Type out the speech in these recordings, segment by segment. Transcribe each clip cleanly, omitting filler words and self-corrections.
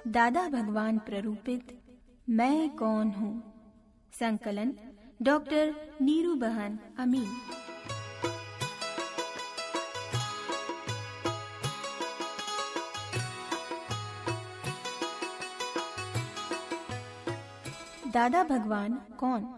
दादा भगवान प्ररूपित मैं कौन हूँ। संकलन डॉक्टर नीरू बहन अमीन। दादा भगवान कौन।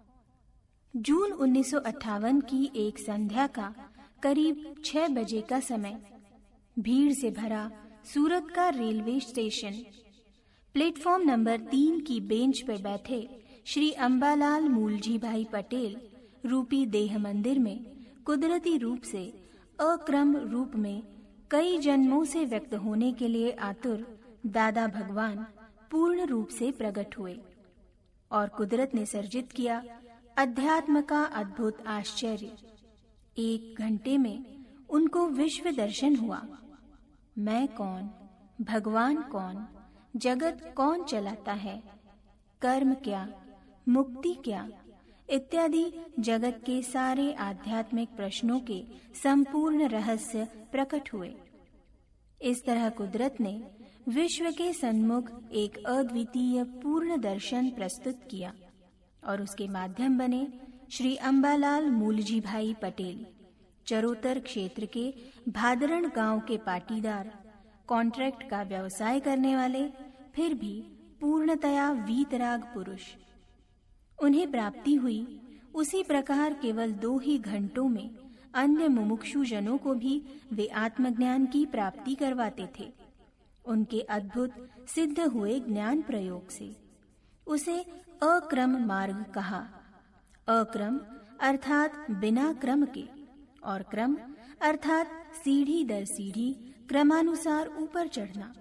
जून 1958 की एक संध्या का करीब 6 बजे का समय। भीड़ से भरा सूरत का रेलवे स्टेशन। प्लेटफॉर्म नंबर 3 की बेंच पर बैठे श्री अंबालाल मूलजी भाई पटेल रूपी देह मंदिर में कुदरती रूप से अक्रम रूप में कई जन्मों से व्यक्त होने के लिए आतुर दादा भगवान पूर्ण रूप से प्रकट हुए और कुदरत ने सर्जित किया अध्यात्म का अद्भुत आश्चर्य। 1 घंटे में उनको विश्व दर्शन हुआ। मैं कौन, भगवान कौन, जगत कौन चलाता है, कर्म क्या, मुक्ति क्या इत्यादि जगत के सारे आध्यात्मिक प्रश्नों के संपूर्ण रहस्य प्रकट हुए। इस तरह कुदरत ने विश्व के सन्मुख एक अद्वितीय पूर्ण दर्शन प्रस्तुत किया और उसके माध्यम बने श्री अंबालाल मूलजी भाई पटेल, चरोतर क्षेत्र के भादरण गांव के पाटीदार, कॉन्ट्रैक्ट का व्यवसाय करने वाले, फिर भी पूर्णतया वीतराग पुरुष। उन्हें प्राप्ति हुई उसी प्रकार केवल 2 ही घंटों में अन्य मुमुक्षु जनों को भी वे आत्मज्ञान की प्राप्ति करवाते थे। उनके अद्भुत सिद्ध हुए ज्ञान प्रयोग से उसे अक्रम मार्ग कहा। अक्रम अर्थात बिना क्रम के और क्रम अर्थात सीढ़ी दर सीढ़ी क्रमानुसार ऊपर चढ़ना।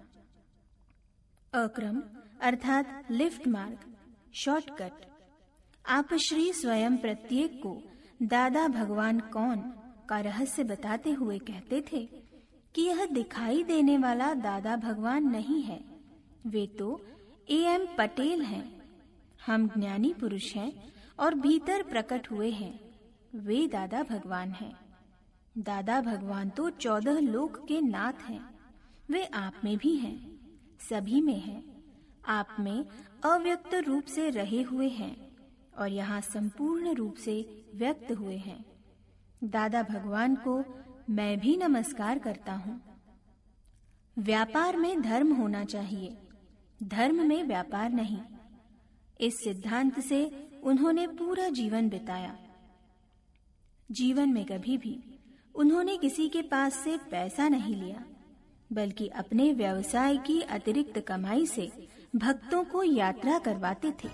अक्रम अर्थात लिफ्ट मार्ग, शॉर्टकट। आप श्री स्वयं प्रत्येक को दादा भगवान कौन का रहस्य बताते हुए कहते थे कि यह दिखाई देने वाला दादा भगवान नहीं है, वे तो एम पटेल हैं। हम ज्ञानी पुरुष हैं और भीतर प्रकट हुए हैं, वे दादा भगवान हैं। दादा भगवान तो 14 लोक के नाथ हैं। वे आप में भी हैं, सभी में हैं। आप में अव्यक्त रूप से रहे हुए हैं और यहाँ संपूर्ण रूप से व्यक्त हुए हैं। दादा भगवान को मैं भी नमस्कार करता हूँ। व्यापार में धर्म होना चाहिए, धर्म में व्यापार नहीं। इस सिद्धांत से उन्होंने पूरा जीवन बिताया। जीवन में कभी भी उन्होंने किसी के पास से पैसा नहीं लिया, बल्कि अपने व्यवसाय की अतिरिक्त कमाई से भक्तों को यात्रा करवाते थे।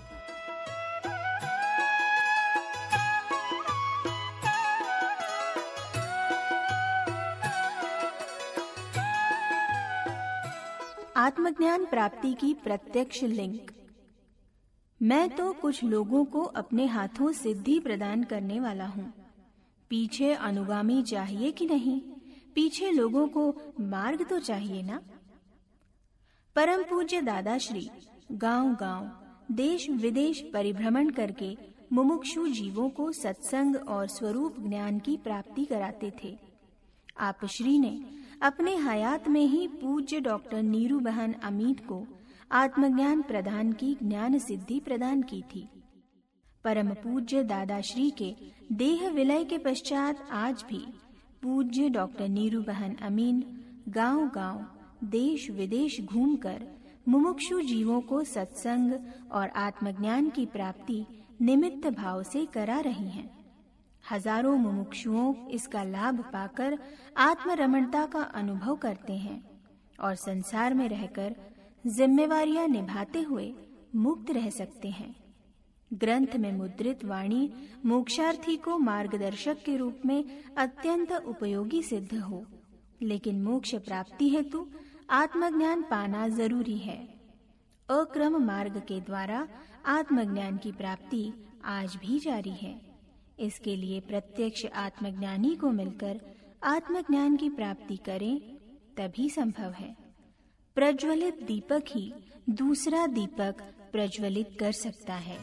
आत्मज्ञान प्राप्ति की प्रत्यक्ष लिंक। मैं तो कुछ लोगों को अपने हाथों सिद्धि प्रदान करने वाला हूँ। पीछे अनुगामी चाहिए कि नहीं? पीछे लोगों को मार्ग तो चाहिए ना। परम पूज्य दादाश्री गांव-गांव, देश विदेश परिभ्रमण करके मुमुक्षु जीवों को सत्संग और स्वरूप ज्ञान की प्राप्ति कराते थे। आप श्री ने अपने हयात में ही पूज्य डॉक्टर नीरू बहन अमीन को आत्मज्ञान प्रदान की ज्ञान सिद्धि प्रदान की थी। परम पूज्य दादाश्री के देह विलय के पश्चात आज भी पूज्य डॉक्टर नीरू बहन अमीन गांव-गांव, देश विदेश घूमकर मुमुक्षु जीवों को सत्संग और आत्मज्ञान की प्राप्ति निमित्त भाव से करा रही हैं। हजारों मुमुक्षुओं इसका लाभ पाकर आत्मरमणता का अनुभव करते हैं और संसार में रहकर जिम्मेवारियां निभाते हुए मुक्त रह सकते हैं। ग्रंथ में मुद्रित वाणी मोक्षार्थी को मार्गदर्शक के रूप में अत्यंत उपयोगी सिद्ध हो, लेकिन मोक्ष प्राप्ति हेतु आत्मज्ञान पाना जरूरी है। अक्रम मार्ग के द्वारा आत्मज्ञान की प्राप्ति आज भी जारी है। इसके लिए प्रत्यक्ष आत्मज्ञानी को मिलकर आत्मज्ञान की प्राप्ति करें, तभी संभव है। प्रज्वलित दीपक ही दूसरा दीपक प्रज्वलित कर सकता है।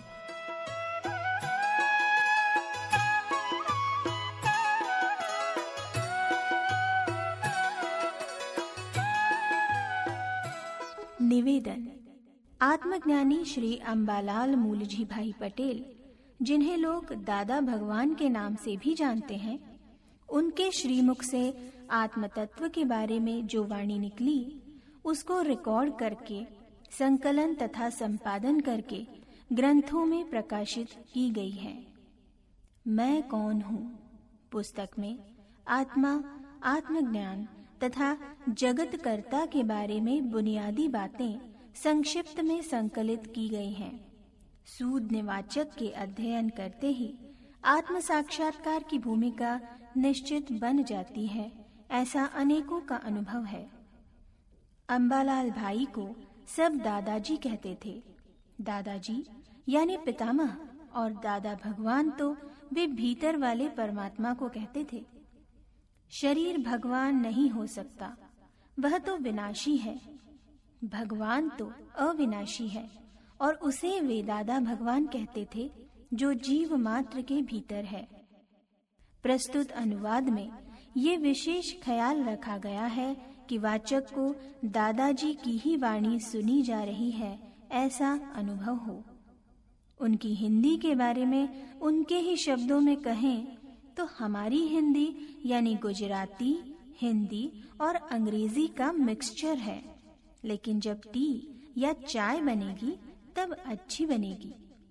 निवेदन। आत्मज्ञानी श्री अंबालाल मूलजी भाई पटेल, जिन्हें लोग दादा भगवान के नाम से भी जानते हैं, उनके श्रीमुख से आत्मतत्व के बारे में जो वाणी निकली उसको रिकॉर्ड करके, संकलन तथा संपादन करके ग्रंथों में प्रकाशित की गई है। मैं कौन हूँ पुस्तक में आत्मा, आत्मज्ञान तथा जगतकर्ता के बारे में बुनियादी बातें संक्षिप्त में संकलित की गई हैं। सूद निवाचक के अध्ययन करते ही आत्म साक्षात्कार की भूमिका निश्चित बन जाती है, ऐसा अनेकों का अनुभव है। अंबालाल भाई को सब दादाजी कहते थे। दादाजी यानी पितामह, और दादा भगवान तो वे भीतर वाले परमात्मा को कहते थे। शरीर भगवान नहीं हो सकता, वह तो विनाशी है। भगवान तो अविनाशी है, और उसे वे दादा भगवान कहते थे जो जीव मात्र के भीतर है। प्रस्तुत अनुवाद में ये विशेष ख्याल रखा गया है कि वाचक को दादाजी की ही वाणी सुनी जा रही है, ऐसा अनुभव हो। उनकी हिंदी के बारे में उनके ही शब्दों में कहें तो हमारी हिंदी यानी गुजराती, हिंदी और अंग्रेजी का मिक्सचर है, लेकिन जब टी या चाय बनेगी तब अच्छी बनेगी।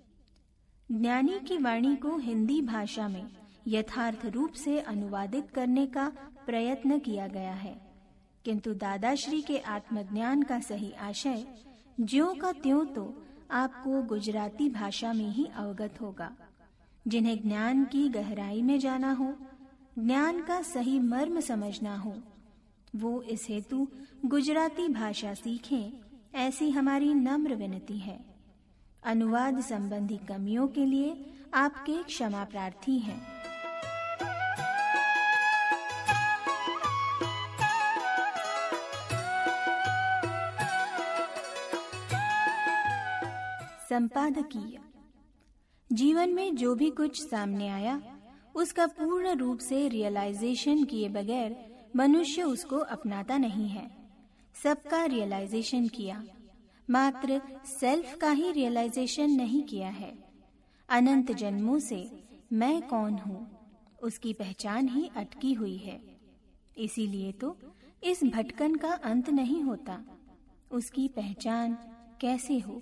ज्ञानी की वाणी को हिंदी भाषा में यथार्थ रूप से अनुवादित करने का प्रयत्न किया गया है, किंतु दादाश्री के आत्मज्ञान का सही आशय ज्यों का त्यों तो आपको गुजराती भाषा में ही अवगत होगा। जिन्हें ज्ञान की गहराई में जाना हो, ज्ञान का सही मर्म समझना हो, वो इस हेतु गुजराती भाषा सीखें, ऐसी हमारी नम्र विनती है। अनुवाद संबंधी कमियों के लिए आपके क्षमा प्रार्थी हैं। संपादकीय। जीवन में जो भी कुछ सामने आया उसका पूर्ण रूप से रियलाइजेशन किए बगैर मनुष्य उसको अपनाता नहीं है। सबका रियलाइजेशन किया, मात्र सेल्फ का ही रियलाइजेशन नहीं किया है। अनंत जन्मों से मैं कौन हूँ उसकी पहचान ही अटकी हुई है। इसीलिए तो इस भटकन का अंत नहीं होता। उसकी पहचान कैसे हो?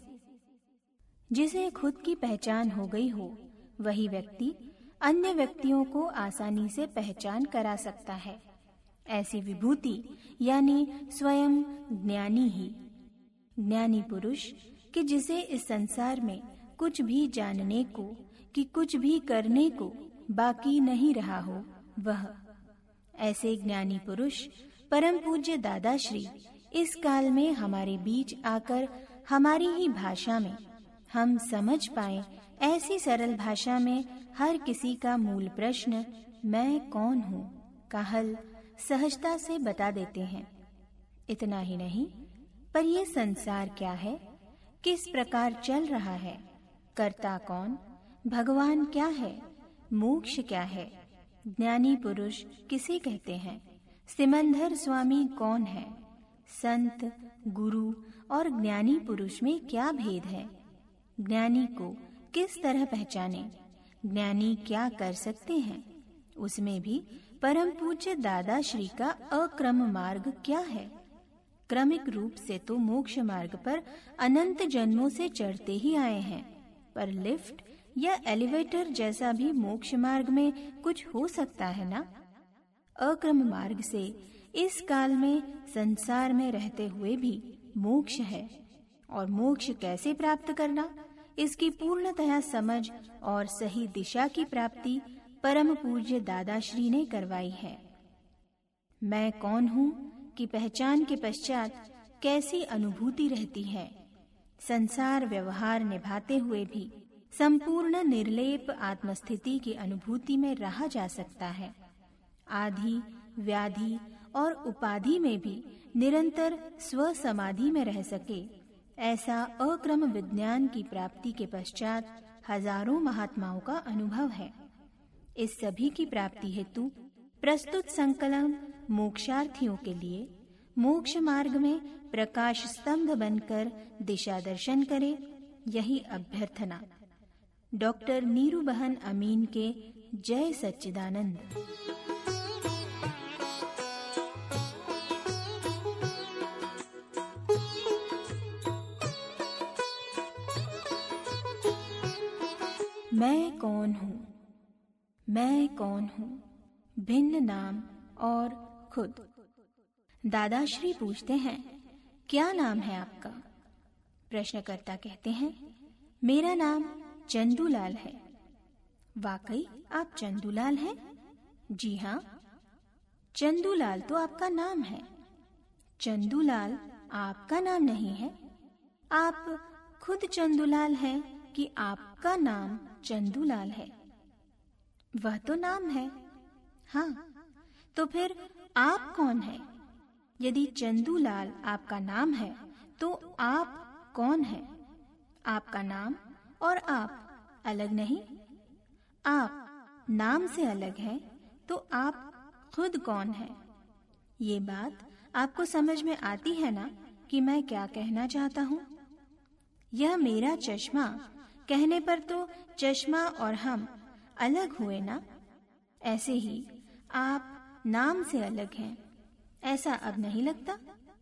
जिसे खुद की पहचान हो गई हो, वही व्यक्ति अन्य व्यक्तियों को आसानी से पहचान करा सकता है। ऐसी विभूति यानी स्वयं ज्ञानी ही। ज्ञानी पुरुष कि जिसे इस संसार में कुछ भी जानने को कि कुछ भी करने को बाकी नहीं रहा हो, वह। ऐसे ज्ञानी पुरुष परम पूज्य दादाश्री इस काल में हमारे बीच आकर हमारी ही भाषा में हम समझ पाएं, ऐसी सरल भाषा में हर किसी का मूल प्रश्न मैं कौन हूँ का हल सहजता से बता देते हैं। इतना ही नहीं, पर ये संसार क्या है, किस प्रकार चल रहा है, कर्ता कौन, भगवान क्या है, मोक्ष क्या है, ज्ञानी पुरुष किसे कहते हैं, सिमंदर स्वामी कौन है, संत, गुरु और ज्ञानी पुरुष में क्या भेद है, ज्ञानी को किस तरह पहचाने, ज्ञानी क्या कर सकते हैं, उसमें भी परम पूज्य दादाश्री का अक्रम मार्ग क्या है। क्रमिक रूप से तो मोक्ष मार्ग पर अनंत जन्मों से चढ़ते ही आए हैं, पर लिफ्ट या एलिवेटर जैसा भी मोक्ष मार्ग में कुछ हो सकता है ना। अक्रम मार्ग से इस काल में संसार में रहते हुए भी मोक्ष है, और मोक्ष कैसे प्राप्त करना, इसकी पूर्णतया समझ और सही दिशा की प्राप्ति परम पूज्य दादाश्री ने करवाई है। मैं कौन हूँ की पहचान के पश्चात कैसी अनुभूति रहती है। संसार व्यवहार निभाते हुए भी संपूर्ण निर्लेप आत्मस्थिति की अनुभूति में रहा जा सकता है। आधि, व्याधि और उपाधि में भी निरंतर स्व समाधि में रह सके, ऐसा अक्रम विज्ञान की प्राप्ति के पश्चात हजारों महात्माओं का अनुभव है। इस सभी की प्राप्ति हेतु प्रस्तुत संकलन मोक्षार्थियों के लिए मोक्ष मार्ग में प्रकाश स्तंभ बनकर दिशा दर्शन करे, यही अभ्यर्थना। डॉक्टर नीरू बहन अमीन के जय सच्चिदानंद। मैं कौन हूँ, मैं कौन हूँ, भिन्न नाम और खुद। दादाश्री पूछते हैं, क्या नाम है आपका? प्रश्नकर्ता कहते हैं, मेरा नाम चंदूलाल है। वाकई आप चंदूलाल हैं? जी हाँ, चंदूलाल तो आपका नाम है। चंदूलाल आपका नाम नहीं है। आप खुद चंदूलाल हैं कि आपका नाम चंदूलाल है? वह तो नाम है। हाँ, तो फिर आप कौन है? यदि चंदूलाल आपका नाम है तो आप कौन है? आपका नाम और आप अलग नहीं। आप नाम से अलग हैं तो आप खुद कौन है? ये बात आपको समझ में आती है ना कि मैं क्या कहना चाहता हूँ? यह मेरा चश्मा कहने पर तो चश्मा और हम अलग हुए ना। ऐसे ही आप नाम से अलग हैं, ऐसा अब नहीं लगता?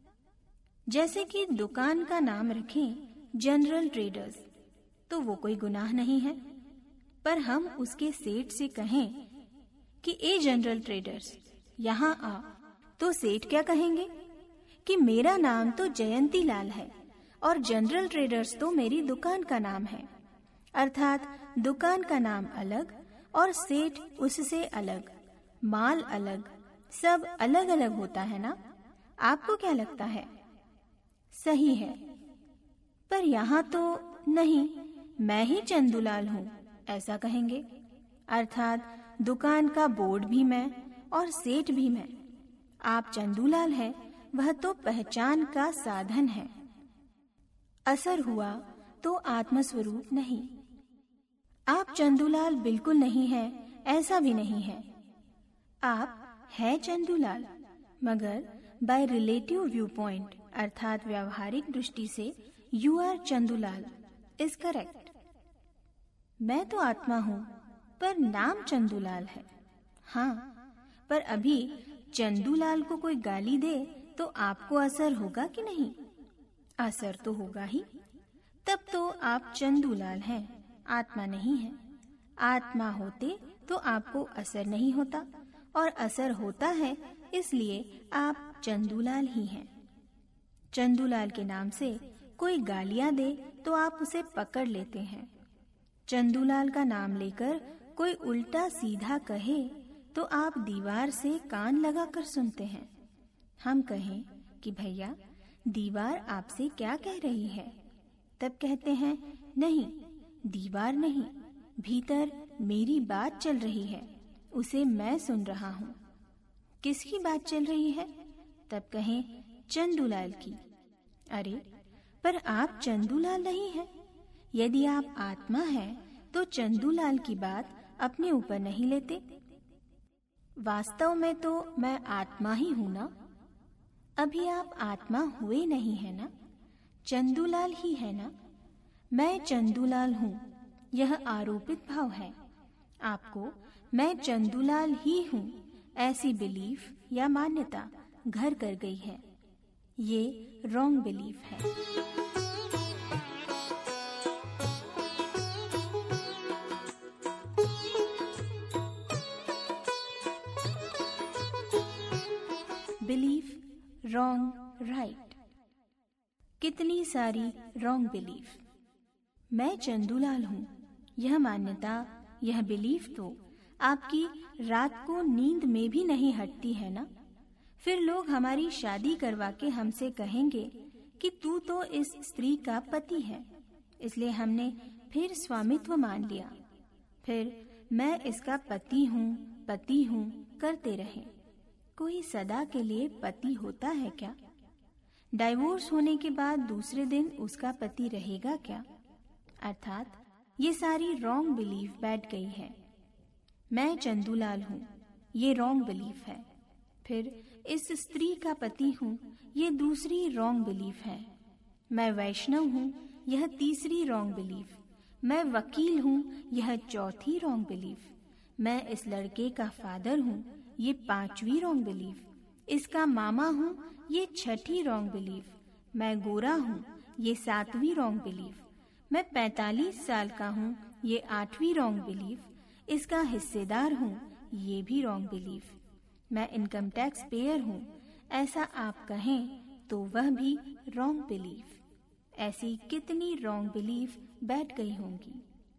जैसे कि दुकान का नाम रखें जनरल ट्रेडर्स, तो वो कोई गुनाह नहीं है। पर हम उसके सेठ से कहें कि ए जनरल ट्रेडर्स यहाँ आ, तो सेठ क्या कहेंगे कि मेरा नाम तो जयंती लाल है और जनरल ट्रेडर्स तो मेरी दुकान का नाम है। अर्थात दुकान का नाम अलग और सेठ उससे अलग, माल अलग, सब अलग अलग होता है ना। आपको क्या लगता है? सही है। पर यहाँ तो नहीं, मैं ही चंदूलाल हूँ ऐसा कहेंगे। अर्थात दुकान का बोर्ड भी मैं और सेठ भी मैं। आप चंदूलाल हैं, वह तो पहचान का साधन है। असर हुआ तो आत्मस्वरूप नहीं। आप चंदूलाल बिल्कुल नहीं हैं, ऐसा भी नहीं है। आप है चंदूलाल, मगर बाय रिलेटिव व्यू पॉइंट अर्थात व्यावहारिक दृष्टि से you are Chandulal is correct. मैं तो आत्मा हूँ पर नाम चंदूलाल है। हाँ, पर अभी चंदूलाल को कोई गाली दे तो आपको असर होगा कि नहीं? असर तो होगा ही। तब तो आप चंदूलाल हैं, आत्मा नहीं है। आत्मा होते तो आपको असर नहीं होता, और असर होता है इसलिए आप चंदूलाल ही हैं। चंदूलाल के नाम से कोई गालियां दे तो आप उसे पकड़ लेते हैं। चंदूलाल का नाम लेकर कोई उल्टा सीधा कहे तो आप दीवार से कान लगाकर सुनते हैं। हम कहें कि भैया दीवार आपसे क्या कह रही है, तब कहते हैं नहीं, दीवार नहीं, भीतर मेरी बात चल रही है, उसे मैं सुन रहा हूँ। किसकी बात चल रही है? तब कहें चंदूलाल की। अरे पर आप चंदूलाल नहीं हैं। यदि आप आत्मा हैं तो चंदूलाल की बात अपने ऊपर नहीं लेते। वास्तव में तो मैं आत्मा ही हूं ना। अभी आप आत्मा हुए नहीं है ना, चंदूलाल ही है ना। मैं चंदूलाल हूँ, यह आरोपित भाव है। आपको मैं चंदूलाल ही हूँ ऐसी बिलीफ या मान्यता घर कर गई है। ये रॉन्ग बिलीफ है। Belief wrong right. कितनी सारी रॉन्ग बिलीफ। मैं चंदूलाल हूँ, यह मान्यता, यह बिलीफ तो आपकी रात को नींद में भी नहीं हटती है ना। फिर लोग हमारी शादी करवा के हमसे कहेंगे कि तू तो इस स्त्री का पति है, इसलिए हमने फिर स्वामित्व मान लिया। फिर मैं इसका पति हूँ करते रहे। कोई सदा के लिए पति होता है क्या? डाइवोर्स होने के बाद दूसरे दिन उसका पति रहेगा क्या? अर्थात ये सारी रॉन्ग बिलीफ बैठ गई है। मैं चंदूलाल हूँ, ये रॉन्ग बिलीफ है। फिर इस स्त्री का पति हूँ, ये दूसरी रॉन्ग बिलीफ है। मैं वैष्णव हूँ, यह तीसरी रॉन्ग बिलीफ। मैं वकील हूँ, यह चौथी रॉन्ग बिलीफ। मैं इस लड़के का फादर हूँ, ये पांचवी रॉन्ग बिलीफ। इसका मामा हूँ, ये छठी रॉन्ग बिलीफ। मैं गोरा हूँ, ये सातवीं रॉन्ग बिलीफ। मैं 45 साल का हूँ, ये आठवीं रॉन्ग बिलीफ। इसका हिस्सेदार हूँ, ये भी रॉन्ग बिलीफ। मैं इनकम टैक्स पेयर हूँ, ऐसा आप कहें तो वह भी रॉन्ग बिलीफ। ऐसी कितनी रॉन्ग बिलीफ बैठ गई होंगी।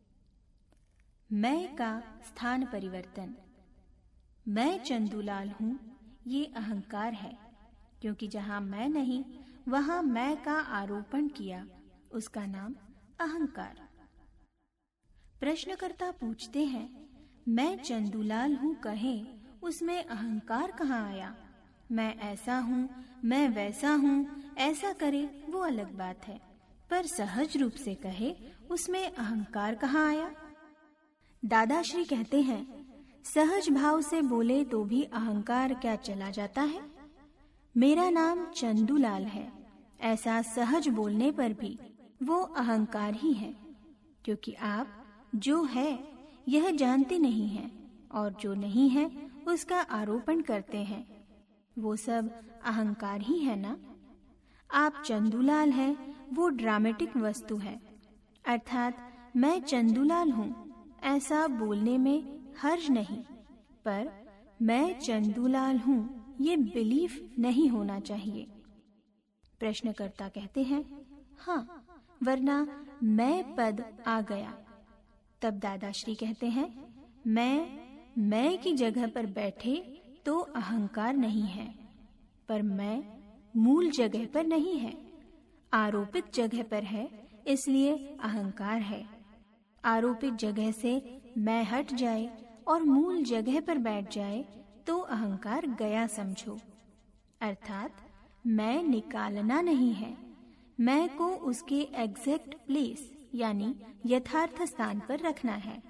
मैं का स्थान परिवर्तन। मैं चंदूलाल हूँ, ये अहंकार है, क्योंकि जहाँ मैं नहीं वहाँ मैं का आरोपण किया, उसका नाम अहंकार। प्रश्नकर्ता पूछते हैं, मैं चंदूलाल हूँ कहें, उसमें अहंकार कहाँ आया? मैं ऐसा हूँ, मैं वैसा हूँ, ऐसा करे वो अलग बात है, पर सहज रूप से कहे उसमें अहंकार कहाँ आया? दादाश्री कहते हैं, सहज भाव से बोले तो भी अहंकार क्या चला जाता है? मेरा नाम चंदूलाल है, ऐसा सहज बोलने पर भी वो अहंकार ही है, क्योंकि आप जो है यह जानते नहीं हैं और जो नहीं है उसका आरोपण करते हैं। वो सब अहंकार ही है ना। आप चंदूलाल हैं, वो ड्रामेटिक वस्तु है, अर्थात मैं चंदूलाल हूँ ऐसा बोलने में हर्ज नहीं, पर मैं चंदूलाल हूँ ये बिलीफ नहीं होना चाहिए। प्रश्नकर्ता कहते हैं, हाँ, वरना मैं पद आ गया। तब दादाश्री कहते हैं, मैं की जगह पर बैठे तो अहंकार नहीं है, पर मैं मूल जगह पर नहीं है, आरोपित जगह पर है, इसलिए अहंकार है। आरोपित जगह से मैं हट जाए और मूल जगह पर बैठ जाए तो अहंकार गया समझो। अर्थात मैं निकालना नहीं है, मैं को उसके एग्जैक्ट प्लेस यानी यथार्थ स्थान पर रखना है।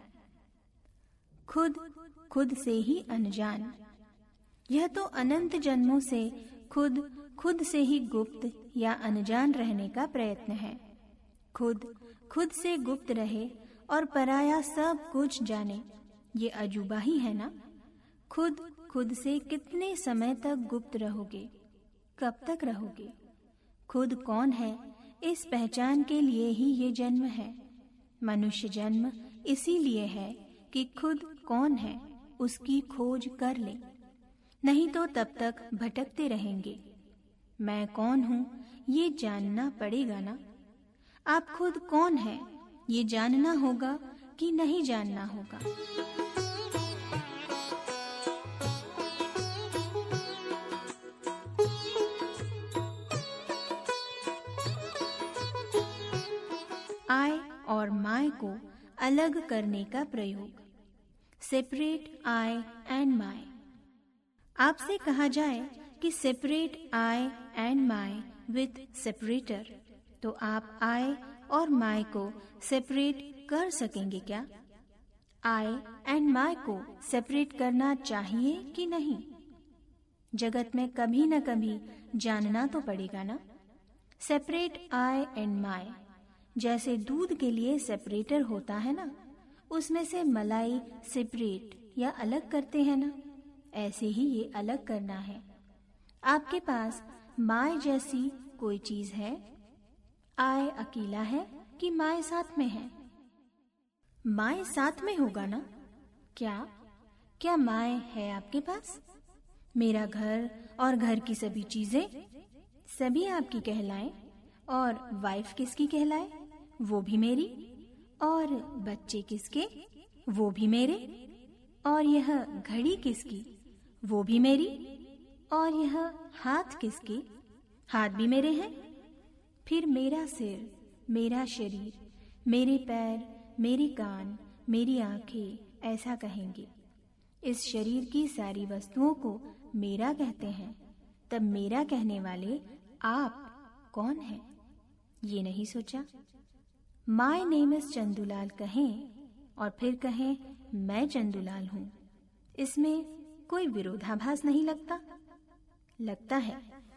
खुद से ही अनजान। यह तो अनंत जन्मों से खुद से ही गुप्त या अनजान रहने का प्रयत्न है। खुद से गुप्त रहे और पराया सब कुछ जाने, ये अजूबा ही है ना। खुद से कितने समय तक गुप्त रहोगे? कब तक रहोगे? खुद कौन है, इस पहचान के लिए ही ये जन्म है। मनुष्य जन्म इसीलिए है कि खुद कौन है उसकी खोज कर ले, नहीं तो तब तक भटकते रहेंगे। मैं कौन हूँ ये जानना पड़ेगा ना। आप खुद कौन है ये जानना होगा कि नहीं जानना होगा। आई और माय को अलग करने का प्रयोग। Separate I and my. आपसे कहा जाए कि separate I and my with separator, तो आप आई और माय को सेपरेट कर सकेंगे क्या? आई एंड माय को सेपरेट करना चाहिए कि नहीं? जगत में कभी न कभी जानना तो पड़ेगा ना। सेपरेट आई एंड माय, जैसे दूध के लिए सेपरेटर होता है ना, उसमें से मलाई सेपरेट या अलग करते हैं ना, ऐसे ही ये अलग करना है। आपके पास माय जैसी कोई चीज है? आई अकेला है कि माय साथ में है? माय साथ में होगा ना। क्या माय है आपके पास? मेरा घर और घर की सभी चीजें सभी आपकी कहलाएं, और वाइफ किसकी कहलाए? वो भी मेरी। और बच्चे किसके? वो भी मेरे। और यह घड़ी किसकी? वो भी मेरी। और यह हाथ किसके? हाथ भी मेरे हैं। फिर मेरा सिर, मेरा शरीर, मेरे पैर, मेरे कान, मेरी आंखें, ऐसा कहेंगे। इस शरीर की सारी वस्तुओं को मेरा कहते हैं। तब मेरा कहने वाले आप कौन हैं? ये नहीं सोचा। माय नेम इज चंदूलाल कहें और फिर कहें मैं चंदूलाल हूं, इसमें कोई विरोधाभास नहीं लगता। लगता है।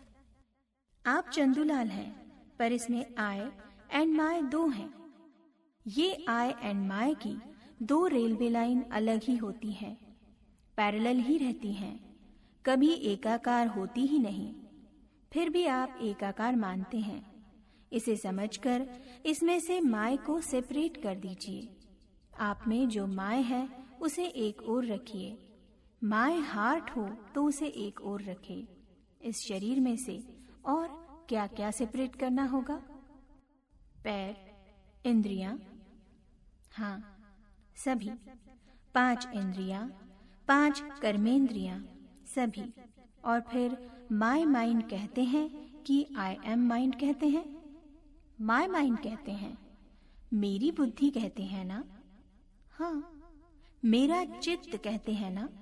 आप चंदूलाल हैं, पर इसमें आई एंड माय दो हैं। ये आई एंड माय की दो रेलवे लाइन अलग ही होती हैं, पैरेलल ही रहती हैं, कभी एकाकार होती ही नहीं। फिर भी आप एकाकार मानते हैं। इसे समझकर इसमें से माय को सेपरेट कर दीजिए। आप में जो माय है उसे एक ओर रखिए। माय हार्ट हो तो उसे एक ओर रखें। इस शरीर में से और क्या क्या सेपरेट करना होगा? पैर, इंद्रियां, हाँ सभी, 5 इंद्रियां, 5 कर्मेंद्रियां, सभी। और फिर माय माइंड कहते हैं कि आई एम माइंड कहते हैं? माय माइंड कहते हैं, मेरी बुद्धि कहते हैं ना? हाँ। मेरा चित्त कहते हैं ना?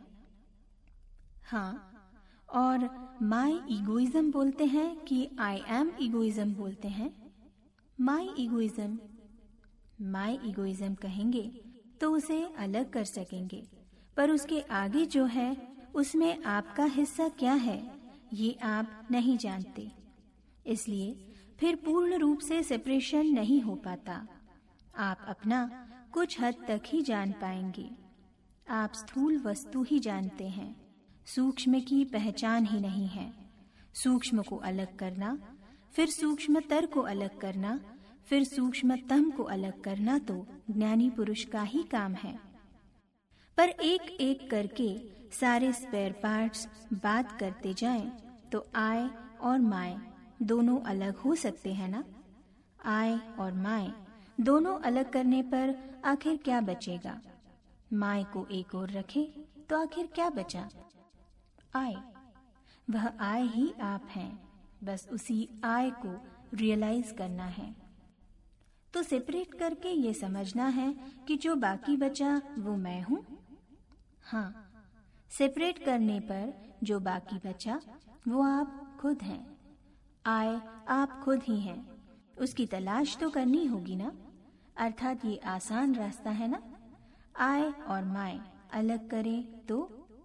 हाँ। और माय इगोइज्म बोलते हैं कि आई एम इगोइज्म बोलते हैं? My egoism. माय इगोइज्म कहेंगे तो उसे अलग कर सकेंगे, पर उसके आगे जो है उसमें आपका हिस्सा क्या है ये आप नहीं जानते। इसलिए फिर पूर्ण रूप से सेपरेशन नहीं हो पाता। आप अपना कुछ हद तक ही जान पाएंगे। आप स्थूल वस्तु ही जानते हैं, सूक्ष्म की पहचान ही नहीं है। सूक्ष्म को अलग करना, फिर सूक्ष्मतर को अलग करना, फिर सूक्ष्मतम को अलग करना तो ज्ञानी पुरुष का ही काम है। पर एक एक करके सारे स्पेयर पार्ट्स बात करते जाएं तो आई और माय दोनों अलग हो सकते हैं ना? आई और माय दोनों अलग करने पर आखिर क्या बचेगा? माय को एक ओर रखें तो आखिर क्या बचा? आई। वह आई ही आप हैं, बस उसी आई को रियलाइज करना है। तो सेपरेट करके ये समझना है कि जो बाकी बचा वो मैं हूं। हाँ, सेपरेट करने पर जो बाकी बचा वो आप खुद हैं। आई आप खुद ही हैं। उसकी तलाश तो करनी होगी ना? अर्थात ये आसान रास्ता है ना? आई और माय अलग करें तो?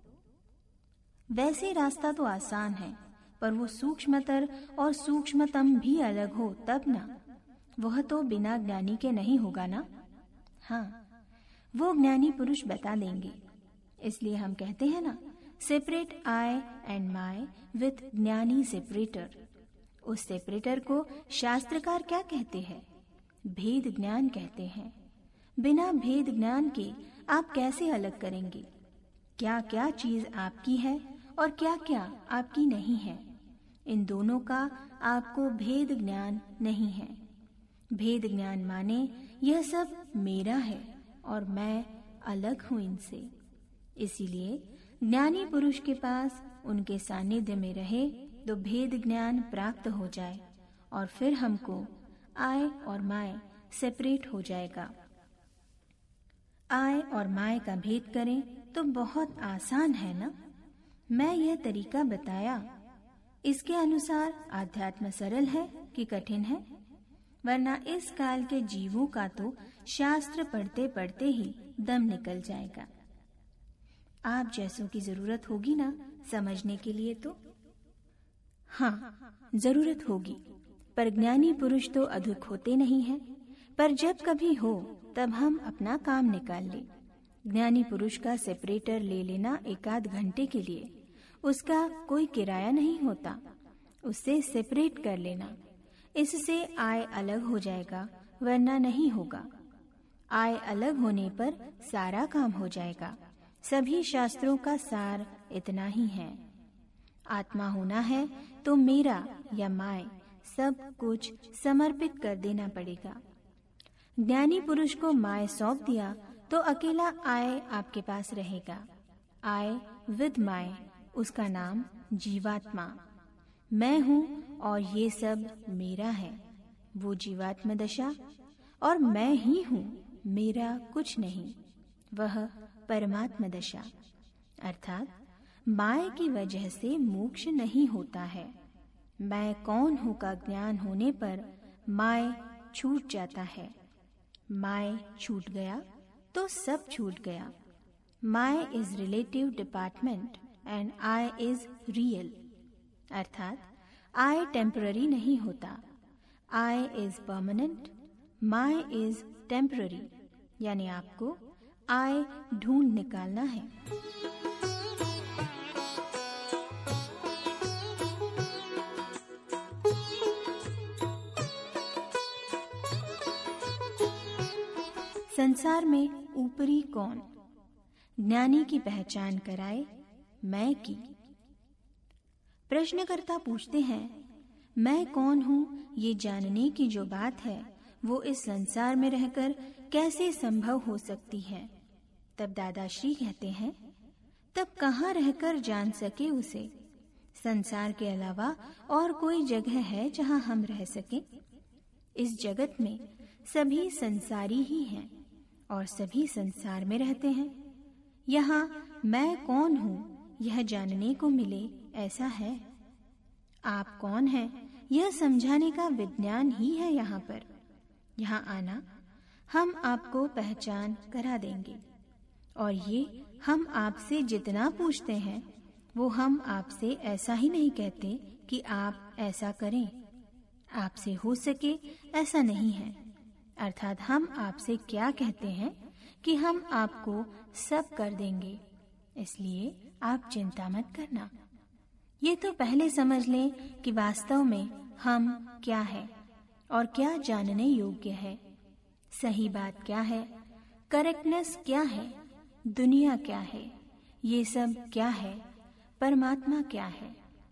वैसे रास्ता तो आसान है, पर वो सूक्ष्मतर और सूक्ष्मतम भी अलग हो तब ना। वह तो बिना ज्ञानी के नहीं होगा ना? हाँ, वो ज्ञानी पुरुष बता देंगे। इसलिए हम कहते हैं ना, separate I and my with ज्ञानी सेपरेटर। उस सेपरेटर को शास्त्रकार क्या कहते हैं? भेद ज्ञान कहते हैं। बिना भेद ज्ञान के आप कैसे अलग करेंगे? क्या क्या चीज आपकी है और क्या क्या आपकी नहीं है? इन दोनों का आपको भेद ज्ञान नहीं है। भेद ज्ञान माने यह सब मेरा है और मैं अलग हूं इनसे। इसीलिए ज्ञानी पुरुष के पास उनके सानिध्य में रहे तो भेद ज्ञान प्राप्त हो जाए और फिर हमको आई और माय सेपरेट हो जाएगा। आई और माय का भेद करें तो बहुत आसान है ना? मैं यह तरीका बताया, इसके अनुसार आध्यात्म सरल है कि कठिन है? वरना इस काल के जीवों का तो शास्त्र पढ़ते पढ़ते ही दम निकल जाएगा। आप जैसों की जरूरत होगी ना समझने के लिए तो? हाँ, जरूरत होगी, पर ज्ञानी पुरुष तो अधुक होते नहीं हैं। पर जब कभी हो तब हम अपना काम निकाल ले। ज्ञानी पुरुष का सेपरेटर ले लेना 1-8 घंटे के लिए, उसका कोई किराया नहीं होता। उससे सेपरेट कर लेना, इससे आय अलग हो जाएगा, वरना नहीं होगा। आय अलग होने पर सारा काम हो जाएगा। सभी शास्त्रों का सार इतना ही है। आत्मा होना है तो मेरा या माय सब कुछ समर्पित कर देना पड़ेगा। ज्ञानी पुरुष को माय सौंप दिया तो अकेला आय आपके पास रहेगा। आय विद माय, उसका नाम जीवात्मा। मैं हूँ और ये सब मेरा है, वो जीवात्म दशा। और मैं ही हूँ, मेरा कुछ नहीं, वह परमात्म दशा। अर्थात माय की वजह से मोक्ष नहीं होता है। मैं कौन हूँ का ज्ञान होने पर माय छूट जाता है। माय छूट गया तो सब छूट गया। My is relative department and I is real. अर्थात I टेम्पररी नहीं होता। I is permanent, my is temporary, यानी आपको I ढूंढ निकालना है। संसार में ऊपरी कौन? ज्ञानी की पहचान कराए मैं की। प्रश्नकर्ता पूछते हैं, मैं कौन हूं ये जानने की जो बात है वो इस संसार में रहकर कैसे संभव हो सकती है? तब दादाश्री कहते हैं, तब कहाँ रहकर जान सके उसे? संसार के अलावा और कोई जगह है जहाँ हम रह सकें? इस जगत में सभी संसारी ही हैं और सभी संसार में रहते हैं। यहाँ मैं कौन हूँ यह जानने को मिले ऐसा है। आप कौन हैं यह समझाने का विज्ञान ही है यहाँ पर। यहाँ आना हम आपको पहचान करा देंगे और ये हम आपसे जितना पूछते हैं वो हम आपसे ऐसा ही नहीं कहते कि आप ऐसा करें, आपसे हो सके ऐसा नहीं है। अर्थात हम आपसे क्या कहते हैं कि हम आपको सब कर देंगे, इसलिए आप चिंता मत करना। ये तो पहले समझ लें कि वास्तव में हम क्या है और क्या जानने योग्य है। सही बात क्या है, करेक्टनेस क्या है, दुनिया क्या है, ये सब क्या है, परमात्मा क्या है।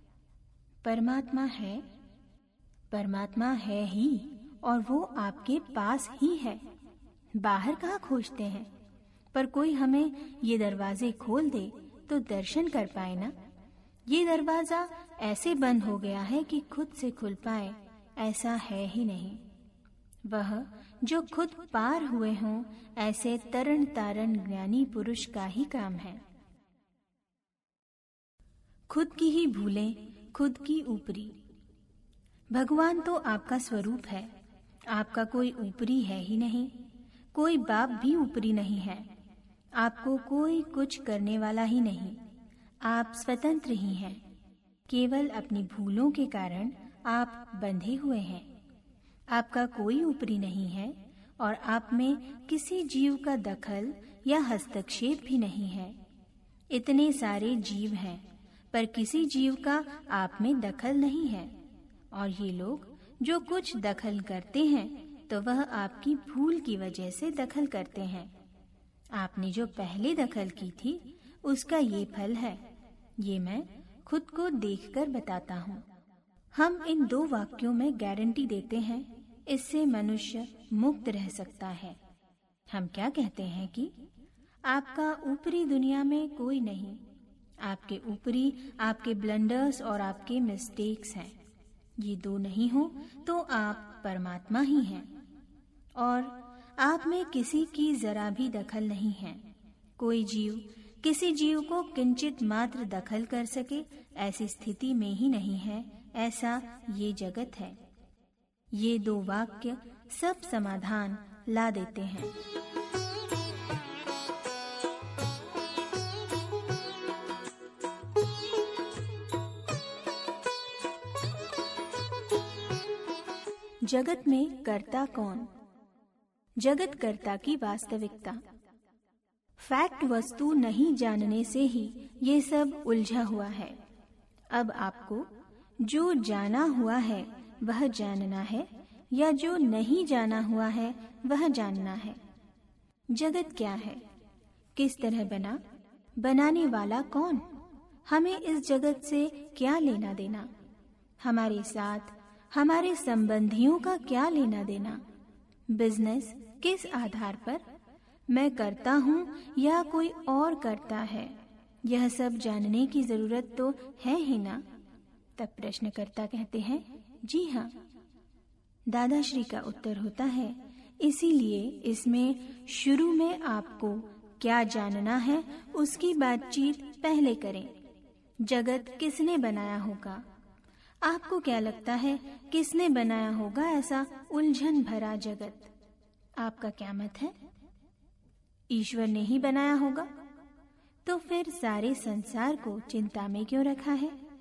परमात्मा है ही और वो आपके पास ही है। बाहर कहाँ खोजते हैं? पर कोई हमें ये दरवाजे खोल दे तो दर्शन कर पाए ना। ये दरवाजा ऐसे बंद हो गया है कि खुद से खुल पाए ऐसा है ही नहीं। वह जो खुद पार हुए हों ऐसे तरन तारण ज्ञानी पुरुष का ही काम है। खुद की ही भूलें, खुद की ऊपरी। भगवान तो आपका स्वरूप है, आपका कोई ऊपरी है ही नहीं। कोई बाप भी ऊपरी नहीं है। आपको कोई कुछ करने वाला ही नहीं। आप स्वतंत्र ही हैं। केवल अपनी भूलों के कारण आप बंधे हुए हैं। आपका कोई ऊपरी नहीं है और आप में किसी जीव का दखल या हस्तक्षेप भी नहीं है। इतने सारे जीव हैं पर किसी जीव का आप में दखल नहीं है। और ये लोग जो कुछ दखल करते हैं तो वह आपकी भूल की वजह से दखल करते हैं। आपने जो पहले दखल की थी उसका ये फल है। ये मैं खुद को देखकर बताता हूँ। हम इन दो वाक्यों में गारंटी देते हैं, इससे मनुष्य मुक्त रह सकता है। हम क्या कहते हैं कि आपका ऊपरी दुनिया में कोई नहीं। आपके ऊपरी आपके ब्लंडर्स और आपके मिस्टेक्स हैं। ये दो नहीं हो तो आप परमात्मा ही हैं और आप में किसी की जरा भी दखल नहीं है। कोई जीव किसी जीव को किंचित मात्र दखल कर सके ऐसी स्थिति में ही नहीं है, ऐसा ये जगत है। ये दो वाक्य सब समाधान ला देते हैं। जगत में कर्ता कौन? जगत कर्ता की वास्तविकता। फैक्ट वस्तु नहीं जानने से ही ये सब उलझा हुआ है। अब आपको जो जाना हुआ है वह जानना है या जो नहीं जाना हुआ है वह जानना है। जगत क्या है? किस तरह बना? बनाने वाला कौन? हमें इस जगत से क्या लेना देना? हमारे साथ हमारे संबंधियों का क्या लेना देना? बिजनेस किस आधार पर? मैं करता हूँ या कोई और करता है? यह सब जानने की जरूरत तो है ही ना। तब प्रश्नकर्ता कहते हैं, जी हाँ। दादाश्री का उत्तर होता है, इसीलिए इसमें शुरू में आपको क्या जानना है उसकी बातचीत पहले करें। जगत किसने बनाया होगा? आपको क्या लगता है किसने बनाया होगा ऐसा उलझन भरा जगत? आपका क्या मत है? ईश्वर ने ही बनाया होगा। तो फिर सारे संसार को चिंता में क्यों रखा है?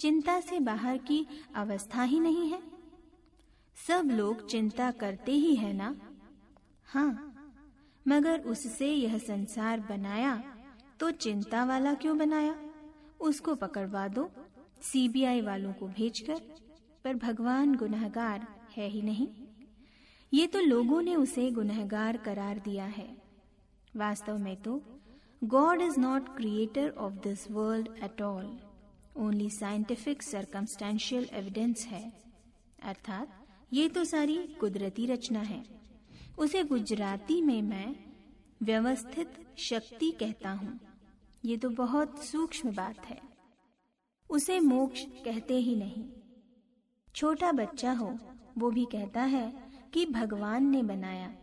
चिंता से बाहर की अवस्था ही नहीं है। सब लोग चिंता करते ही है ना? हाँ, मगर उससे यह संसार बनाया तो चिंता वाला क्यों बनाया? उसको पकड़वा दो सीबीआई वालों को भेजकर। पर भगवान गुनहगार है ही नहीं। ये तो लोगों ने उसे गुनहगार करार दिया है। वास्तव में तो God is not creator of this world at all, only scientific circumstantial evidence है। अर्थात ये तो सारी कुदरती रचना है। उसे गुजराती में मैं व्यवस्थित शक्ति कहता हूँ। ये तो बहुत सूक्ष्म बात है। उसे मोक्ष कहते ही नहीं। छोटा बच्चा हो वो भी कहता है कि भगवान ने बनाया।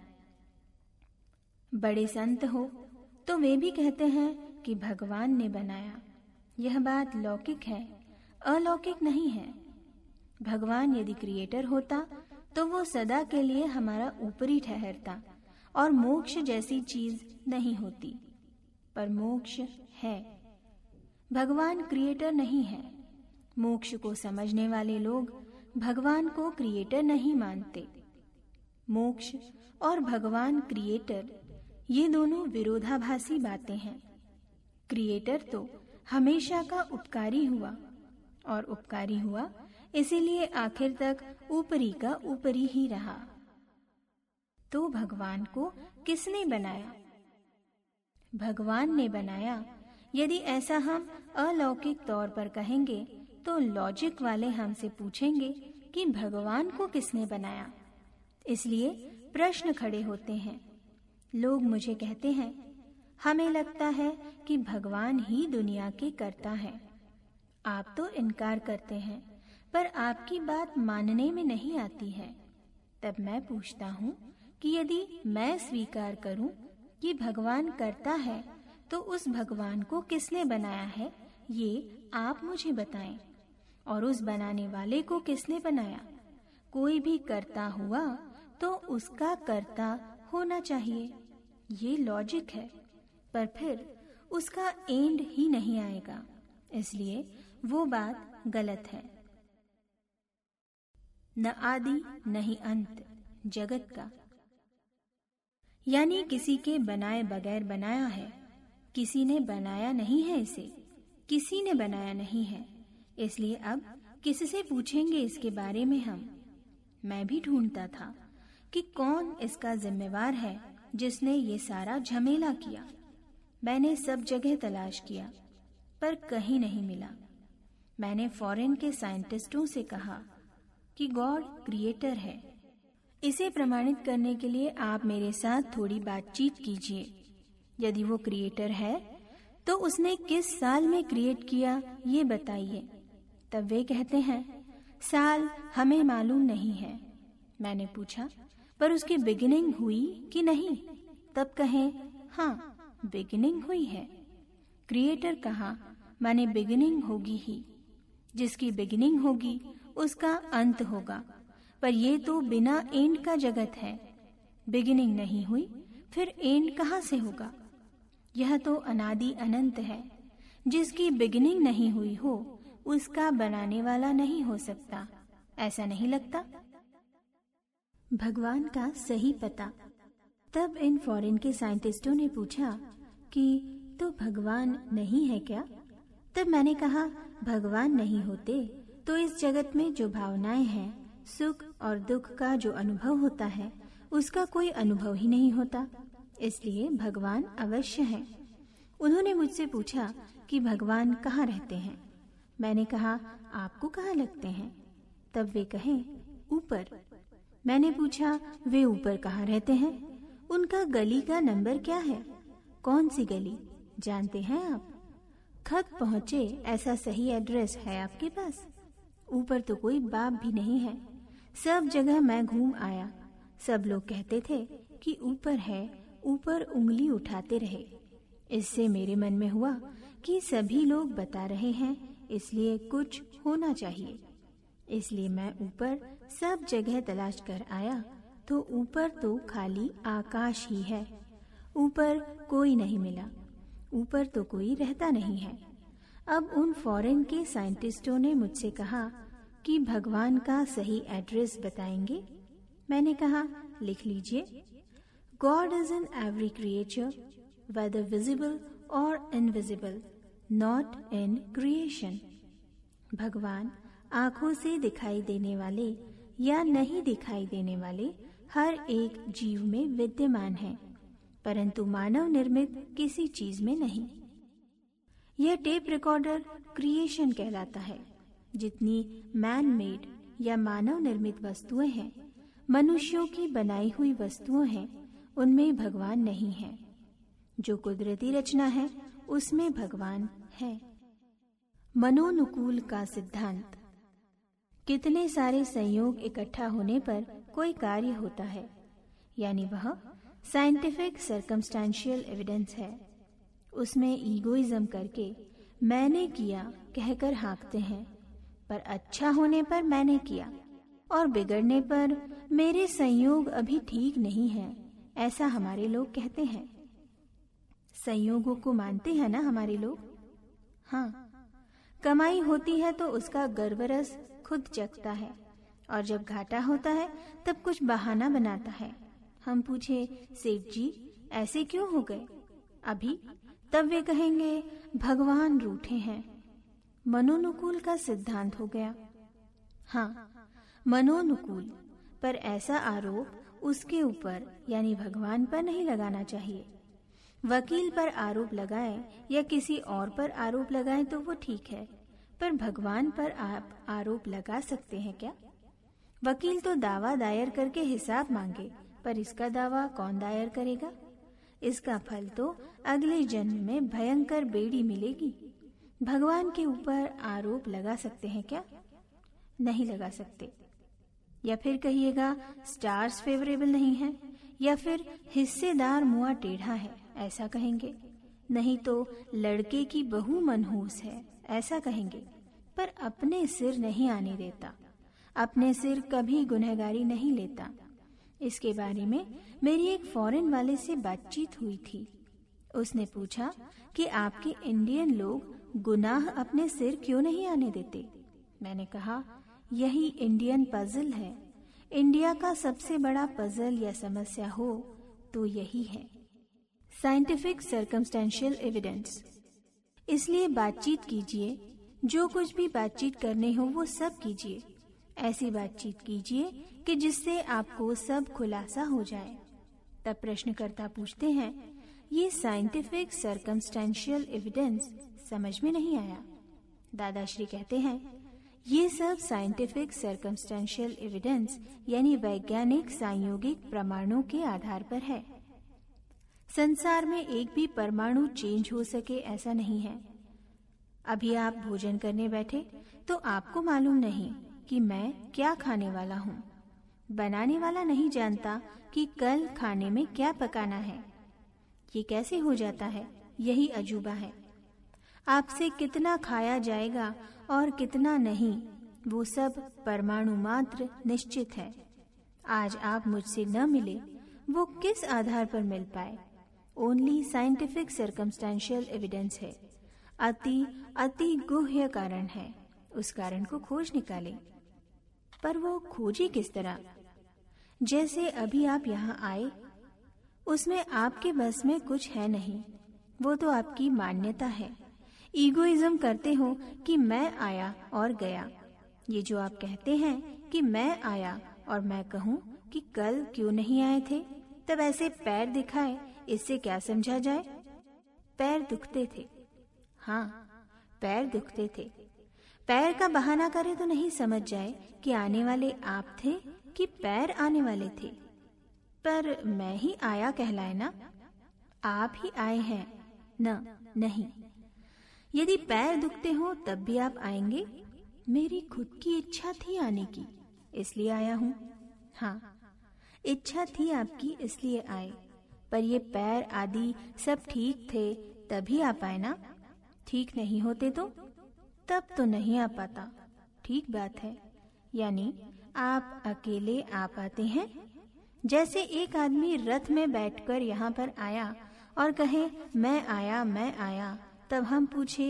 बड़े संत हो तो वे भी कहते हैं कि भगवान ने बनाया। यह बात लौकिक है, अलौकिक नहीं है। भगवान यदि क्रिएटर होता तो वो सदा के लिए हमारा ऊपरी ठहरता और मोक्ष जैसी चीज नहीं होती। पर मोक्ष है, भगवान क्रिएटर नहीं है। मोक्ष को समझने वाले लोग भगवान को क्रिएटर नहीं मानते। मोक्ष और भगवान क्रिएटर ये दोनों विरोधाभासी बातें हैं। क्रिएटर तो हमेशा का उपकारी हुआ और उपकारी हुआ इसीलिए आखिर तक ऊपरी का ऊपरी ही रहा। तो भगवान को किसने बनाया? भगवान ने बनाया। यदि ऐसा हम अलौकिक तौर पर कहेंगे तो लॉजिक वाले हमसे पूछेंगे कि भगवान को किसने बनाया। इसलिए प्रश्न खड़े होते हैं। लोग मुझे कहते हैं, हमें लगता है कि भगवान ही दुनिया के कर्ता है। आप तो इनकार करते हैं, पर आपकी बात मानने में नहीं आती है। तब मैं पूछता हूँ कि यदि मैं स्वीकार करूँ कि भगवान करता है तो उस भगवान को किसने बनाया है, ये आप मुझे बताएं। और उस बनाने वाले को किसने बनाया? कोई भी करता हुआ तो उसका कर्ता होना चाहिए। ये लॉजिक है। पर फिर उसका एंड ही नहीं आएगा, इसलिए वो बात गलत है। न आदि नहीं अंत जगत का, यानी किसी के बनाए बगैर बनाया है। किसी ने बनाया नहीं है इसे, किसी ने बनाया नहीं है। इसलिए अब किससे पूछेंगे इसके बारे में हम? मैं भी ढूंढता था कि कौन इसका जिम्मेवार है जिसने ये सारा झमेला किया। मैंने सब जगह तलाश किया पर कहीं नहीं मिला। मैंने फॉरेन के साइंटिस्टों से कहा कि गॉड क्रिएटर है। इसे प्रमाणित करने के लिए आप मेरे साथ थोड़ी बातचीत कीजिए। यदि वो क्रिएटर है तो उसने किस साल में क्रिएट किया ये बताइए। तब वे कहते हैं, साल हमें मालूम नहीं है। मैंने पूछा, पर उसकी बिगिनिंग हुई कि नहीं? तब कहें, हाँ बिगिनिंग हुई है। क्रिएटर कहा, माने बिगिनिंग होगी ही। जिसकी बिगिनिंग होगी उसका अंत होगा। पर ये तो बिना एंड का जगत है। बिगिनिंग नहीं हुई फिर एंड कहाँ से होगा? यह तो अनादि अनंत है। जिसकी बिगिनिंग नहीं हुई हो उसका बनाने वाला नहीं हो सकता। ऐसा नहीं लगता? भगवान का सही पता। तब इन फॉरेन के साइंटिस्टों ने पूछा कि तो भगवान नहीं है क्या? तब मैंने कहा, भगवान नहीं होते तो इस जगत में जो भावनाएं हैं, सुख और दुख का जो अनुभव होता है, उसका कोई अनुभव ही नहीं होता। इसलिए भगवान अवश्य है। उन्होंने मुझसे पूछा कि भगवान कहाँ रहते हैं। मैंने कहा, आपको कहाँ लगते हैं? तब वे कहें, ऊपर। मैंने पूछा, वे ऊपर कहाँ रहते हैं? उनका गली का नंबर क्या है? कौन सी गली जानते हैं आप? खत पहुँचे ऐसा सही एड्रेस है आपके पास? ऊपर तो कोई बाप भी नहीं है। सब जगह मैं घूम आया। सब लोग कहते थे कि ऊपर है, ऊपर उंगली उठाते रहे। इससे मेरे मन में हुआ कि सभी लोग बता रहे हैं, इसलिए कुछ होना चाहिए। इसलिए मैं ऊपर सब जगह तलाश कर आया तो ऊपर तो खाली आकाश ही है। ऊपर कोई नहीं मिला। ऊपर तो कोई रहता नहीं है। अब उन फॉरेन के साइंटिस्टों ने मुझसे कहा कि भगवान का सही एड्रेस बताएंगे। मैंने कहा, लिख लीजिए, God is in every creature, whether visible और इनविजिबल, नॉट इन क्रिएशन। भगवान आंखों से दिखाई देने वाले या नहीं दिखाई देने वाले हर एक जीव में विद्यमान है, परंतु मानव निर्मित किसी चीज में नहीं। यह टेप रिकॉर्डर क्रिएशन कहलाता है। जितनी मैन मेड या मानव निर्मित वस्तुएं हैं, मनुष्यों की बनाई हुई वस्तुएं हैं, उनमें भगवान नहीं है। जो कुदरती रचना है उसमें भगवान है। मनोनुकूल का सिद्धांत। कितने सारे संयोग इकट्ठा होने पर कोई कार्य होता है, यानी वह साइंटिफिक सर्कमस्टेंशियल एविडेंस है। उसमें ईगोइज्म करके मैंने किया कहकर हाँकते हैं, पर अच्छा होने पर मैंने किया और बिगड़ने पर मेरे संयोग अभी ठीक नहीं है, ऐसा हमारे लोग कहते हैं। संयोगों को मानते हैं ना हमारे लोग। हाँ, कमाई होती है तो उसका गर्वरस खुद चखता है, और जब घाटा होता है तब कुछ बहाना बनाता है। हम पूछे, सेठ जी ऐसे क्यों हो गए अभी, तब वे कहेंगे भगवान रूठे हैं। मनोनुकूल का सिद्धांत हो गया। हाँ, मनोनुकूल, पर ऐसा आरोप उसके ऊपर यानी भगवान पर नहीं लगाना चाहिए। वकील पर आरोप लगाए या किसी और पर आरोप लगाए तो वो ठीक है, पर भगवान पर आप आरोप लगा सकते हैं क्या? वकील तो दावा दायर करके हिसाब मांगे, पर इसका दावा कौन दायर करेगा? इसका फल तो अगले जन्म में भयंकर बेड़ी मिलेगी। भगवान के ऊपर आरोप लगा सकते हैं क्या? नहीं लगा सकते। या फिर कहिएगा स्टार्स फेवरेबल नहीं है, या फिर हिस्सेदार मुआ टेढ़ा है, ऐसा कहेंगे। नहीं तो लड़के की बहू मनहूस है, ऐसा कहेंगे। पर अपने सिर नहीं आने देता, अपने सिर कभी गुनहगारी नहीं लेता। इसके बारे में मेरी एक फॉरेन वाले से बातचीत हुई थी। उसने पूछा कि आपके इंडियन लोग गुनाह अपने सिर क्यों नहीं आने देते। मैंने कहा, यही इंडियन पजल है। इंडिया का सबसे बड़ा पजल या समस्या हो तो यही है, साइंटिफिक सर्कमस्टेंशियल एविडेंस। इसलिए बातचीत कीजिए, जो कुछ भी बातचीत करने हो वो सब कीजिए। ऐसी बातचीत कीजिए कि जिससे आपको सब खुलासा हो जाए। तब प्रश्नकर्ता पूछते हैं, ये साइंटिफिक सर्कमस्टेंशियल एविडेंस समझ में नहीं आया। दादाश्री कहते हैं, ये सब साइंटिफिक सर्कमस्टेंशियल एविडेंस यानी वैज्ञानिक संयोगिक प्रमाणों के आधार पर है। संसार में एक भी परमाणु चेंज हो सके ऐसा नहीं है। अभी आप भोजन करने बैठे तो आपको मालूम नहीं कि मैं क्या खाने वाला हूँ। बनाने वाला नहीं जानता कि कल खाने में क्या पकाना है। ये कैसे हो जाता है? यही अजूबा है। आपसे कितना खाया जाएगा और कितना नहीं, वो सब परमाणु मात्र निश्चित है। आज आप मुझसे न मिले, वो किस आधार पर मिल पाए? ओनली साइंटिफिक सर्कमस्टेंशियल एविडेंस है। अति गुह्य कारण है। उस कारण को खोज निकाले। पर वो खोजे किस तरह? जैसे अभी आप यहाँ आए, उसमें आपके बस में कुछ है नहीं। वो तो आपकी मान्यता है। ईगोइज्म करते हो कि मैं आया और गया। ये जो आप कहते हैं कि मैं आया और मैं कहूँ कि कल क्यों नहीं आए थे, तब ऐसे पैर दिखाए, इससे क्या समझा जाए? पैर दुखते थे। हाँ, पैर दुखते थे। पैर का बहाना करे तो नहीं समझ जाए कि आने वाले आप थे कि पैर आने वाले थे। पर मैं ही आया कहलाए ना, आप ही आए हैं न? नहीं। यदि पैर दुखते हो तब भी आप आएंगे। मेरी खुद की इच्छा थी आने की, इसलिए आया हूँ। हाँ, इच्छा थी आपकी, इसलिए आए। पर ये पैर आदि सब ठीक थे तभी आप आए ना। ठीक नहीं होते तो तब तो नहीं आ पाता। ठीक बात है। यानी आप अकेले आ पाते हैं। जैसे एक आदमी रथ में बैठकर यहाँ पर आया और कहे मैं आया, तब हम पूछे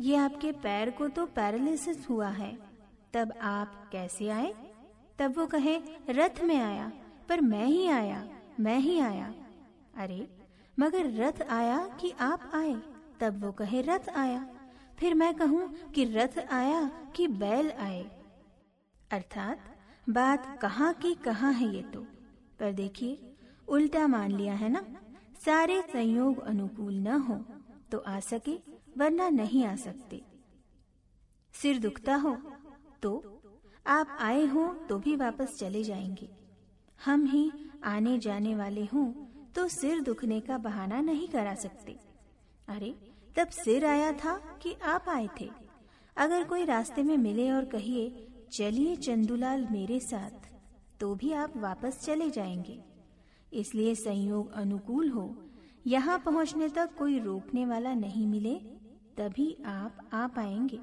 ये आपके पैर को तो पैरालिसिस हुआ है, तब आप कैसे आए? तब वो कहे, रथ में आया, पर मैं ही आया। अरे मगर रथ आया कि आप आए? तब वो कहे, रथ आया। फिर मैं कहूँ कि रथ आया कि बैल आए? अर्थात बात कहाँ की कहाँ है ये तो। पर देखिए, उल्टा मान लिया है ना। सारे संयोग अनुकूल न हो तो आ सके, वरना नहीं आ सकते। सिर दुखता हो तो आप आए हो तो भी वापस चले जाएंगे। हम ही आने जाने वाले हों तो सिर दुखने का बहाना नहीं करा सकते। अरे तब सिर आया था कि आप आए थे? अगर कोई रास्ते में मिले और कहिए, चलिए चंदूलाल मेरे साथ, तो भी आप वापस चले जाएंगे। इसलिए संयोग अनुकूल हो, यहाँ पहुँचने तक कोई रोकने वाला नहीं मिले, तभी आप आ पाएंगे।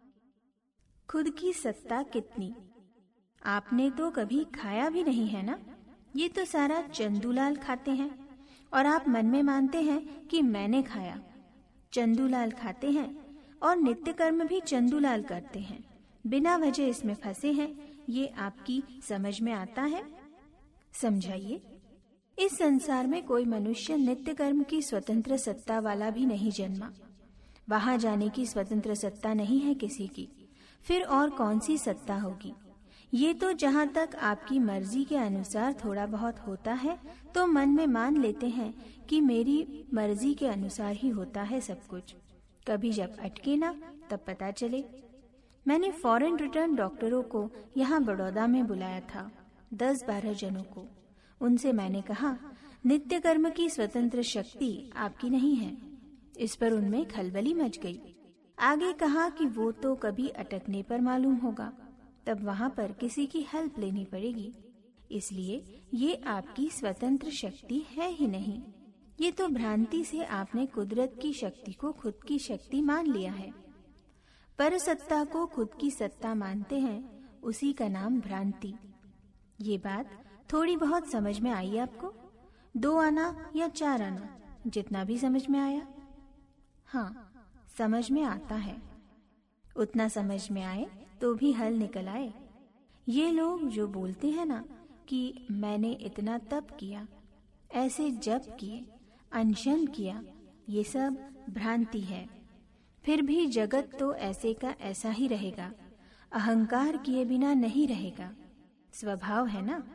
खुद की सत्ता कितनी? आपने तो कभी खाया भी नहीं है ना। ये तो सारा चंदूलाल खाते हैं और आप मन में मानते हैं कि मैंने खाया। चंदूलाल खाते हैं और नित्य कर्म भी चंदूलाल करते हैं, बिना वजह इसमें फंसे हैं। ये आपकी समझ में आता है? समझाइए। इस संसार में कोई मनुष्य नित्य कर्म की स्वतंत्र सत्ता वाला भी नहीं जन्मा। वहां जाने की स्वतंत्र सत्ता नहीं है किसी की, फिर और कौन सी सत्ता होगी? ये तो जहाँ तक आपकी मर्जी के अनुसार थोड़ा बहुत होता है तो मन में मान लेते हैं कि मेरी मर्जी के अनुसार ही होता है सब कुछ। कभी जब अटके ना तब पता चले। मैंने फॉरेन रिटर्न डॉक्टरों को यहाँ बड़ौदा में बुलाया था, 10-12 जनों को। उनसे मैंने कहा, नित्य कर्म की स्वतंत्र शक्ति आपकी नहीं है। इस पर उनमें खलबली मच गई। आगे कहा कि वो तो कभी अटकने पर मालूम होगा, तब वहां पर किसी की हेल्प लेनी पड़ेगी। इसलिए ये आपकी स्वतंत्र शक्ति है ही नहीं। ये तो भ्रांति से आपने कुदरत की शक्ति को खुद की शक्ति मान लिया है। पर सत्ता को खुद की सत्ता मानते हैं, उसी का नाम भ्रांति। ये बात थोड़ी बहुत समझ में आई आपको? 2 आना या 4 आना, जितना भी समझ में आया? हाँ, समझ में आता है। उतना समझ में आए तो भी हल निकल आए। ये लोग जो बोलते हैं ना कि मैंने इतना तप किया, ऐसे जप किए, अनशन किया, ये सब भ्रांति है। फिर भी जगत तो ऐसे का ऐसा ही रहेगा, अहंकार किए बिना नहीं रहेगा। स्वभाव है ना।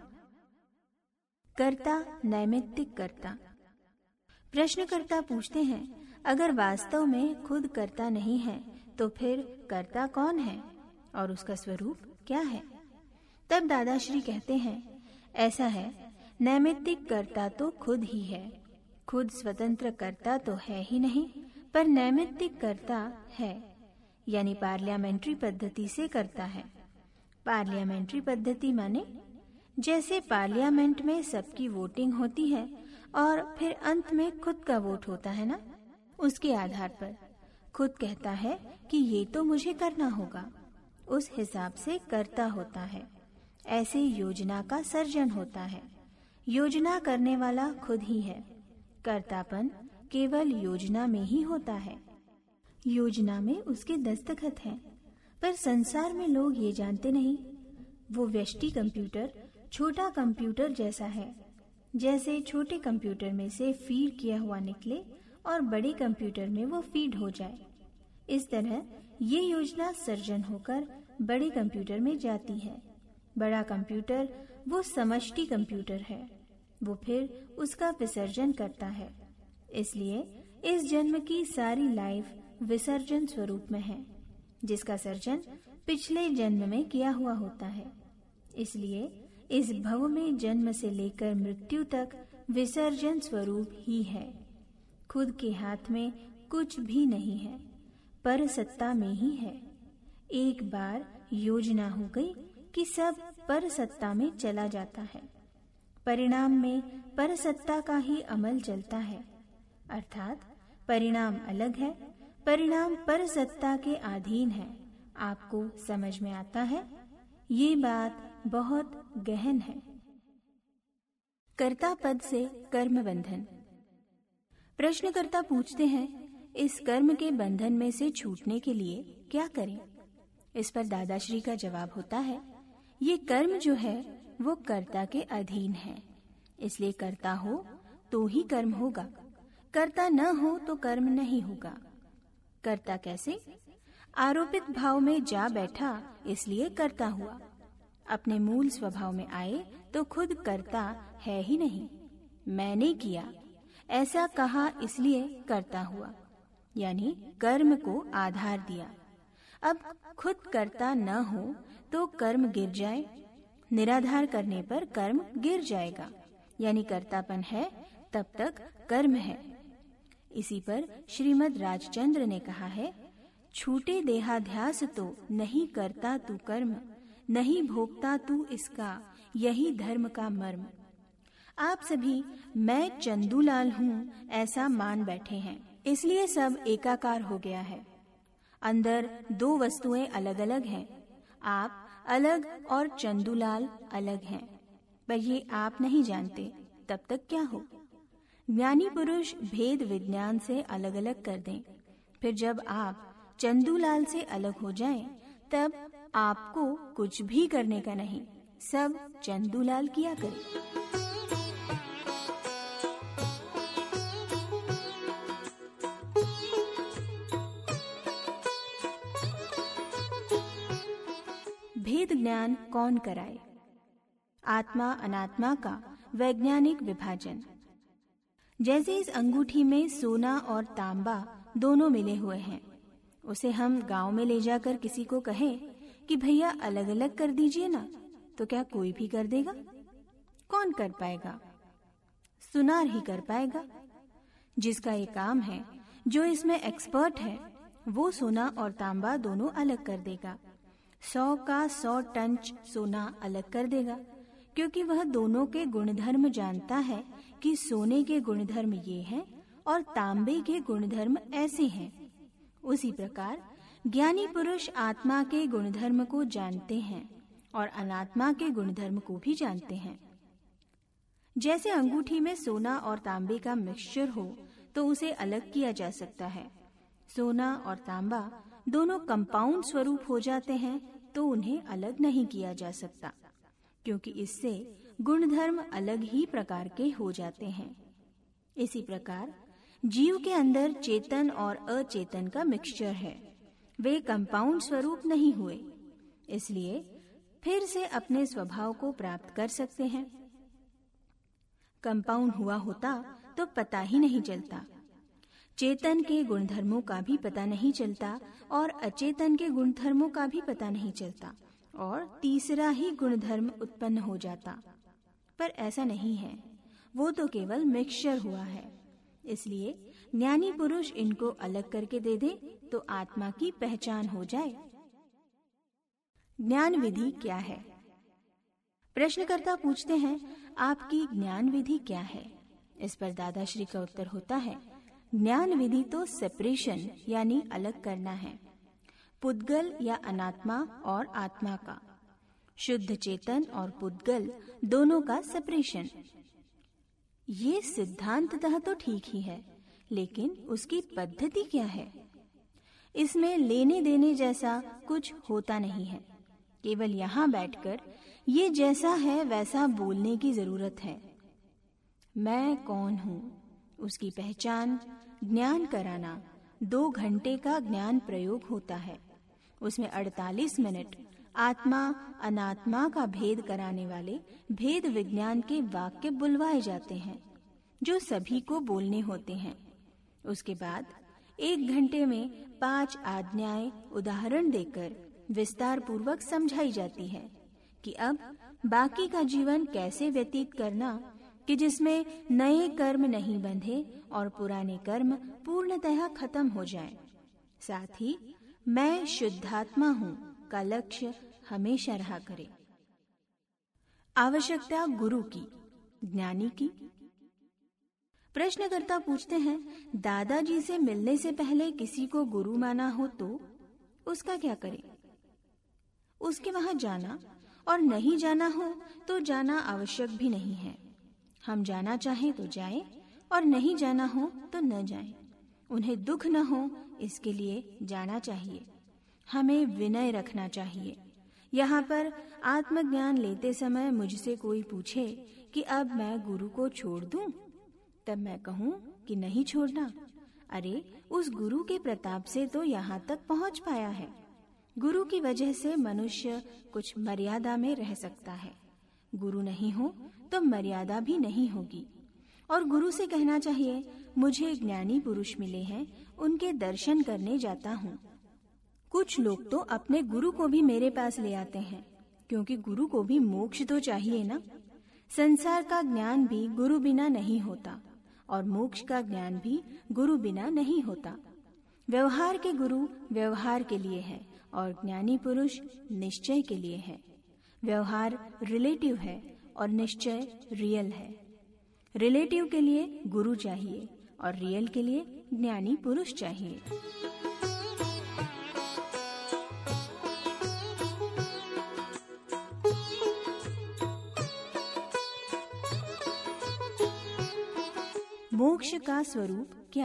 कर्ता नैमित्तिक कर्ता। प्रश्नकर्ता पूछते हैं, अगर वास्तव में खुद कर्ता नहीं है तो फिर कर्ता कौन है और उसका स्वरूप क्या है? तब दादाश्री कहते हैं, ऐसा है, नैमित्तिक कर्ता तो खुद ही है। खुद स्वतंत्र कर्ता तो है ही नहीं, पर नैमित्तिक कर्ता है, यानी पार्लियामेंट्री पद्धति से करता है। पार्लियामेंट्री पद्धति माने जैसे पार्लियामेंट में सबकी वोटिंग होती है और फिर अंत में खुद का वोट होता है ना, उसके आधार पर खुद कहता है कि ये तो मुझे करना होगा, उस हिसाब से करता होता है। ऐसे योजना का सर्जन होता है। योजना करने वाला खुद ही है। कर्तापन केवल योजना में ही होता है। योजना में उसके दस्तखत हैं, पर संसार में लोग ये जानते नहीं। वो व्यष्टि कंप्यूटर छोटा कंप्यूटर जैसा है, जैसे छोटे कंप्यूटर में से फीड किया हुआ निकले और बड़े कंप्यूटर में वो फीड हो जाए। इस तरह ये योजना सर्जन होकर बड़े कंप्यूटर में जाती है। बड़ा कंप्यूटर वो समष्टि कंप्यूटर है, वो फिर उसका विसर्जन करता है। इसलिए इस जन्म की सारी लाइफ विसर्जन स्वरूप में है, जिसका सर्जन पिछले जन्म में किया हुआ होता है। इसलिए इस भव में जन्म से लेकर मृत्यु तक विसर्जन स्वरूप ही है। खुद के हाथ में कुछ भी नहीं है, पर सत्ता में ही है। एक बार योजना हो गई कि सब पर सत्ता में चला जाता है। परिणाम में पर सत्ता का ही अमल चलता है, अर्थात परिणाम अलग है, परिणाम पर सत्ता के अधीन है। आपको समझ में आता है? ये बात बहुत गहन है। कर्ता पद से कर्म बंधन। प्रश्नकर्ता पूछते हैं, इस कर्म के बंधन में से छूटने के लिए क्या करें? इस पर दादाश्री का जवाब होता है, ये कर्म जो है वो कर्ता के अधीन है, इसलिए कर्ता हो तो ही कर्म होगा, कर्ता न हो तो कर्म नहीं होगा। कर्ता कैसे? आरोपित भाव में जा बैठा इसलिए कर्ता हुआ। अपने मूल स्वभाव में आए तो खुद कर्ता है ही नहीं। मैंने किया ऐसा कहा इसलिए कर्ता हुआ, यानी कर्म को आधार दिया। अब खुद कर्ता न हो तो कर्म गिर जाए, निराधार करने पर कर्म गिर जाएगा, यानी कर्तापन है तब तक कर्म है। इसी पर श्रीमद् राजचंद्र ने कहा है, छूटे देहाध्यास तो नहीं करता तू कर्म, नहीं भोगता तू इसका, यही धर्म का मर्म। आप सभी मैं चंदूलाल हूँ ऐसा मान बैठे हैं, इसलिए सब एकाकार हो गया है। अंदर दो वस्तुएं अलग अलग हैं, आप अलग और चंदूलाल अलग हैं, पर ये आप नहीं जानते, तब तक क्या हो। ज्ञानी पुरुष भेद विज्ञान से अलग अलग कर दें, फिर जब आप चंदूलाल से अलग हो जाएं, तब आपको कुछ भी करने का नहीं, सब चंदूलाल किया करे। भेद ज्ञान कौन कराए? आत्मा अनात्मा का वैज्ञानिक विभाजन। जैसे इस अंगूठी में सोना और तांबा दोनों मिले हुए हैं, उसे हम गांव में ले जाकर किसी को कहें कि भैया अलग अलग कर दीजिए ना, तो क्या कोई भी कर देगा? कौन कर पाएगा? सुनार ही कर पाएगा। जिसका ये काम है, जो इसमें एक्सपर्ट है, वो सोना और तांबा दोनों अलग कर देगा। 100 का 100 टन सोना अलग कर देगा, क्योंकि वह दोनों के गुणधर्म जानता है कि सोने के गुणधर्म ये हैं और तांबे के गुणधर्म ऐसे हैं। उसी प्रकार ज्ञानी पुरुष आत्मा के गुणधर्म को जानते हैं और अनात्मा के गुणधर्म को भी जानते हैं। जैसे अंगूठी में सोना और तांबे का मिक्सचर हो तो उसे अलग किया जा सकता है। सोना और तांबा दोनों कंपाउंड स्वरूप हो जाते हैं तो उन्हें अलग नहीं किया जा सकता, क्योंकि इससे गुणधर्म अलग ही प्रकार के हो जाते हैं। इसी प्रकार जीव के अंदर चेतन और अचेतन का मिक्सचर है, वे कंपाउंड स्वरूप नहीं हुए, इसलिए फिर से अपने स्वभाव को प्राप्त कर सकते हैं। कंपाउंड हुआ होता तो पता ही नहीं चलता, चेतन के गुणधर्मों का भी पता नहीं चलता और अचेतन के गुणधर्मों का भी पता नहीं चलता, और तीसरा ही गुणधर्म उत्पन्न हो जाता। पर ऐसा नहीं है, वो तो केवल मिक्सचर हुआ है। इसलिए ज्ञानी पुरुष इनको अलग करके दे दे तो आत्मा की पहचान हो जाए। ज्ञान विधि क्या है? प्रश्नकर्ता पूछते हैं, आपकी ज्ञान विधि क्या है? इस पर दादाश्री का उत्तर होता है, ज्ञान विधि तो सेपरेशन यानी अलग करना है, पुद्गल या अनात्मा और आत्मा का, शुद्ध चेतन और पुद्गल दोनों का सेपरेशन। ये सिद्धांततः तो ठीक ही है, लेकिन उसकी पद्धति क्या है? इसमें लेने देने जैसा कुछ होता नहीं है, केवल यहाँ बैठकर ये जैसा है वैसा बोलने की जरूरत है। मैं कौन हूँ, उसकी पहचान, ज्ञान कराना 2 घंटे का ज्ञान प्रयोग होता है। उसमें 48 मिनट आत्मा अनात्मा का भेद कराने वाले भेद विज्ञान के वाक्य बुलवाए जाते हैं, जो सभी को बोलने होते हैं। उसके बाद 1 घंटे में 5 आज्ञाएं उदाहरण देकर विस्तार पूर्वक समझाई जाती है कि अब बाकी का जीवन कैसे व्यतीत करना कि जिसमें नए कर्म नहीं बंधे और पुराने कर्म पूर्णतः खत्म हो जाएं। साथ ही मैं शुद्धात्मा हूँ का लक्ष्य हमेशा रहा करे। आवश्यकता गुरु की, ज्ञानी की। प्रश्नकर्ता पूछते हैं, दादाजी से मिलने से पहले किसी को गुरु माना हो तो उसका क्या करें? उसके वहां जाना और नहीं जाना हो तो जाना आवश्यक भी नहीं है। हम जाना चाहें तो जाएं और नहीं जाना हो तो न जाएं। उन्हें दुख न हो इसके लिए जाना चाहिए। हमें विनय रखना चाहिए। यहाँ पर आत्मज्ञान लेते समय मुझसे कोई पूछे कि अब मैं गुरु को छोड़ दूं, तब मैं कहूं कि नहीं छोड़ना। अरे, उस गुरु के प्रताप से तो यहाँ तक पहुँच पाया है। गुरु की वजह से मनुष्य कुछ मर्यादा में रह सकता है। गुरु नहीं हो तो मर्यादा भी नहीं होगी। और गुरु से कहना चाहिए, मुझे ज्ञानी पुरुष मिले हैं, उनके दर्शन करने जाता हूँ। कुछ लोग तो अपने गुरु को भी मेरे पास ले आते हैं, क्योंकि गुरु को भी मोक्ष तो चाहिए ना। संसार का ज्ञान भी गुरु बिना नहीं होता और मोक्ष का ज्ञान भी गुरु बिना नहीं होता। व्यवहार के गुरु व्यवहार के लिए है और ज्ञानी पुरुष निश्चय के लिए है। व्यवहार रिलेटिव है और निश्चय रियल है। रिलेटिव के लिए गुरु चाहिए और रियल के लिए ज्ञानी पुरुष चाहिए। मोक्ष का स्वरूप क्या?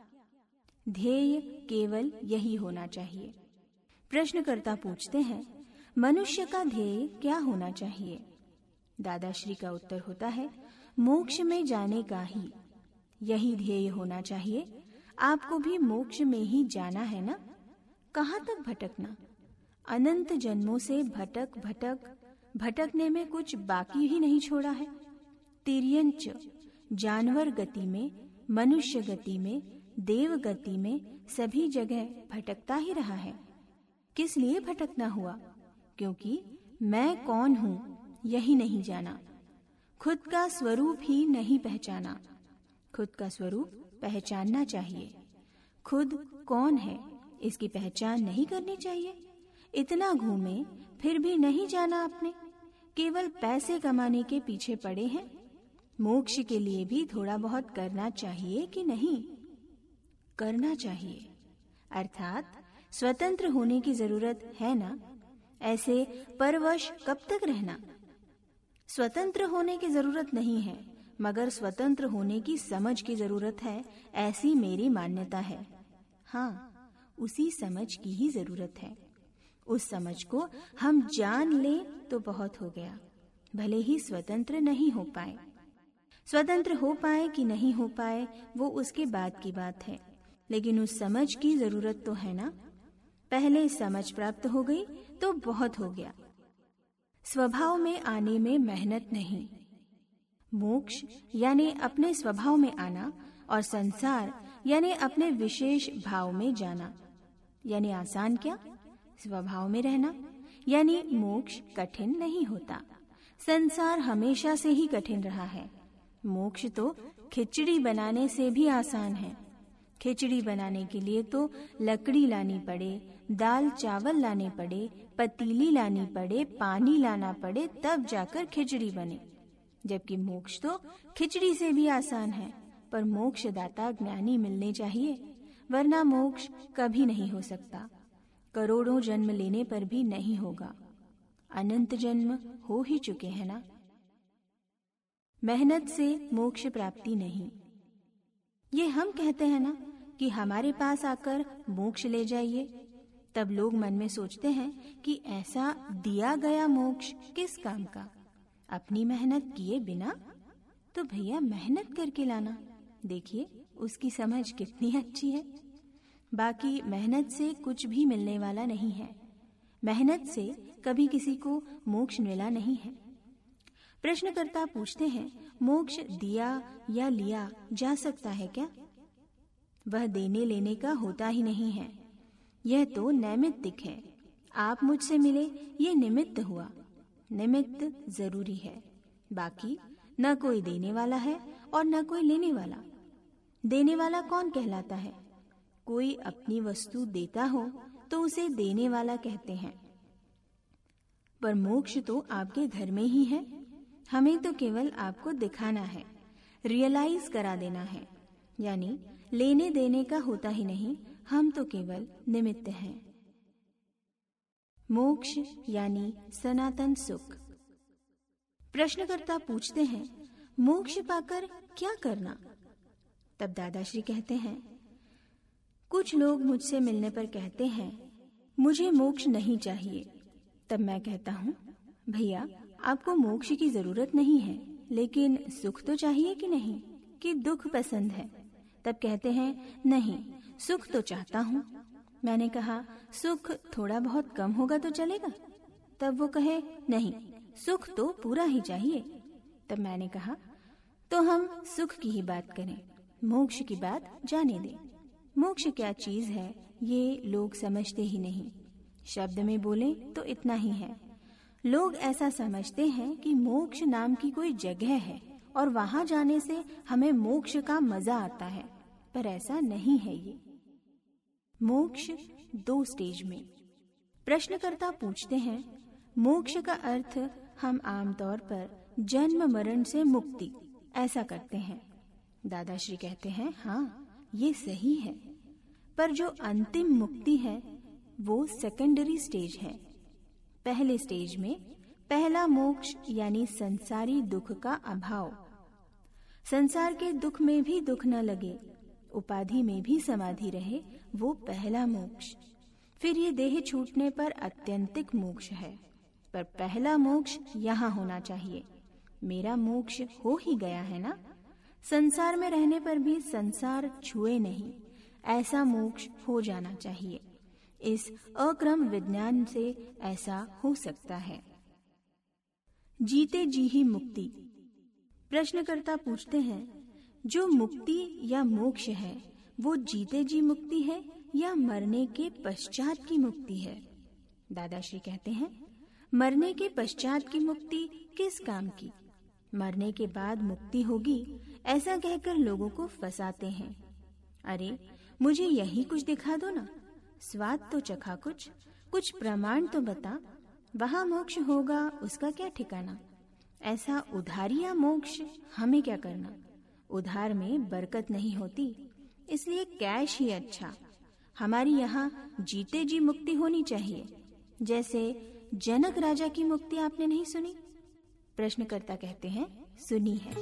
ध्येय केवल यही होना चाहिए। प्रश्नकर्ता पूछते हैं, मनुष्य का ध्येय क्या होना चाहिए? दादाश्री का उत्तर होता है, मोक्ष में जाने का ही यही ध्येय होना चाहिए। आपको भी मोक्ष में ही जाना है ना? कहाँ तक भटकना? अनंत जन्मों से भटकने में कुछ बाकी ही नहीं छोड़ा है। तिर्यंच जानवर गति में, मनुष्य गति में, देव गति में सभी जगह भटकता ही रहा है। किस लिए भटकना हुआ? क्योंकि मैं कौन हूँ यही नहीं जाना, खुद का स्वरूप ही नहीं पहचाना। खुद का स्वरूप पहचानना चाहिए। खुद कौन है इसकी पहचान नहीं करनी चाहिए। इतना घूमे फिर भी नहीं जाना आपने, केवल पैसे कमाने के पीछे पड़े हैं। मोक्ष के लिए भी थोड़ा बहुत करना चाहिए कि नहीं? करना चाहिए। अर्थात स्वतंत्र होने की जरूरत है ना? ऐसे परवश कब तक रहना? स्वतंत्र होने की जरूरत नहीं है, मगर स्वतंत्र होने की समझ की जरूरत है, ऐसी मेरी मान्यता है। हाँ, उसी समझ की ही जरूरत है। उस समझ को हम जान लें तो बहुत हो गया। भले ही स्वतंत्र नहीं हो पाए, स्वतंत्र हो पाए कि नहीं हो पाए वो उसके बाद की बात है, लेकिन उस समझ की जरूरत तो है ना। पहले समझ प्राप्त हो गई तो बहुत हो गया। स्वभाव में आने में मेहनत नहीं। मोक्ष यानी अपने स्वभाव में आना और संसार यानी अपने विशेष भाव में जाना। यानी आसान क्या? स्वभाव में रहना। यानी मोक्ष कठिन नहीं होता। संसार हमेशा से ही कठिन रहा है। मोक्ष तो खिचड़ी बनाने से भी आसान है। खिचड़ी बनाने के लिए तो लकड़ी लानी पड़े, दाल चावल लाने पड़े, पतीली लानी पड़े, पानी लाना पड़े, तब जाकर खिचड़ी बने। जबकि मोक्ष तो खिचड़ी से भी आसान है, पर मोक्षदाता ज्ञानी मिलने चाहिए, वरना मोक्ष कभी नहीं हो सकता। करोड़ों जन्म लेने पर भी नहीं होगा। अनंत जन्म हो ही चुके हैं ना। मेहनत से मोक्ष प्राप्ति नहीं। ये हम कहते हैं ना कि हमारे पास आकर मोक्ष ले जाइए, तब लोग मन में सोचते हैं कि ऐसा दिया गया मोक्ष किस काम का? अपनी मेहनत किए बिना? तो भैया मेहनत करके लाना। देखिए उसकी समझ कितनी अच्छी है। बाकी मेहनत से कुछ भी मिलने वाला नहीं है। मेहनत से कभी किसी को मोक्ष मिला नहीं है। प्रश्नकर्ता पूछते हैं, मोक्ष दिया या लिया जा सकता है क्या? वह देने लेने का होता ही नहीं है। यह तो नैमित्तिक है। आप मुझसे मिले, ये निमित्त हुआ। निमित्त जरूरी है, बाकी न कोई देने वाला है और न कोई लेने वाला। देने वाला कौन कहलाता है? कोई अपनी वस्तु देता हो तो उसे देने वाला कहते हैं। पर मोक्ष तो आपके घर में ही है। हमें तो केवल आपको दिखाना है, रियलाइज करा देना है। यानी लेने देने का होता ही नहीं, हम तो केवल निमित्त हैं। मोक्ष यानी सनातन सुख। प्रश्नकर्ता पूछते हैं, मोक्ष पाकर क्या करना? तब दादाश्री कहते हैं, कुछ लोग मुझसे मिलने पर कहते हैं मुझे मोक्ष नहीं चाहिए। तब मैं कहता हूँ भैया आपको मोक्ष की जरूरत नहीं है, लेकिन सुख तो चाहिए कि नहीं, कि दुख पसंद है। तब कहते हैं नहीं, सुख तो चाहता हूँ। मैंने कहा सुख थोड़ा बहुत कम होगा तो चलेगा? तब वो कहे नहीं, सुख तो पूरा ही चाहिए। तब मैंने कहा तो हम सुख की ही बात करें, मोक्ष की बात जाने दें। मोक्ष क्या चीज है ये लोग समझते ही नहीं। शब्द में बोले तो इतना ही है। लोग ऐसा समझते हैं कि मोक्ष नाम की कोई जगह है और वहां जाने से हमें मोक्ष का मजा आता है, पर ऐसा नहीं है। ये मोक्ष 2 स्टेज में। प्रश्नकर्ता पूछते हैं मोक्ष का अर्थ हम आमतौर पर जन्म मरण से मुक्ति ऐसा करते हैं। दादाश्री कहते हैं हाँ ये सही है, पर जो अंतिम मुक्ति है वो सेकेंडरी स्टेज है। पहले स्टेज में पहला मोक्ष यानी संसारी दुख का अभाव, संसार के दुख में भी दुख न लगे, उपाधि में भी समाधि रहे, वो पहला मोक्ष। फिर ये देह छूटने पर अत्यंतिक मोक्ष है, पर पहला मोक्ष यहाँ होना चाहिए। मेरा मोक्ष हो ही गया है ना, संसार में रहने पर भी संसार छुए नहीं, ऐसा मोक्ष हो जाना चाहिए। इस अक्रम विज्ञान से ऐसा हो सकता है। जीते जी ही मुक्ति। प्रश्नकर्ता पूछते हैं जो मुक्ति या मोक्ष है वो जीते जी मुक्ति है या मरने के पश्चात की मुक्ति है? दादाश्री कहते हैं मरने के पश्चात की मुक्ति किस काम की? मरने के बाद मुक्ति होगी ऐसा कहकर लोगों को फंसाते हैं। अरे मुझे यही कुछ दिखा दो ना, स्वाद तो चखा, कुछ प्रमाण तो बता, वहां मोक्ष होगा उसका क्या ठिकाना? ऐसा उधारिया मोक्ष हमें क्या करना? उधार में बरकत नहीं होती, इसलिए कैश ही अच्छा। हमारी यहाँ जीते जी मुक्ति होनी चाहिए, जैसे जनक राजा की मुक्ति आपने नहीं सुनी? प्रश्नकर्ता कहते हैं सुनी है।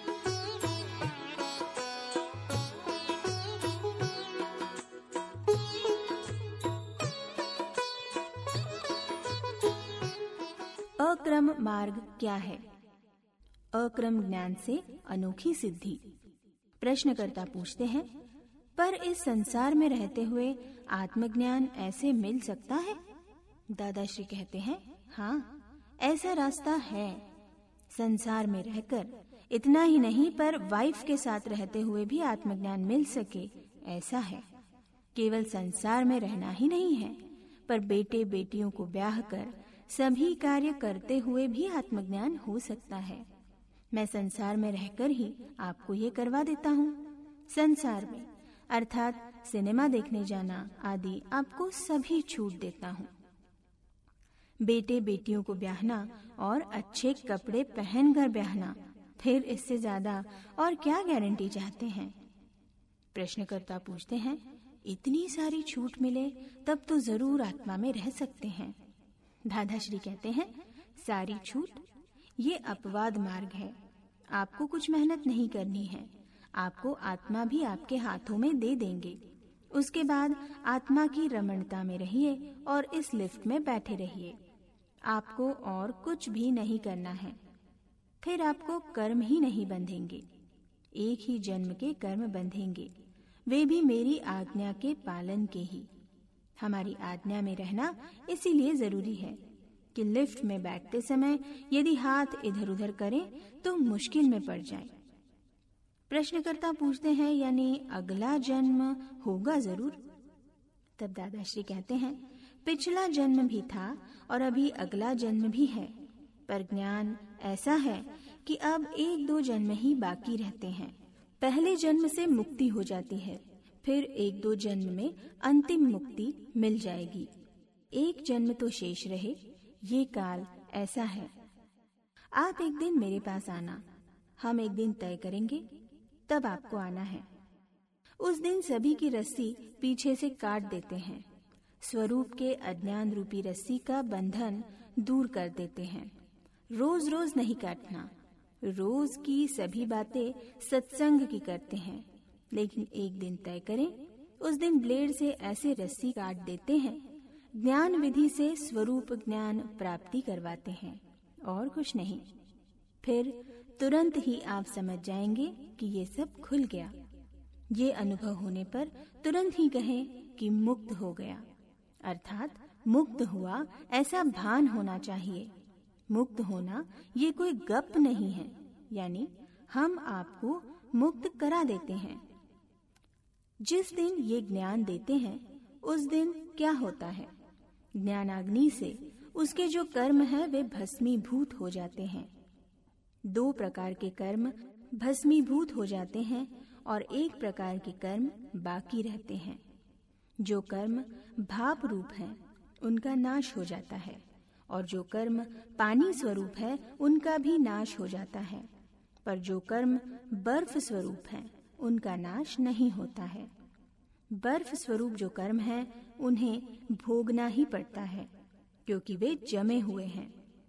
अक्रम मार्ग क्या है? अक्रम ज्ञान से अनोखी सिद्धि। प्रश्नकर्ता पूछते हैं पर इस संसार में रहते हुए आत्मज्ञान ऐसे मिल सकता है? दादाश्री कहते हैं हाँ ऐसा रास्ता है। संसार में रहकर इतना ही नहीं पर वाइफ के साथ रहते हुए भी आत्मज्ञान मिल सके ऐसा है। केवल संसार में रहना ही नहीं है पर बेटे बेटियों को ब्याह कर सभी कार्य करते हुए भी आत्मज्ञान हो सकता है। मैं संसार में रहकर ही आपको ये करवा देता हूँ। संसार में अर्थात सिनेमा देखने जाना आदि आपको सभी छूट देता हूँ। बेटे बेटियों को ब्याहना और अच्छे कपड़े पहनकर ब्याहना, फिर इससे ज्यादा और क्या गारंटी चाहते हैं? प्रश्नकर्ता पूछते हैं इतनी सारी छूट मिले तब तो जरूर आत्मा में रह सकते हैं। दादाश्री कहते हैं सारी छूट ये अपवाद मार्ग है। आपको कुछ मेहनत नहीं करनी है, आपको आत्मा भी आपके हाथों में दे देंगे। उसके बाद आत्मा की रमणता में रहिए और इस लिफ्ट में बैठे रहिए। आपको और कुछ भी नहीं करना है। फिर आपको कर्म ही नहीं बंधेंगे, एक ही जन्म के कर्म बंधेंगे, वे भी मेरी आज्ञा के पालन के ही। हमारी आज्ञा में रहना इसीलिए जरूरी है कि लिफ्ट में बैठते समय यदि हाथ इधर उधर करें तो मुश्किल में पड़ जाए। प्रश्नकर्ता पूछते हैं यानी अगला जन्म होगा जरूर? तब दादाश्री कहते हैं पिछला जन्म भी था और अभी अगला जन्म भी है, पर ज्ञान ऐसा है कि अब 1-2 जन्म ही बाकी रहते हैं। पहले जन्म से मुक्ति हो जाती है, फिर 1-2 जन्म में अंतिम मुक्ति मिल जाएगी। एक जन्म तो शेष रहे, ये काल ऐसा है। आप एक दिन मेरे पास आना, हम एक दिन तय करेंगे, तब आपको आना है। उस दिन सभी की रस्सी पीछे से काट देते हैं, स्वरूप के अज्ञान रूपी रस्सी का बंधन दूर कर देते हैं। रोज रोज नहीं काटना, रोज की सभी बातें सत्संग की करते हैं, लेकिन एक दिन तय करें, उस दिन ब्लेड से ऐसे रस्सी काट देते हैं, ज्ञान विधि से स्वरूप ज्ञान प्राप्ति करवाते हैं और कुछ नहीं। फिर तुरंत ही आप समझ जाएंगे कि ये सब खुल गया। ये अनुभव होने पर तुरंत ही कहें कि मुक्त हो गया, अर्थात मुक्त हुआ ऐसा भान होना चाहिए। मुक्त होना ये कोई गप नहीं है, यानी हम आपको मुक्त करा देते हैं। जिस दिन ये ज्ञान देते हैं उस दिन क्या होता है, ज्ञानाग्नि से उसके जो कर्म है वे भस्मीभूत हो जाते हैं। 2 प्रकार के कर्म भस्मीभूत हो जाते हैं और 1 प्रकार के कर्म बाकी रहते हैं। जो कर्म भाप रूप हैं उनका नाश हो जाता है और जो कर्म पानी स्वरूप है उनका भी नाश हो जाता है, पर जो कर्म बर्फ स्वरूप हैं उनका नाश नहीं होता है। बर्फ स्वरूप जो कर्म है उन्हें भोगना ही पड़ता है क्योंकि वे जमे हुए हैं।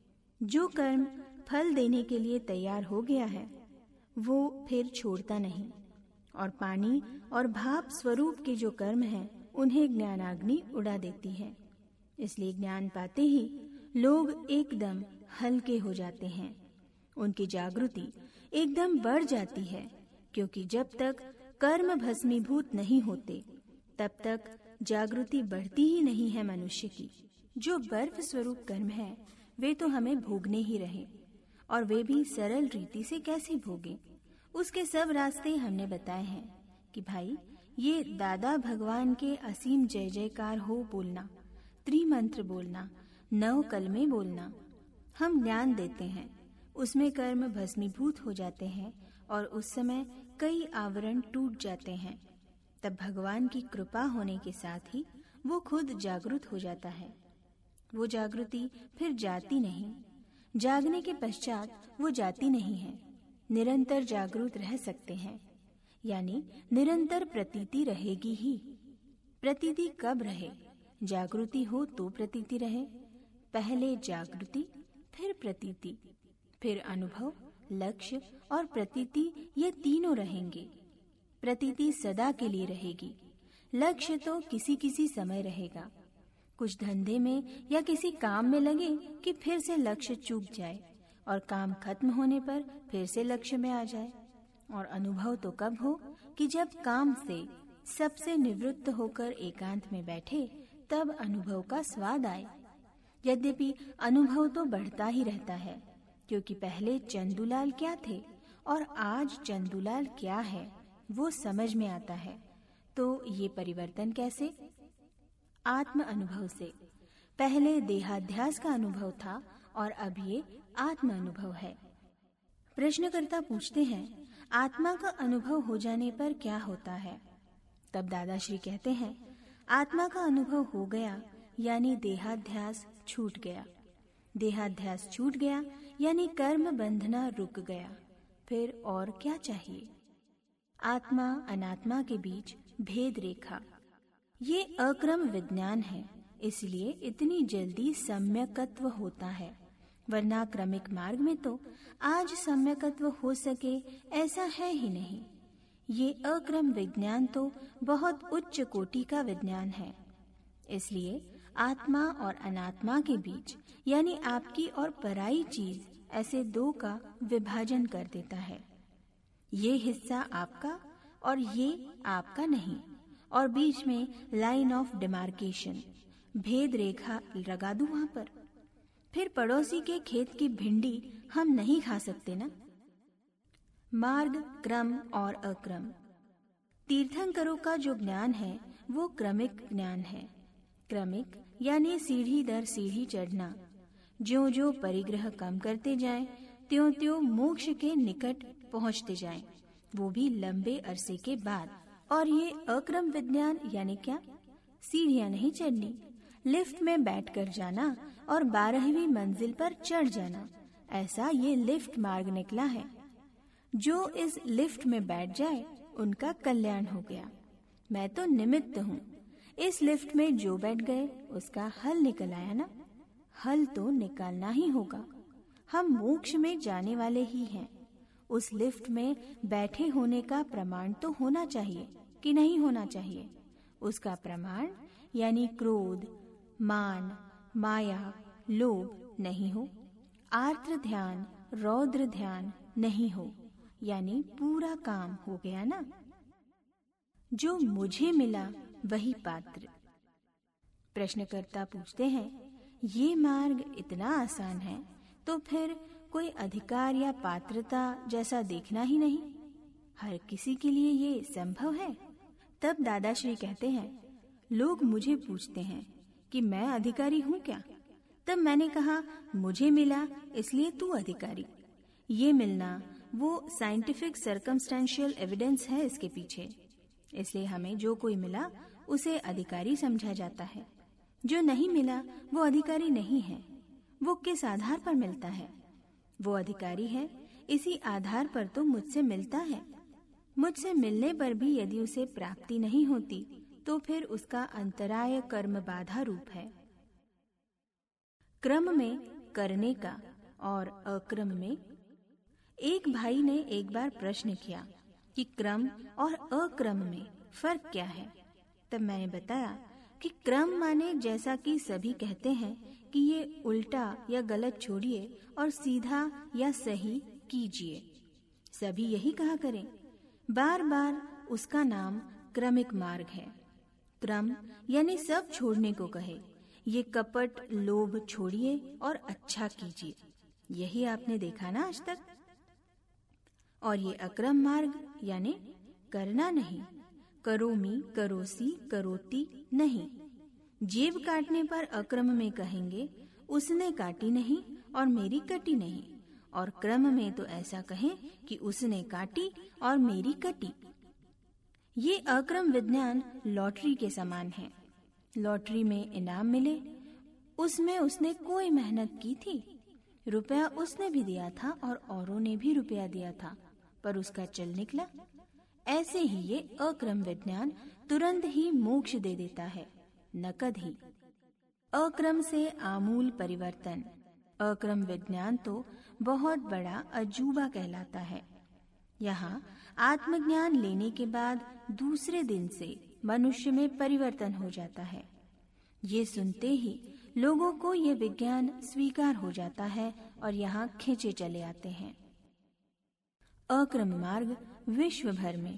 जो कर्म फल देने के लिए तैयार हो गया है वो फिर छोड़ता नहीं, और पानी और भाप स्वरूप के जो कर्म हैं उन्हें ज्ञानाग्नि उड़ा देती है। इसलिए ज्ञान पाते ही लोग एकदम हल्के हो जाते हैं, उनकी जागृति एकदम बढ़ जाती है, क्योंकि जब तक कर्म भस्मीभूत नहीं होते तब तक जागृति बढ़ती ही नहीं है मनुष्य की। जो बर्फ स्वरूप कर्म है वे तो हमें भोगने ही रहे, और वे भी सरल रीति से कैसे भोगे, उसके सब रास्ते हमने बताए हैं कि भाई ये दादा भगवान के असीम जय जयकार हो बोलना, त्रिमंत्र बोलना, 9 कलमे बोलना, हम ज्ञान देते हैं, उसमें कर्म भस्मीभूत हो जाते हैं और उस समय कई आवरण टूट जाते हैं। तब भगवान की कृपा होने के साथ ही वो खुद जागृत हो जाता है। वो जागृति फिर जाती नहीं, जागने के पश्चात वो जाती नहीं है, निरंतर जागृत रह सकते हैं, यानी निरंतर प्रतीति रहेगी ही। प्रतीति कब रहे, जागृति हो तो प्रतीति रहे। पहले जागृति, फिर प्रतीति, फिर अनुभव, लक्ष्य और प्रतीति, ये तीनों रहेंगे। प्रतीति सदा के लिए रहेगी, लक्ष्य तो किसी किसी समय रहेगा। कुछ धंधे में या किसी काम में लगे कि फिर से लक्ष्य चूक जाए और काम खत्म होने पर फिर से लक्ष्य में आ जाए। और अनुभव तो कब हो कि जब काम से सबसे निवृत्त होकर एकांत में बैठे तब अनुभव का स्वाद आए। यद्यपि अनुभव तो बढ़ता ही रहता है, क्योंकि पहले चंदूलाल क्या थे और आज चंदूलाल क्या है वो समझ में आता है। तो ये परिवर्तन कैसे? आत्म अनुभव से। पहले देहाध्यास का अनुभव था और अब ये आत्म अनुभव है। प्रश्नकर्ता पूछते हैं, आत्मा का अनुभव हो जाने पर क्या होता है? तब दादाश्री कहते हैं, आत्मा का अनुभव हो गया यानी देहाध्यास छूट गया। देहाध्यास छूट गया यानी कर्म बंधना रुक गया। फिर और क्या चाहिए? आत्मा अनात्मा के बीच भेद रेखा, ये अक्रम विज्ञान है, इसलिए इतनी जल्दी सम्यकत्व होता है, वरना क्रमिक मार्ग में तो आज सम्यकत्व हो सके ऐसा है ही नहीं। ये अक्रम विज्ञान तो बहुत उच्च कोटि का विज्ञान है। इसलिए आत्मा और अनात्मा के बीच यानी आपकी और पराई चीज, ऐसे 2 का विभाजन कर देता है। ये हिस्सा आपका और ये आपका नहीं, और बीच में लाइन ऑफ डिमार्केशन, भेद रेखा लगा दूं वहां पर। फिर पड़ोसी के खेत की भिंडी हम नहीं खा सकते ना। मार्ग, क्रम और अक्रम। तीर्थंकरों का जो ज्ञान है वो क्रमिक ज्ञान है। क्रमिक यानी सीढ़ी दर सीढ़ी चढ़ना। ज्यों ज्यों परिग्रह कम करते जाएं, त्यों त्यों मोक्ष के निकट पहुंचते जाएं, वो भी लंबे अरसे के बाद। और ये अक्रम विज्ञान यानी क्या? सीढ़ियां नहीं चढ़नी, लिफ्ट में बैठकर जाना और 12वीं मंजिल पर चढ़ जाना, ऐसा ये लिफ्ट मार्ग निकला है। जो इस लिफ्ट में बैठ जाए उनका कल्याण हो गया। मैं तो निमित्त हूँ, इस लिफ्ट में जो बैठ गए उसका हल निकल आया ना। हल तो निकालना ही होगा। हम मोक्ष में जाने वाले ही हैं। उस लिफ्ट में बैठे होने का प्रमाण तो होना चाहिए कि नहीं होना चाहिए? उसका प्रमाण यानी क्रोध, मान, माया, लोभ नहीं हो, आर्द्र ध्यान, रौद्र ध्यान नहीं हो, यानी पूरा काम हो गया ना। जो मुझे मिला वही पात्र। प्रश्नकर्ता पूछते हैं, ये मार्ग इतना आसान है तो फिर कोई अधिकार या पात्रता जैसा देखना ही नहीं, हर किसी के लिए ये संभव है? तब दादाश्री कहते हैं, लोग मुझे पूछते हैं कि मैं अधिकारी हूँ क्या? तब मैंने कहा, मुझे मिला इसलिए तू अधिकारी। ये मिलना वो साइंटिफिक सर्कमस्टेंशियल एविडेंस है इसके पीछे, इसलिए हमें जो कोई मिला उसे अधिकारी समझा जाता है। जो नहीं मिला वो अधिकारी नहीं है। वो किस आधार पर मिलता है? वो अधिकारी है इसी आधार पर तो मुझसे मिलता है। मुझसे मिलने पर भी यदि उसे प्राप्ति नहीं होती तो फिर उसका अंतराय कर्म बाधा रूप है। क्रम में करने का और अक्रम में। एक भाई ने एक बार प्रश्न किया कि क्रम और अक्रम में फर्क क्या है? तब मैंने बताया कि क्रम माने जैसा कि सभी कहते हैं कि ये उल्टा या गलत छोड़िए और सीधा या सही कीजिए, सभी यही कहा करें, बार बार उसका नाम क्रमिक मार्ग है। क्रम यानी सब छोड़ने को कहे, ये कपट लोभ छोड़िए और अच्छा कीजिए, यही आपने देखा ना आज तक। और ये अक्रम मार्ग यानी करना नहीं, करोमी, करोसी, करोती नहीं। जेब काटने पर अक्रम में कहेंगे, उसने काटी नहीं और मेरी कटी नहीं, और क्रम में तो ऐसा कहें कि उसने काटी और मेरी कटी। ये अक्रम विज्ञान लॉटरी के समान है। लॉटरी में इनाम मिले, उसमें उसने कोई मेहनत की थी, रुपया उसने भी दिया था और औरों ने भी रुपया दिया था, पर उसका चल निकला। ऐसे ही ये अक्रम विज्ञान तुरंत ही मोक्ष दे देता है, नकद ही। अक्रम से आमूल परिवर्तन। अक्रम विज्ञान तो बहुत बड़ा अजूबा कहलाता है। यहाँ आत्मज्ञान लेने के बाद दूसरे दिन से मनुष्य में परिवर्तन हो जाता है। ये सुनते ही लोगों को ये विज्ञान स्वीकार हो जाता है और यहाँ खींचे चले आते हैं। अक्रम मार्ग विश्व भर में।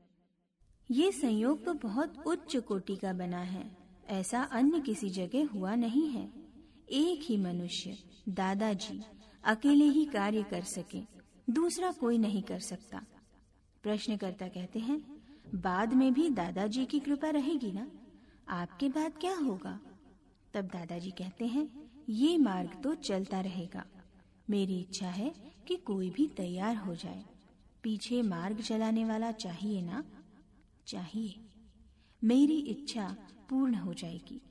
ये संयोग तो बहुत उच्च कोटि का बना है, ऐसा अन्य किसी जगह हुआ नहीं है। एक ही मनुष्य, दादाजी, अकेले ही कार्य कर सके, दूसरा कोई नहीं कर सकता। प्रश्नकर्ता कहते हैं, बाद में भी दादाजी की कृपा रहेगी ना? आपके बाद क्या होगा? तब दादाजी कहते हैं, ये मार्ग तो चलता रहेगा। मेरी इच्छा है कि कोई भी तैयार हो जाए। पीछे मार्ग चलाने वाला चाहिए ना? चाहिए। मेरी इच्छा पूर्ण हो जाएगी।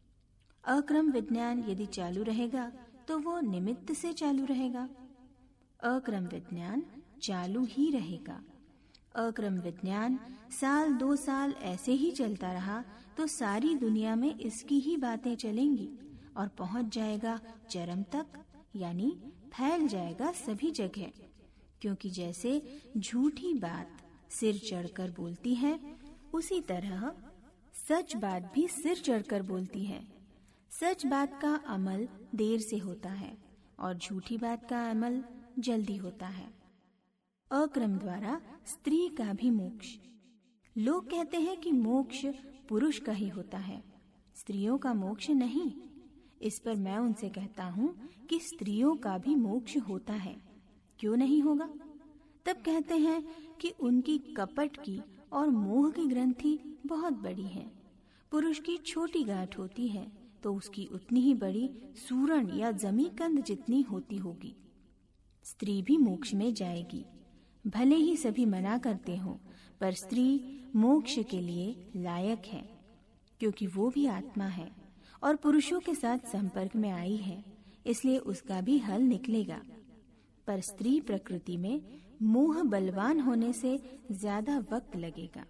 अक्रम विज्ञान यदि चालू रहेगा तो वो निमित्त से चालू रहेगा। अक्रम विज्ञान चालू ही रहेगा। अक्रम विज्ञान साल 2 साल ऐसे ही चलता रहा तो सारी दुनिया में इसकी ही बातें चलेंगी और पहुंच जाएगा चरम तक, यानी फैल जाएगा सभी जगह। क्योंकि जैसे झूठी बात सिर चढ़कर बोलती है, उसी तरह सच बात भी सिर चढ़कर बोलती है। सच बात का अमल देर से होता है और झूठी बात का अमल जल्दी होता है। अक्रम द्वारा स्त्री का भी मोक्ष। लोग कहते हैं कि मोक्ष पुरुष का ही होता है, स्त्रियों का मोक्ष नहीं। इस पर मैं उनसे कहता हूँ कि स्त्रियों का भी मोक्ष होता है, क्यों नहीं होगा? तब कहते हैं कि उनकी कपट की और मोह की ग्रंथि बहुत बड़ी है। पुरुष की छोटी गांठ होती है तो उसकी उतनी ही बड़ी सूरण या जमीकंद जितनी होती होगी। स्त्री भी मोक्ष में जाएगी, भले ही सभी मना करते हो, पर स्त्री मोक्ष के लिए लायक है, क्योंकि वो भी आत्मा है और पुरुषों के साथ संपर्क में आई है, इसलिए उसका भी हल निकलेगा। पर स्त्री प्रकृति में मोह बलवान होने से ज्यादा वक्त लगेगा।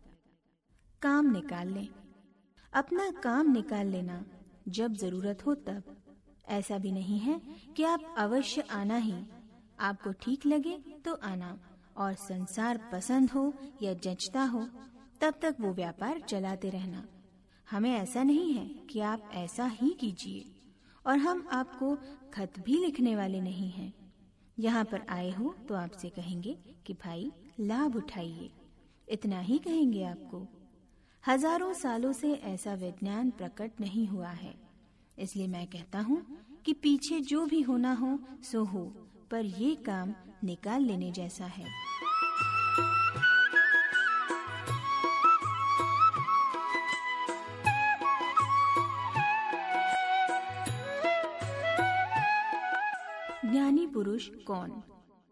काम निकाल लें। अपना काम निकाल लेना जब जरूरत हो तब। ऐसा भी नहीं है कि आप अवश्य आना ही, आपको ठीक लगे तो आना, और संसार पसंद हो या जचता हो तब तक वो व्यापार चलाते रहना। हमें ऐसा नहीं है कि आप ऐसा ही कीजिए, और हम आपको खत भी लिखने वाले नहीं हैं। यहाँ पर आए हो तो आपसे कहेंगे कि भाई लाभ उठाइए, इतना ही कहेंगे आपको। हजारों सालों से ऐसा विज्ञान प्रकट नहीं हुआ है, इसलिए मैं कहता हूँ कि पीछे जो भी होना हो सो हो, पर ये काम निकाल लेने जैसा है। ज्ञानी पुरुष कौन?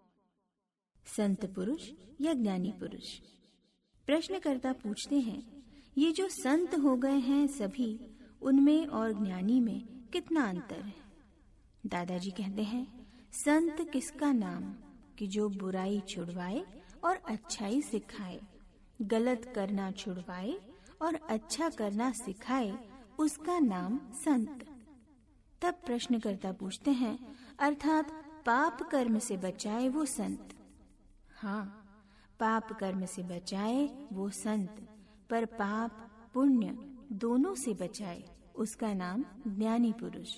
संत पुरुष या ज्ञानी पुरुष? प्रश्नकर्ता पूछते हैं, ये जो संत हो गए हैं सभी, उनमें और ज्ञानी में कितना अंतर है? दादाजी कहते हैं, संत किसका नाम कि जो बुराई छुड़वाए और अच्छाई सिखाए, गलत करना छुड़वाए और अच्छा करना सिखाए, उसका नाम संत। तब प्रश्नकर्ता पूछते हैं, अर्थात पाप कर्म से बचाए वो संत? हाँ, पाप कर्म से बचाए वो संत, पर पाप पुण्य दोनों से बचाए, उसका नाम ज्ञानी पुरुष।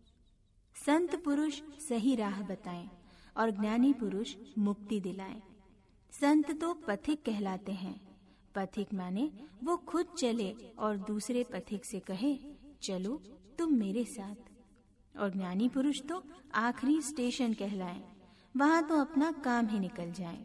संत पुरुष सही राह बताएं और ज्ञानी पुरुष मुक्ति दिलाएं। संत तो पथिक कहलाते हैं। पथिक माने वो खुद चले और दूसरे पथिक से कहे, चलो तुम मेरे साथ। और ज्ञानी पुरुष तो आखिरी स्टेशन कहलाएं, वहां तो अपना काम ही निकल जाए।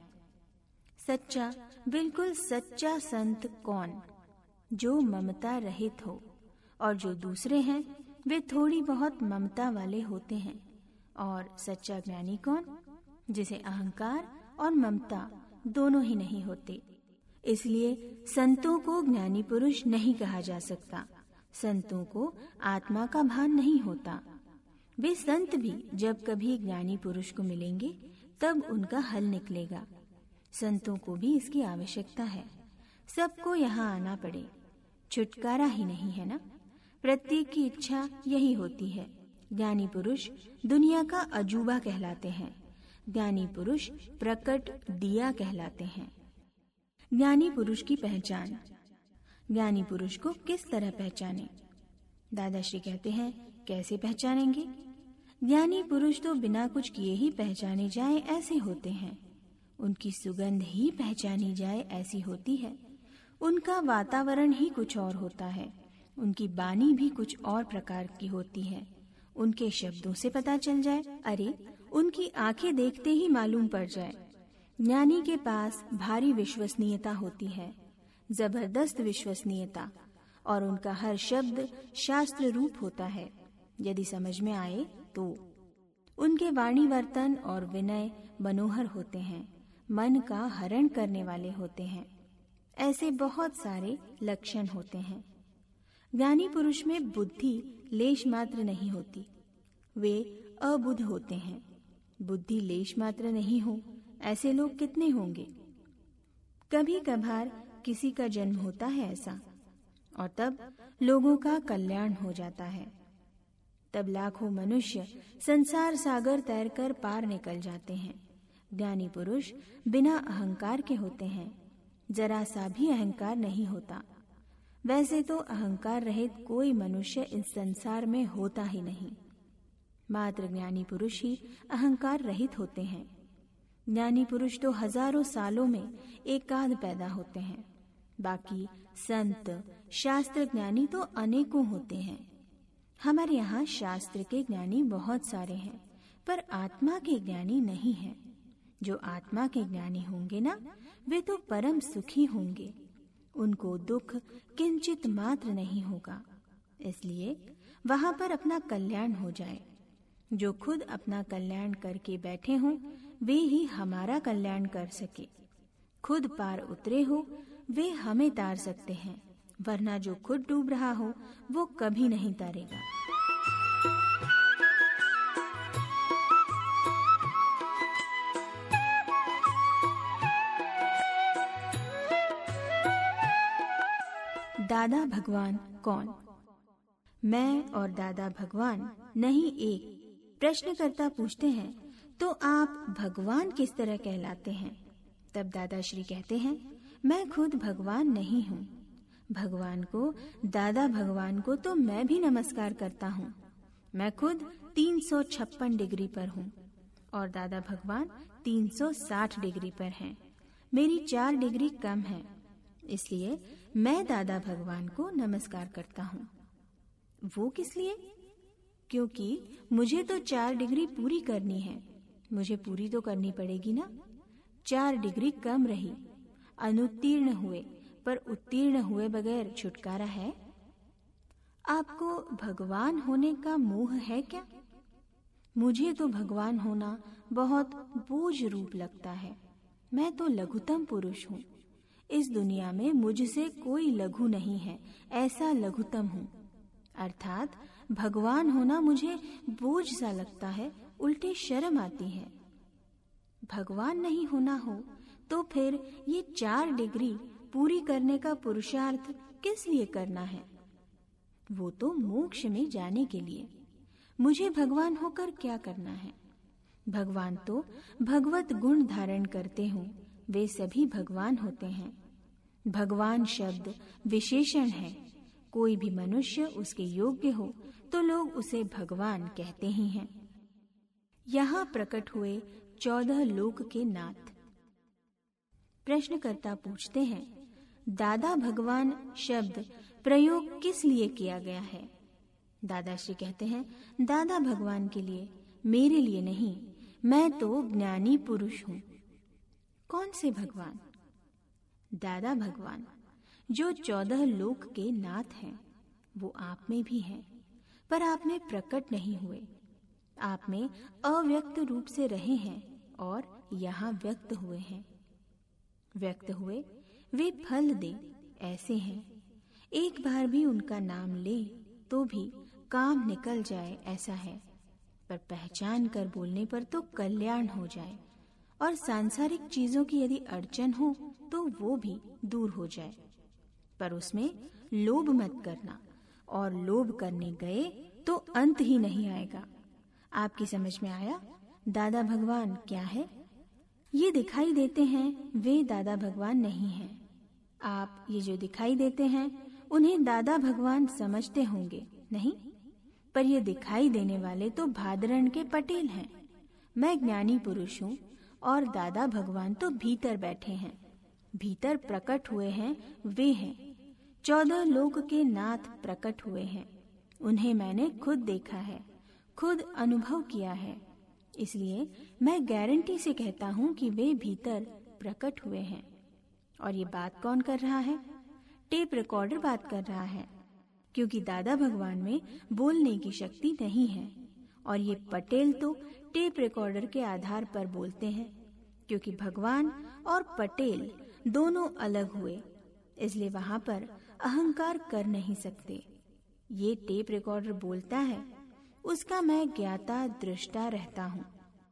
सच्चा, बिल्कुल सच्चा संत कौन? जो ममता रहित हो, और जो दूसरे हैं वे थोड़ी बहुत ममता वाले होते हैं। और सच्चा ज्ञानी कौन? जिसे अहंकार और ममता दोनों ही नहीं होते। इसलिए संतों को ज्ञानी पुरुष नहीं कहा जा सकता। संतों को आत्मा का भान नहीं होता। वे संत भी जब कभी ज्ञानी पुरुष को मिलेंगे तब उनका हल निकलेगा। संतों को भी इसकी आवश्यकता है। सबको यहाँ आना पड़े, छुटकारा ही नहीं है ना। प्रत्येक की इच्छा यही होती है। ज्ञानी पुरुष दुनिया का अजूबा कहलाते हैं। ज्ञानी पुरुष प्रकट दिया कहलाते हैं। ज्ञानी पुरुष की पहचान। ज्ञानी पुरुष को किस तरह पहचाने? दादाश्री कहते हैं, कैसे पहचानेंगे? ज्ञानी पुरुष तो बिना कुछ किए ही पहचाने जाए ऐसे होते हैं। उनकी सुगंध ही पहचानी जाए ऐसी होती है। उनका वातावरण ही कुछ और होता है। उनकी बानी भी कुछ और प्रकार की होती है। उनके शब्दों से पता चल जाए, अरे उनकी आंखें देखते ही मालूम पड़ जाए। ज्ञानी के पास भारी विश्वसनीयता होती है, जबरदस्त विश्वसनीयता, और उनका हर शब्द शास्त्र रूप होता है। यदि समझ में आए तो उनके वाणी वर्तन और विनय मनोहर होते हैं, मन का हरण करने वाले होते हैं। ऐसे बहुत सारे लक्षण होते हैं। ज्ञानी पुरुष में बुद्धि लेश मात्र नहीं होती। वे अबुध होते हैं। बुद्धि लेश मात्र नहीं हो ऐसे लोग कितने होंगे? कभी कभार किसी का जन्म होता है ऐसा, और तब लोगों का कल्याण हो जाता है। तब लाखों मनुष्य संसार सागर तैरकर पार निकल जाते हैं। ज्ञानी पुरुष बिना अहंकार के होते हैं। जरा सा भी अहंकार नहीं होता। वैसे तो अहंकार रहित कोई मनुष्य इस संसार में होता ही नहीं। मात्र ज्ञानी पुरुष ही अहंकार रहित होते हैं। ज्ञानी पुरुष तो हजारों सालों में एकाध पैदा होते हैं। बाकी संत शास्त्र ज्ञानी तो अनेकों होते हैं। हमारे यहाँ शास्त्र के ज्ञानी बहुत सारे हैं, पर आत्मा के ज्ञानी नहीं हैं। जो आत्मा के ज्ञानी होंगे ना, वे तो परम सुखी होंगे। उनको दुख किंचित मात्र नहीं होगा। इसलिए वहां पर अपना कल्याण हो जाए। जो खुद अपना कल्याण करके बैठे हों, वे ही हमारा कल्याण कर सके। खुद पार उतरे हो, वे हमें तार सकते हैं, वरना जो खुद डूब रहा हो वो कभी नहीं तारेगा। दादा भगवान कौन? मैं और दादा भगवान नहीं एक। प्रश्नकर्ता पूछते हैं, तो आप भगवान किस तरह कहलाते हैं? तब दादाश्री कहते हैं, मैं खुद भगवान नहीं हूँ। भगवान को, दादा भगवान को तो मैं भी नमस्कार करता हूँ। मैं खुद 356 डिग्री पर हूँ और दादा भगवान 360 डिग्री पर हैं। मेरी 4 डिग्री कम है, इसलिए मैं दादा भगवान को नमस्कार करता हूँ। वो किस लिए? क्योंकि मुझे तो 4 डिग्री पूरी करनी है। मुझे पूरी तो करनी पड़ेगी ना। 4 डिग्री कम रही, अनुत्तीर्ण हुए, पर उत्तीर्ण हुए बगैर छुटकारा है? आपको भगवान होने का मोह है क्या? मुझे तो भगवान होना बहुत बोझ रूप लगता है। मैं तो लघुतम पुरुष हूँ। इस दुनिया में मुझसे कोई लघु नहीं है, ऐसा लघुतम हूँ। अर्थात भगवान होना मुझे बोझ सा लगता है, उल्टे शर्म आती है। भगवान नहीं होना हो तो फिर ये 4 डिग्री पूरी करने का पुरुषार्थ किस लिए करना है? वो तो मोक्ष में जाने के लिए। मुझे भगवान होकर क्या करना है? भगवान तो भगवत गुण धारण करते हों, वे सभी भगवान होते हैं। भगवान शब्द विशेषण है। कोई भी मनुष्य उसके योग्य हो तो लोग उसे भगवान कहते ही हैं। यहाँ प्रकट हुए 14 लोक के नाथ। प्रश्नकर्ता पूछते हैं, दादा भगवान शब्द प्रयोग किस लिए किया गया है? दादाश्री कहते हैं, दादा भगवान के लिए, मेरे लिए नहीं। मैं तो ज्ञानी पुरुष हूँ। कौन से भगवान? दादा भगवान, जो 14 लोक के नाथ हैं। वो आप में भी हैं, पर आप में प्रकट नहीं हुए। आप में अव्यक्त रूप से रहे हैं और यहाँ व्यक्त हुए हैं। व्यक्त हुए वे फल दे, ऐसे हैं। एक बार भी उनका नाम ले तो भी काम निकल जाए, ऐसा है। पर पहचान कर बोलने पर तो कल्याण हो जाए, और सांसारिक चीजों की यदि अड़चन हो तो वो भी दूर हो जाए। पर उसमें लोभ मत करना, और लोभ करने गए तो अंत ही नहीं आएगा। आपकी समझ में आया दादा भगवान क्या है? ये दिखाई देते हैं वे दादा भगवान नहीं हैं। आप ये जो दिखाई देते हैं उन्हें दादा भगवान समझते होंगे, नहीं? पर ये दिखाई देने वाले तो भादरण के पटेल हैं। मैं ज्ञानी पुरुष हूँ और दादा भगवान तो भीतर बैठे हैं, भीतर प्रकट हुए हैं। वे हैं 14 लोक के नाथ प्रकट हुए हैं। उन्हें मैंने खुद देखा है, खुद अनुभव किया है। इसलिए मैं गारंटी से कहता हूँ कि वे भीतर प्रकट हुए हैं। और ये बात कौन कर रहा है? टेप रिकॉर्डर बात कर रहा है, क्योंकि दादा भगवान में बोलने की शक्ति नहीं है। और ये पटेल तो टेप रिकॉर्डर के आधार पर बोलते हैं, क्योंकि भगवान और पटेल दोनों अलग हुए, इसलिए वहां पर अहंकार कर नहीं सकते। ये टेप रिकॉर्डर बोलता है, उसका मैं ज्ञाता दृष्टा रहता हूँ।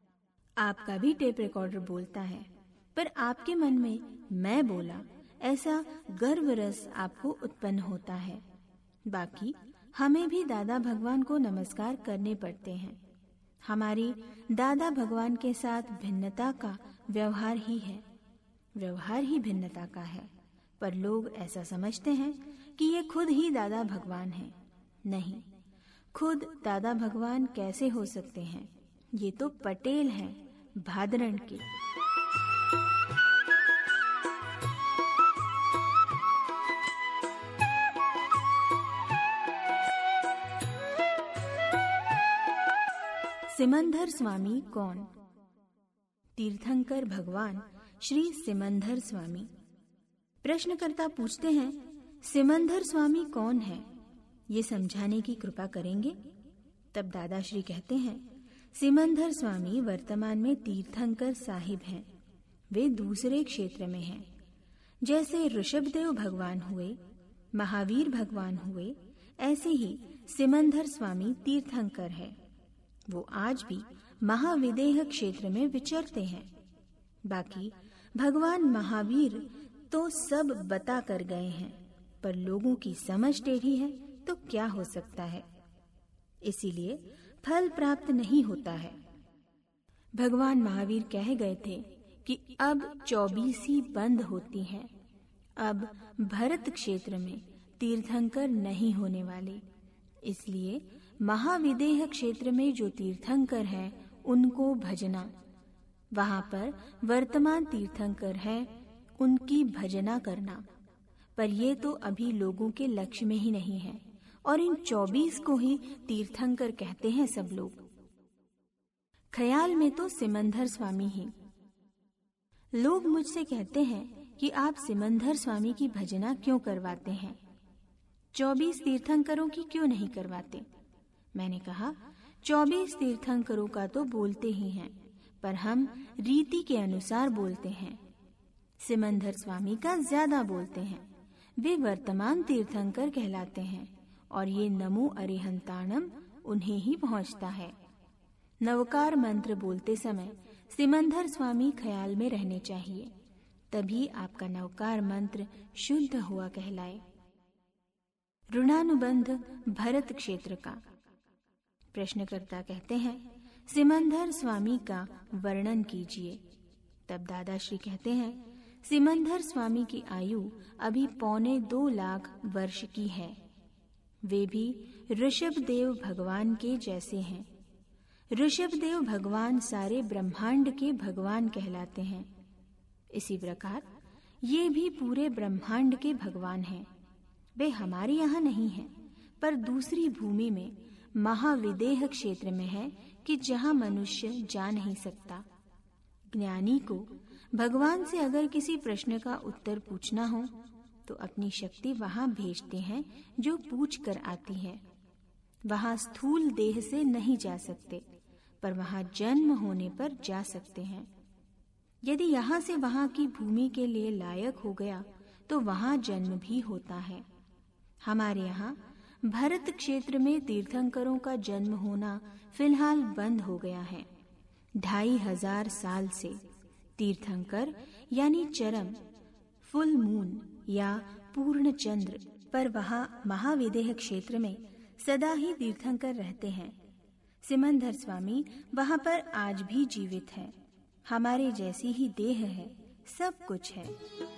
आपका भी टेप रिकॉर्डर बोलता है, पर आपके मन में मैं बोला ऐसा गर्व रस आपको उत्पन्न होता है। बाकी हमें भी दादा भगवान को नमस्कार करने पड़ते हैं। हमारी दादा भगवान के साथ भिन्नता का व्यवहार ही है। व्यवहार ही भिन्नता का है, पर लोग ऐसा समझते हैं कि ये खुद ही दादा भगवान हैं। नहीं, खुद दादा भगवान कैसे हो सकते हैं? ये तो पटेल हैं, भादरण के। सिमंदर स्वामी कौन? तीर्थंकर भगवान श्री सिमंदर स्वामी। प्रश्नकर्ता पूछते हैं, सिमंदर स्वामी कौन है? ये समझाने की कृपा करेंगे? तब दादाश्री कहते हैं, सिमंदर स्वामी वर्तमान में तीर्थंकर साहिब हैं। वे दूसरे क्षेत्र में हैं। जैसे ऋषभदेव भगवान हुए, महावीर भगवान हुए, ऐसे ही सिमंदर स्वामी तीर्थंकर है। वो आज भी महाविदेह क्षेत्र में विचरते हैं। बाकी भगवान महावीर तो सब बता कर गए हैं, पर लोगों की समझ टेढ़ी है तो क्या हो सकता है। इसीलिए फल प्राप्त नहीं होता है। भगवान महावीर कह गए थे कि अब 24 बंद होती हैं, अब भरत क्षेत्र में तीर्थंकर नहीं होने वाले, इसलिए महाविदेह क्षेत्र में जो तीर्थंकर हैं उनको भजना। वहां पर वर्तमान तीर्थंकर हैं, उनकी भजना करना। पर ये तो अभी लोगों के लक्ष्य में ही नहीं है, और इन 24 को ही तीर्थंकर कहते हैं सब लोग। ख्याल में तो सिमंदर स्वामी ही। लोग मुझसे कहते हैं कि आप सिमंदर स्वामी की भजना क्यों करवाते हैं, 24 तीर्थंकरों की क्यों नहीं करवाते। मैंने कहा 24 तीर्थंकरों का तो बोलते ही हैं, पर हम रीति के अनुसार बोलते हैं। सिमंदर स्वामी का ज्यादा बोलते हैं, वे वर्तमान तीर्थंकर कहलाते हैं, और ये नमो अरिहंताणम उन्हें ही पहुंचता है। नवकार मंत्र बोलते समय सिमंदर स्वामी ख्याल में रहने चाहिए, तभी आपका नवकार मंत्र शुद्ध हुआ कहलाए। ऋणानुबंध भरत क्षेत्र का। प्रश्नकर्ता कहते हैं सिमंदर स्वामी का वर्णन कीजिए। तब दादाश्री कहते हैं सिमंदर स्वामी की आयु अभी 2.25 लाख वर्ष की है। वे भी ऋषभदेव भगवान के जैसे हैं। ऋषभदेव भगवान सारे ब्रह्मांड के भगवान कहलाते हैं। इसी प्रकार ये भी पूरे ब्रह्मांड के भगवान हैं। वे हमारे यहाँ नहीं हैं, पर दूसरी भूमि में महाविदेह क्षेत्र में है कि जहाँ मनुष्य जा नहीं सकता। ज्ञानी को भगवान से अगर किसी प्रश्न का उत्तर पूछना हो तो अपनी शक्ति वहां भेजते हैं जो पूछ कर आती है। वहां स्थूल देह से नहीं जा सकते, पर वहां जन्म होने पर जा सकते हैं। यदि यहाँ से वहां की भूमि के लिए लायक हो गया तो वहां जन्म भी होता है। हमारे यहाँ भरत क्षेत्र में तीर्थंकरों का जन्म होना फिलहाल बंद हो गया है। 2500 साल से तीर्थंकर यानी चरम, फुल मून या पूर्ण चंद्र पर वहां महाविदेह क्षेत्र में सदा ही तीर्थंकर रहते हैं। सिमंदर स्वामी वहां पर आज भी जीवित है। हमारे जैसी ही देह है, सब कुछ है।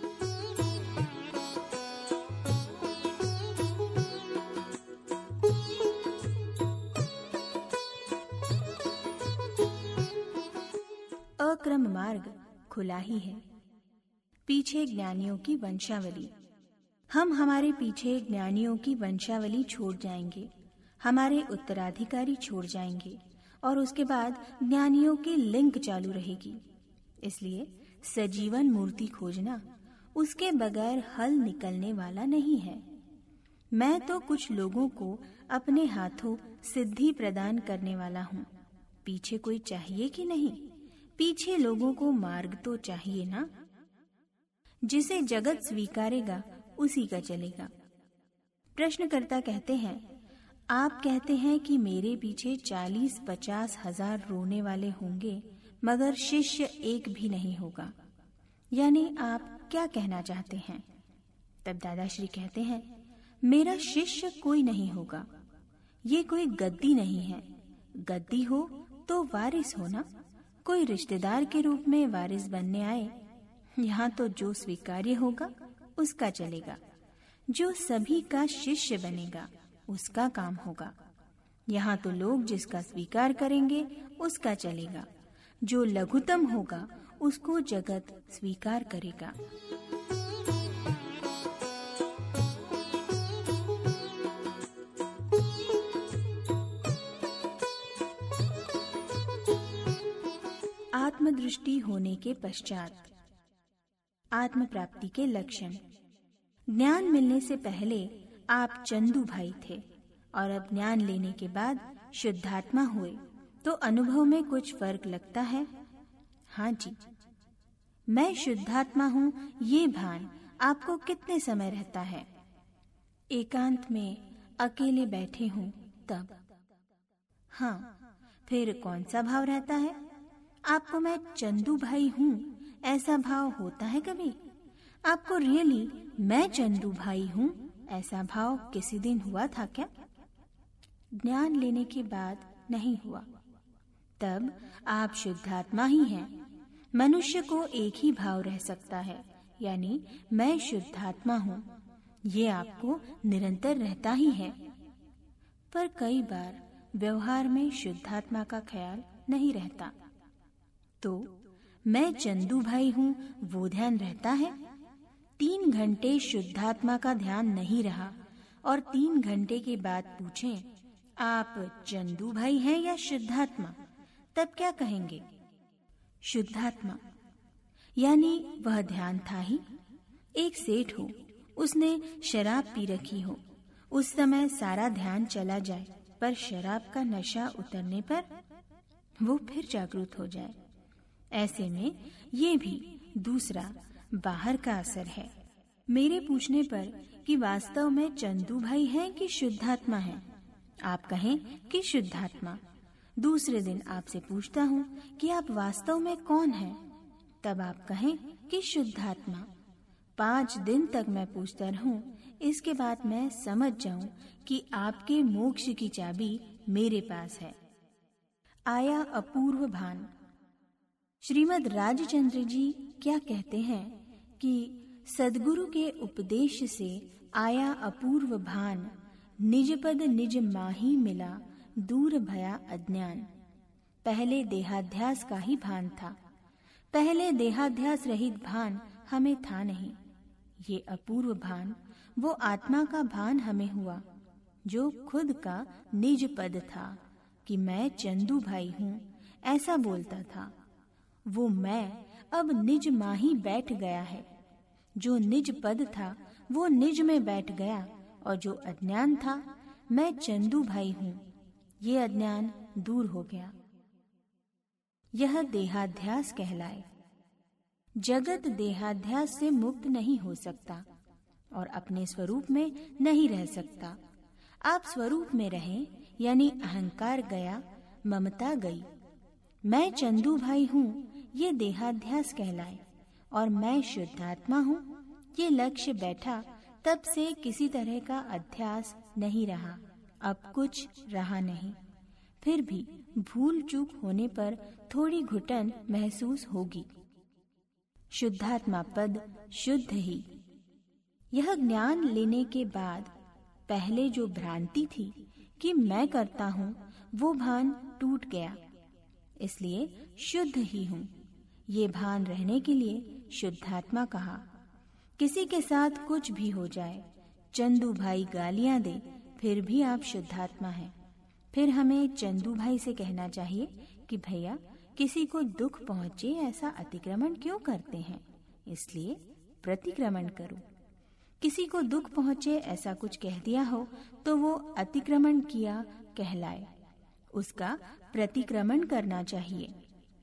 अक्रम मार्ग खुला ही है। पीछे ज्ञानियों की वंशावली। हम हमारे पीछे ज्ञानियों की वंशावली छोड़ जाएंगे, हमारे उत्तराधिकारी छोड़ जाएंगे, और उसके बाद ज्ञानियों की लिंक चालू रहेगी। इसलिए सजीवन मूर्ति खोजना, उसके बगैर हल निकलने वाला नहीं है। मैं तो कुछ लोगों को अपने हाथों सिद्धि प्रदान करने वाला हूँ। पीछे कोई चाहिए कि नहीं? पीछे लोगों को मार्ग तो चाहिए ना। जिसे जगत स्वीकारेगा उसी का चलेगा। प्रश्नकर्ता कहते हैं आप कहते हैं कि मेरे पीछे 40-50 हजार रोने वाले होंगे, मगर शिष्य एक भी नहीं होगा। यानी आप क्या कहना चाहते हैं? तब दादाश्री कहते हैं मेरा शिष्य कोई नहीं होगा। ये कोई गद्दी नहीं है। गद्दी हो तो वारिस हो ना। कोई रिश्तेदार के रूप में वारिस बनने आए। यहाँ तो जो स्वीकार्य होगा उसका चलेगा, जो सभी का शिष्य बनेगा उसका काम होगा। यहाँ तो लोग जिसका स्वीकार करेंगे उसका चलेगा, जो लघुतम होगा उसको जगत स्वीकार करेगा। आत्मदृष्टि होने के पश्चात आत्म प्राप्ति के लक्षण। ज्ञान मिलने से पहले आप चंदू भाई थे, और अब ज्ञान लेने के बाद शुद्धात्मा हुए तो अनुभव में कुछ फर्क लगता है? हाँ जी। मैं शुद्धात्मा हूँ ये भान आपको कितने समय रहता है? एकांत में अकेले बैठे हूँ तब। हाँ, फिर कौन सा भाव रहता है? आपको मैं चंदू भाई हूँ ऐसा भाव होता है कभी? आपको रियली मैं चंदू भाई हूँ ऐसा भाव किसी दिन हुआ था क्या? ज्ञान लेने के बाद नहीं हुआ। तब आप शुद्धात्मा ही हैं। मनुष्य को एक ही भाव रह सकता है, यानी मैं शुद्धात्मा हूँ, ये आपको निरंतर रहता ही है। पर कई बार व्यवहार में शुद्धात्मा का ख्याल नहीं रहता, तो मैं चंदू भाई हूँ वो ध्यान रहता है। 3 घंटे शुद्धात्मा का ध्यान नहीं रहा और 3 घंटे के बाद पूछें आप चंदू भाई हैं या शुद्धात्मा, तब क्या कहेंगे? शुद्धात्मा। यानी वह ध्यान था ही। एक सेठ हो, उसने शराब पी रखी हो, उस समय सारा ध्यान चला जाए, पर शराब का नशा उतरने पर वो फिर जागृत हो जाए। ऐसे में ये भी दूसरा बाहर का असर है। मेरे पूछने पर कि वास्तव में चंदू भाई हैं कि शुद्धात्मा हैं, आप कहें कि शुद्धात्मा। दूसरे दिन आपसे पूछता हूँ कि आप वास्तव में कौन हैं, तब आप कहें कि शुद्धात्मा। 5 दिन तक मैं पूछता रहूं, इसके बाद मैं समझ जाऊं कि आपके मोक्ष की चाबी मेरे पास है। आया अपूर्व भान। श्रीमद् राजचंद्र जी क्या कहते हैं कि सद्गुरु के उपदेश से आया अपूर्व भान, निज पद निज माही मिला, दूर भया अज्ञान। पहले देहाध्यास का ही भान था। पहले देहाध्यास रहित भान हमें था नहीं। ये अपूर्व भान वो आत्मा का भान हमें हुआ, जो खुद का निज पद था कि मैं चंदू भाई हूँ, ऐसा बोलता था। वो मैं अब निज माही बैठ गया है। जो निज पद था वो निज में बैठ गया, और जो अज्ञान था, मैं चंदू भाई हूँ, ये अज्ञान दूर हो गया। यह देहाध्यास कहलाए। जगत देहाध्यास से मुक्त नहीं हो सकता और अपने स्वरूप में नहीं रह सकता। आप स्वरूप में रहें, यानी अहंकार गया, ममता गई। मैं चंदू भाई हूँ, ये देहाध्यास कहलाए, और मैं शुद्धात्मा हूँ, ये लक्ष्य बैठा, तब से किसी तरह का अध्यास नहीं रहा। अब कुछ रहा नहीं। फिर भी भूल चूक होने पर थोड़ी घुटन महसूस होगी। शुद्धात्मा पद शुद्ध ही। यह ज्ञान लेने के बाद पहले जो भ्रांति थी कि मैं करता हूँ, वो भान टूट गया। इसलिए शुद्ध ही हूँ, ये भान रहने के लिए शुद्धात्मा कहा। किसी के साथ कुछ भी हो जाए, चंदू भाई गालियां दे, फिर भी आप शुद्धात्मा हैं। फिर हमें चंदू भाई से कहना चाहिए कि भैया किसी को दुख पहुंचे ऐसा अतिक्रमण क्यों करते हैं, इसलिए प्रतिक्रमण करो। किसी को दुख पहुंचे ऐसा कुछ कह दिया हो तो वो अतिक्रमण किया कहलाए, उसका प्रतिक्रमण करना चाहिए।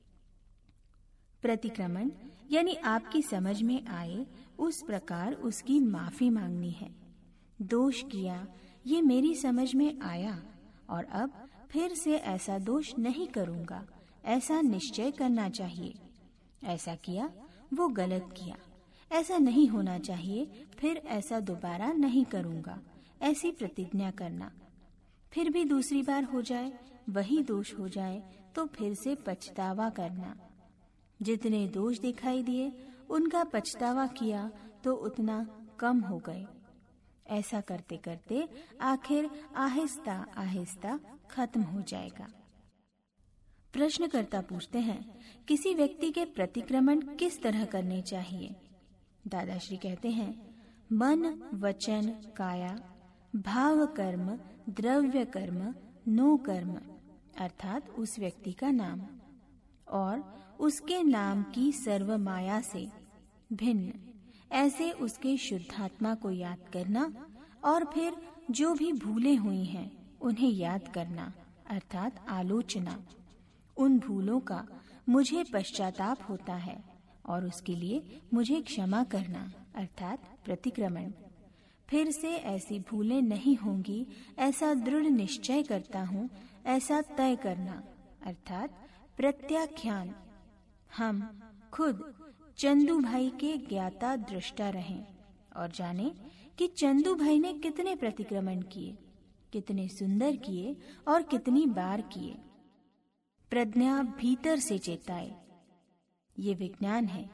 प्रतिक्रमण यानी आपकी समझ में आए उस प्रकार उसकी माफी मांगनी है। दोष किया, ये मेरी समझ में आया और अब फिर से ऐसा दोष नहीं करूंगा, ऐसा निश्चय करना चाहिए। ऐसा किया वो गलत किया, ऐसा नहीं होना चाहिए, फिर ऐसा दोबारा नहीं करूंगा, ऐसी प्रतिज्ञा करना। फिर भी दूसरी बार हो जाए, वही दोष हो जाए तो फिर से पछतावा करना। जितने दोष दिखाई दिए उनका पछतावा किया तो उतना कम हो गए। ऐसा करते करते आखिर आहिस्ता आहिस्ता खत्म हो जाएगा। प्रश्नकर्ता पूछते हैं, किसी व्यक्ति के प्रतिक्रमण किस तरह करने चाहिए? दादाश्री कहते हैं, मन वचन काया भाव कर्म द्रव्य कर्म नो कर्म, अर्थात उस व्यक्ति का नाम और उसके नाम की सर्व माया से भिन्न, ऐसे उसके शुद्धात्मा को याद करना और फिर जो भी भूलें हुई हैं उन्हें याद करना, अर्थात आलोचना। उन भूलों का मुझे पश्चाताप होता है और उसके लिए मुझे क्षमा करना, अर्थात प्रतिक्रमण। फिर से ऐसी भूलें नहीं होंगी ऐसा दृढ़ निश्चय करता हूँ, ऐसा तय करना, अर्थात प्रत्याख्यान। हम खुद चंदू भाई के ज्ञाता दृष्टा रहें और जाने कि चंदू भाई ने कितने प्रतिक्रमण किए, कितने सुंदर किए और कितनी बार किए। प्रज्ञा भीतर से चेताए, ये विज्ञान है।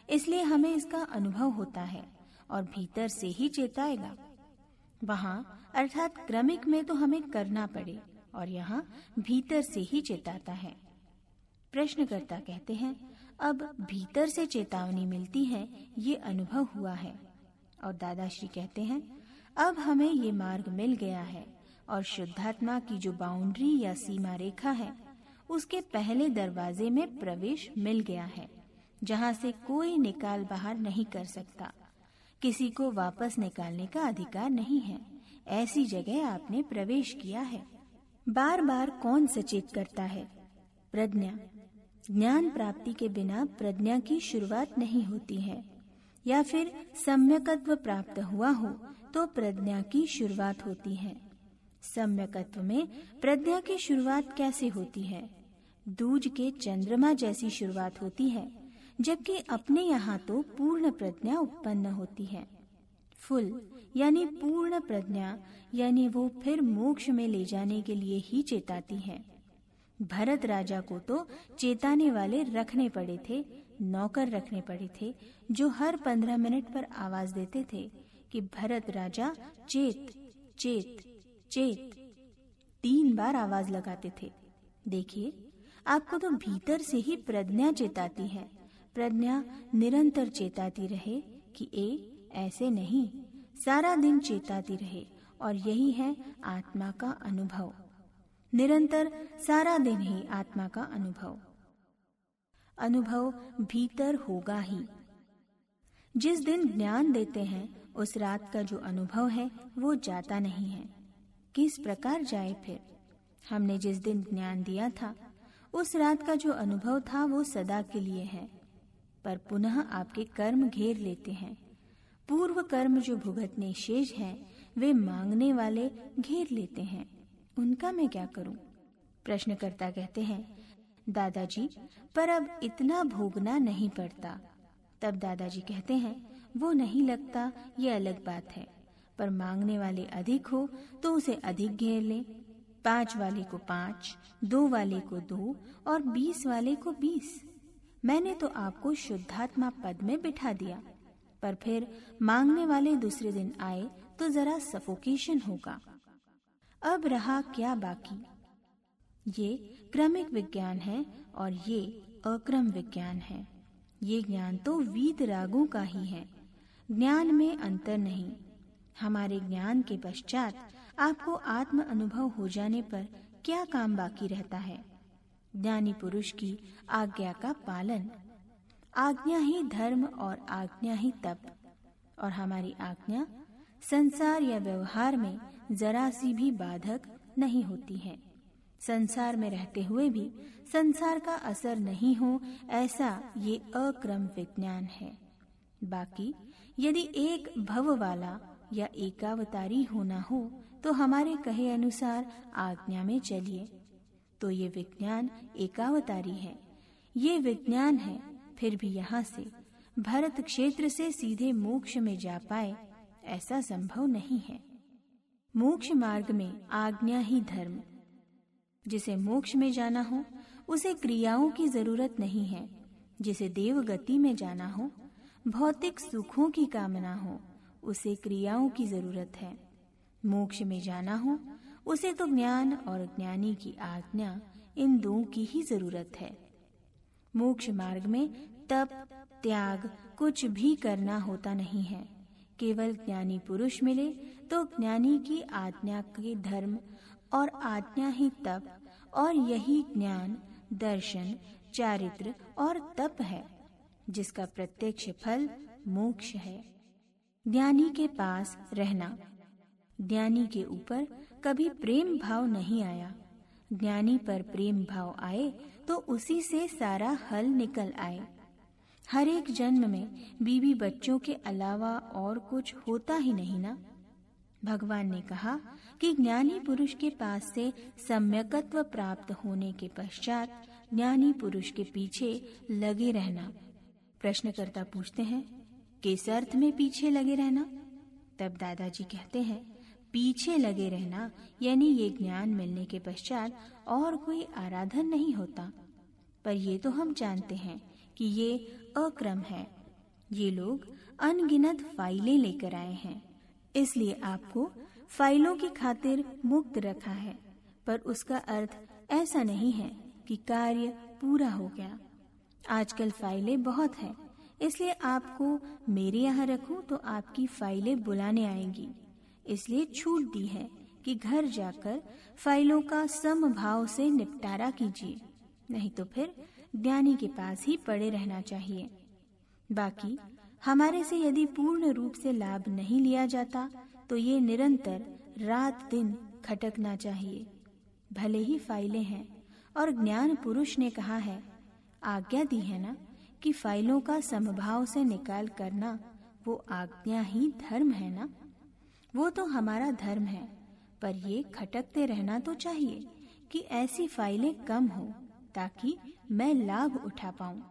इसलिए हमें इसका अनुभव होता है और भीतर से ही चेताएगा। वहां अर्थात क्रमिक में तो हमें करना पड़े और यहाँ भीतर से ही चेताता है। प्रश्नकर्ता कहते हैं, अब भीतर से चेतावनी मिलती है, ये अनुभव हुआ है। और दादाश्री कहते हैं, अब हमें ये मार्ग मिल गया है और शुद्धात्मा की जो बाउंड्री या सीमा रेखा है उसके पहले दरवाजे में प्रवेश मिल गया है, जहाँ से कोई निकाल बाहर नहीं कर सकता। किसी को वापस निकालने का अधिकार नहीं है। ऐसी जगह आपने प्रवेश किया है। बार बार कौन सचेत करता है? प्रज्ञा। ज्ञान प्राप्ति के बिना प्रज्ञा की शुरुआत नहीं होती है, या फिर सम्यकत्व प्राप्त हुआ हो तो प्रज्ञा की शुरुआत होती है। सम्यकत्व में प्रज्ञा की शुरुआत कैसे होती है? दूज के चंद्रमा जैसी शुरुआत होती है, जबकि अपने यहाँ तो पूर्ण प्रज्ञा उत्पन्न होती है। फुल यानी पूर्ण प्रज्ञा, यानी वो फिर मोक्ष में ले जाने के लिए ही चेताती है। भरत राजा को तो चेताने वाले रखने पड़े थे, नौकर रखने पड़े थे, जो हर 15 मिनट पर आवाज देते थे कि भरत राजा चेत चेत चेत। 3 बार आवाज लगाते थे। देखिए, आपको तो भीतर से ही प्रज्ञा चेताती है। प्रज्ञा निरंतर चेताती रहे कि ऐसे नहीं, सारा दिन चेताती रहे। और यही है आत्मा का अनुभव। निरंतर सारा दिन ही आत्मा का अनुभव भीतर होगा ही। जिस दिन ज्ञान देते हैं उस रात का जो अनुभव है वो जाता नहीं है। किस प्रकार जाए फिर? हमने जिस दिन ज्ञान दिया था उस रात का जो अनुभव था वो सदा के लिए है, पर पुनः आपके कर्म घेर लेते हैं। पूर्व कर्म जो भुगतने शेष हैं वे मांगने वाले घेर लेते हैं। उनका मैं क्या करूं? प्रश्नकर्ता कहते हैं, दादाजी पर अब इतना भोगना नहीं पड़ता। तब दादाजी कहते हैं, वो नहीं लगता ये अलग बात है, पर मांगने वाले अधिक हो तो उसे अधिक घेर ले। 5 वाले को 5, 2 वाले को 2 और 20 वाले को 20। मैंने तो आपको शुद्धात्मा पद में बिठा दिया, पर फिर मांगने वाले दूसरे दिन आए तो जरा सफोकेशन होगा। अब रहा क्या बाकी? ये क्रमिक विज्ञान है और ये अक्रम विज्ञान है। ये ज्ञान तो वीत रागों का ही है, ज्ञान में अंतर नहीं। हमारे ज्ञान के पश्चात आपको आत्म अनुभव हो जाने पर क्या काम बाकी रहता है? ज्ञानी पुरुष की आज्ञा का पालन। आज्ञा ही धर्म और आज्ञा ही तप। और हमारी आज्ञा संसार या व्यवहार में जरा सी भी बाधक नहीं होती है। संसार में रहते हुए भी संसार का असर नहीं हो, ऐसा ये अक्रम विज्ञान है। बाकी यदि एक भव वाला या एकावतारी होना हो तो हमारे कहे अनुसार आज्ञा में चलिए, तो ये विज्ञान एकावतारी है। ये विज्ञान है, फिर भी यहाँ से भरत क्षेत्र से सीधे मोक्ष में जा पाए ऐसा संभव नहीं है। मोक्ष मार्ग में आज्ञा ही धर्म। जिसे मोक्ष में जाना हो उसे क्रियाओं की जरूरत नहीं है। जिसे देव गति में जाना हो, भौतिक सुखों की कामना हो, उसे क्रियाओं की जरूरत है। मोक्ष में जाना हो उसे तो ज्ञान और ज्ञानी की आज्ञा, इन दो की ही जरूरत है। मोक्ष मार्ग में तप त्याग कुछ भी करना होता नहीं है। केवल ज्ञानी पुरुष मिले तो ज्ञानी की आज्ञा के धर्म और आज्ञा ही तप, और यही ज्ञान दर्शन चारित्र और तप है, जिसका प्रत्यक्ष फल मोक्ष है। ज्ञानी के पास रहना। ज्ञानी के ऊपर कभी प्रेम भाव नहीं आया। ज्ञानी पर प्रेम भाव आए तो उसी से सारा हल निकल आए। हर एक जन्म में बीवी बच्चों के अलावा और कुछ होता ही नहीं ना। भगवान ने कहा कि ज्ञानी पुरुष के पास से सम्यकत्व प्राप्त होने के पश्चात ज्ञानी पुरुष के पीछे लगे रहना। प्रश्नकर्ता पूछते हैं, किस अर्थ में पीछे लगे रहना? तब दादाजी कहते हैं, पीछे लगे रहना यानी ये ज्ञान मिलने के पश्चात और कोई आराधन नहीं होता। पर ये तो हम जानते हैं कि ये अक्रम है, ये लोग अनगिनत फाइलें लेकर आए हैं, इसलिए आपको फाइलों की खातिर मुक्त रखा है, पर उसका अर्थ ऐसा नहीं है कि कार्य पूरा हो गया। आजकल फाइलें बहुत हैं, इसलिए आपको मेरे यहाँ रखूं तो आपकी फाइलें बुलाने आएंगी। इसलिए छूट दी है कि घर जाकर फाइलों का समभाव से निपटारा कीजिए, नहीं तो फिर ज्ञानी के पास ही पड़े रहना चाहिए। बाकी हमारे से यदि पूर्ण रूप से लाभ नहीं लिया जाता तो ये निरंतर रात दिन खटकना चाहिए। भले ही फाइलें हैं और ज्ञान पुरुष ने कहा है, आज्ञा दी है ना कि फाइलों का समभाव से निकाल करना वो आज्ञा ही धर्म है ना। वो तो हमारा धर्म है, पर ये खटकते रहना तो चाहिए कि ऐसी फाइलें कम हो ताकि मैं लाभ उठा पाऊं।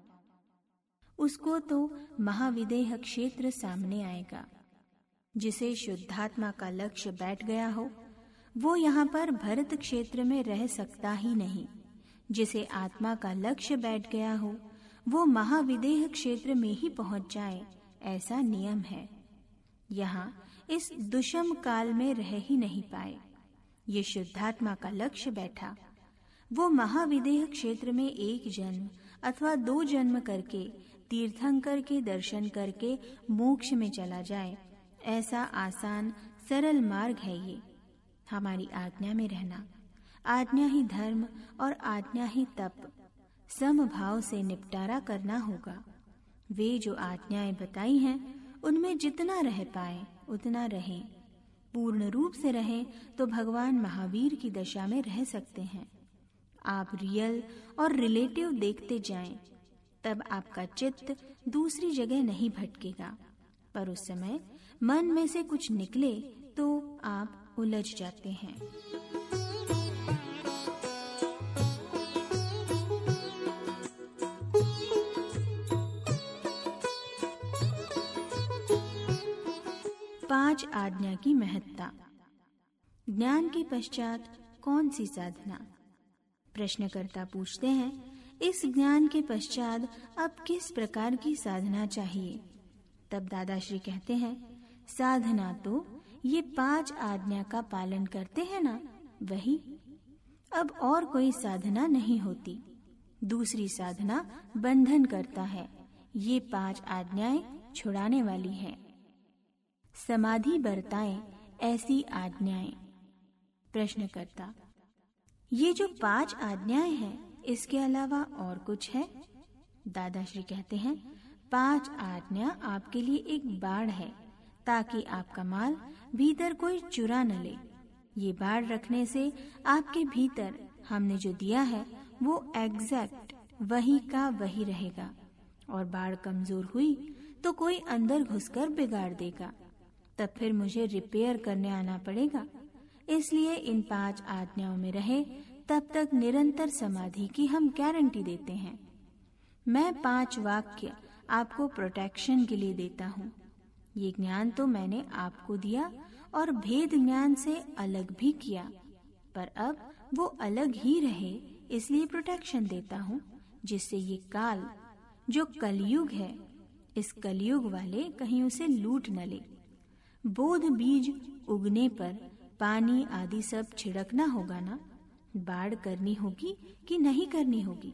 उसको तो महाविदेह क्षेत्र सामने आएगा। जिसे शुद्धात्मा का लक्ष्य बैठ गया हो वो यहाँ पर भरत क्षेत्र में रह सकता ही नहीं। जिसे आत्मा का लक्ष्य बैठ गया हो वो महाविदेह क्षेत्र में ही पहुंच जाए, ऐसा नियम है। यहाँ इस दुष्म काल में रह ही नहीं पाए। ये शुद्धात्मा का लक्ष्य बैठा, वो महाविदेह क्षेत्र में 1 जन्म अथवा 2 जन्म करके तीर्थंकर के दर्शन करके मोक्ष में चला जाए, ऐसा आसान सरल मार्ग है ये। हमारी आज्ञा में रहना, आज्ञा ही धर्म और आज्ञा ही तप, समभाव से निपटारा करना होगा। वे जो आज्ञाएं बताई हैं उनमें जितना रह पाए उतना रहें। पूर्ण रूप से रहें तो भगवान महावीर की दशा में रह सकते हैं। आप रियल और रिलेटिव देखते जाएं, तब आपका चित्त दूसरी जगह नहीं भटकेगा। पर उस समय मन में से कुछ निकले तो आप उलझ जाते हैं। पांच आज्ञा की महत्ता। ज्ञान के पश्चात कौन सी साधना? प्रश्नकर्ता पूछते हैं, इस ज्ञान के पश्चात अब किस प्रकार की साधना चाहिए? तब दादाश्री कहते हैं, साधना तो ये 5 आज्ञा का पालन करते हैं ना, वही। अब और कोई साधना नहीं होती। दूसरी साधना बंधन करता है, ये 5 आज्ञाएं छुड़ाने वाली है। समाधि बरताएं ऐसी आज्ञाएं। प्रश्नकर्ता, ये जो 5 आज्ञाएं हैं इसके अलावा और कुछ है? दादाश्री कहते हैं, 5 आज्ञा आपके लिए एक बाड़ है, ताकि आपका माल भीतर कोई चुरा न ले। ये बाड़ रखने से आपके भीतर हमने जो दिया है वो एग्जैक्ट वही का वही रहेगा, और बाड़ कमजोर हुई तो कोई अंदर घुसकर बिगाड़ देगा, तब फिर मुझे रिपेयर करने आना पड़ेगा। इसलिए इन 5 आज्ञाओं में रहे तब तक निरंतर समाधि की हम गारंटी देते हैं। मैं 5 वाक्य आपको प्रोटेक्शन के लिए देता हूँ। ये ज्ञान तो मैंने आपको दिया और भेद ज्ञान से अलग भी किया, पर अब वो अलग ही रहे इसलिए प्रोटेक्शन देता हूँ, जिससे ये काल जो कलयुग है, इस कलयुग वाले कहीं उसे लूट न ले। बोध बीज उगने पर पानी आदि सब छिड़कना होगा ना, बाढ़ करनी होगी कि नहीं करनी होगी।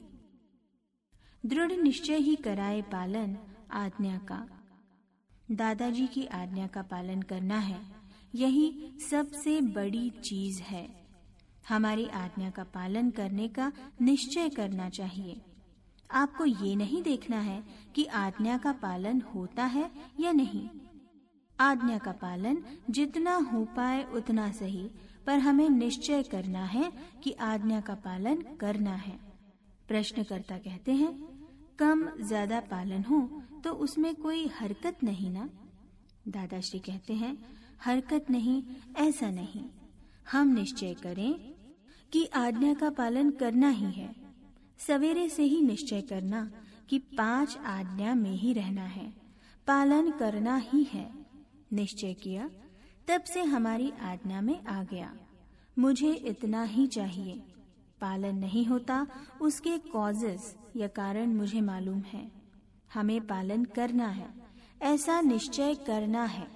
दृढ़ निश्चय ही कराए पालन आज्ञा का। दादाजी की आज्ञा का पालन करना है, यही सबसे बड़ी चीज है। हमारी आज्ञा का पालन करने का निश्चय करना चाहिए। आपको ये नहीं देखना है कि आज्ञा का पालन होता है या नहीं। आज्ञा का पालन जितना हो पाए उतना सही, पर हमें निश्चय करना है कि आज्ञा का पालन करना है। प्रश्नकर्ता कहते हैं, कम ज्यादा पालन हो तो उसमें कोई हरकत नहीं ना? दादाश्री कहते हैं, हरकत नहीं, ऐसा नहीं। हम निश्चय करें कि आज्ञा का पालन करना ही है। सवेरे से ही निश्चय करना कि 5 आज्ञा में ही रहना है, पालन करना ही है। निश्चय किया, तब से हमारी आज्ञा में आ गया। मुझे इतना ही चाहिए। पालन नहीं होता उसके कॉजेस या कारण मुझे मालूम है। हमें पालन करना है, ऐसा निश्चय करना है।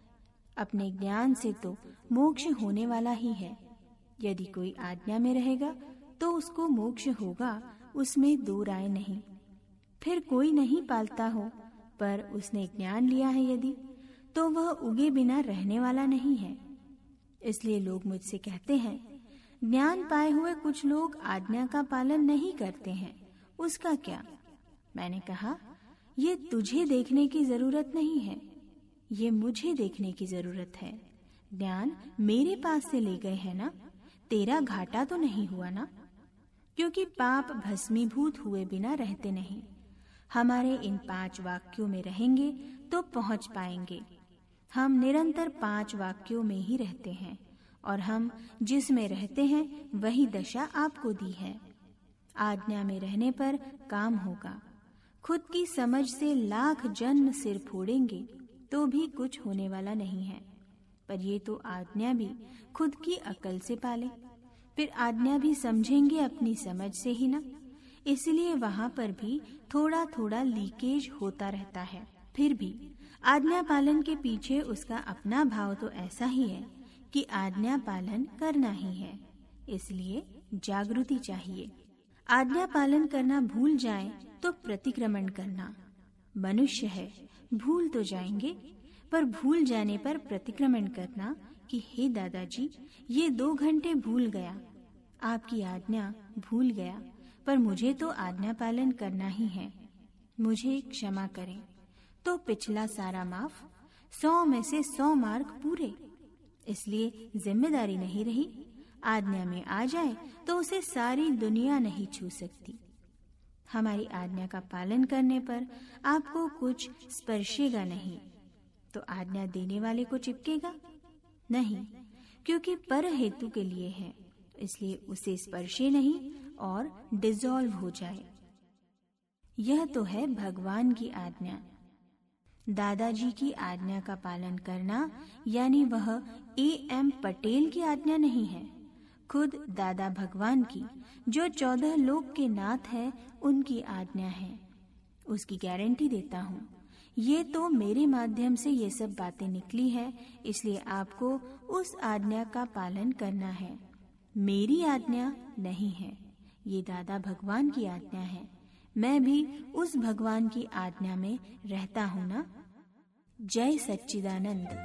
अपने ज्ञान से तो मोक्ष होने वाला ही है। यदि कोई आज्ञा में रहेगा तो उसको मोक्ष होगा, उसमें दो राय नहीं। फिर कोई नहीं पालता हो पर उसने ज्ञान लिया है यदि, तो वह उगे बिना रहने वाला नहीं है। इसलिए लोग मुझसे कहते हैं, ज्ञान पाए हुए कुछ लोग आज्ञा का पालन नहीं करते हैं, उसका क्या? मैंने कहा, ये तुझे देखने की जरूरत नहीं है, ये मुझे देखने की जरूरत है। ज्ञान मेरे पास से ले गए हैं ना, तेरा घाटा तो नहीं हुआ ना? क्योंकि पाप भस्मीभूत हुए बिना रहते नहीं। हमारे इन 5 वाक्यों में रहेंगे तो पहुंच पाएंगे। हम निरंतर 5 वाक्यों में ही रहते हैं और हम जिसमें रहते हैं वही दशा आपको दी है। आज्ञा में रहने पर काम होगा। खुद की समझ से लाख जन्म सिर फोड़ेंगे तो भी कुछ होने वाला नहीं है। पर ये तो आज्ञा भी खुद की अकल से पाले, फिर आज्ञा भी समझेंगे अपनी समझ से ही ना। इसलिए वहां पर भी थोड़ा थोड़ा लीकेज होता रहता है। फिर भी आज्ञा पालन के पीछे उसका अपना भाव तो ऐसा ही है कि आज्ञा पालन करना ही है। इसलिए जागृति चाहिए। आज्ञा पालन करना भूल जाए तो प्रतिक्रमण करना। मनुष्य है, भूल तो जाएंगे, पर भूल जाने पर प्रतिक्रमण करना कि हे दादाजी, ये 2 घंटे भूल गया, आपकी आज्ञा भूल गया, पर मुझे तो आज्ञा पालन करना ही है, मुझे क्षमा करें। तो पिछला सारा माफ, 100 में से 100 मार्क पूरे। इसलिए जिम्मेदारी नहीं रही। आज्ञा में आ जाए तो उसे सारी दुनिया नहीं छू सकती। हमारी आज्ञा का पालन करने पर आपको कुछ स्पर्शेगा नहीं, तो आज्ञा देने वाले को चिपकेगा नहीं, क्योंकि पर हेतु के लिए है, इसलिए उसे स्पर्शे नहीं और डिसॉल्व हो जाए। यह तो है भगवान की आज्ञा। दादाजी की आज्ञा का पालन करना यानी वह A.M. पटेल की आज्ञा नहीं है, खुद दादा भगवान की, जो 14 लोक के नाथ है, उनकी आज्ञा है। उसकी गारंटी देता हूँ। ये तो मेरे माध्यम से ये सब बातें निकली है, इसलिए आपको उस आज्ञा का पालन करना है। मेरी आज्ञा नहीं है, ये दादा भगवान की आज्ञा है। मैं भी उस भगवान की आज्ञा में रहता हूँ ना। जय सच्चिदानंद।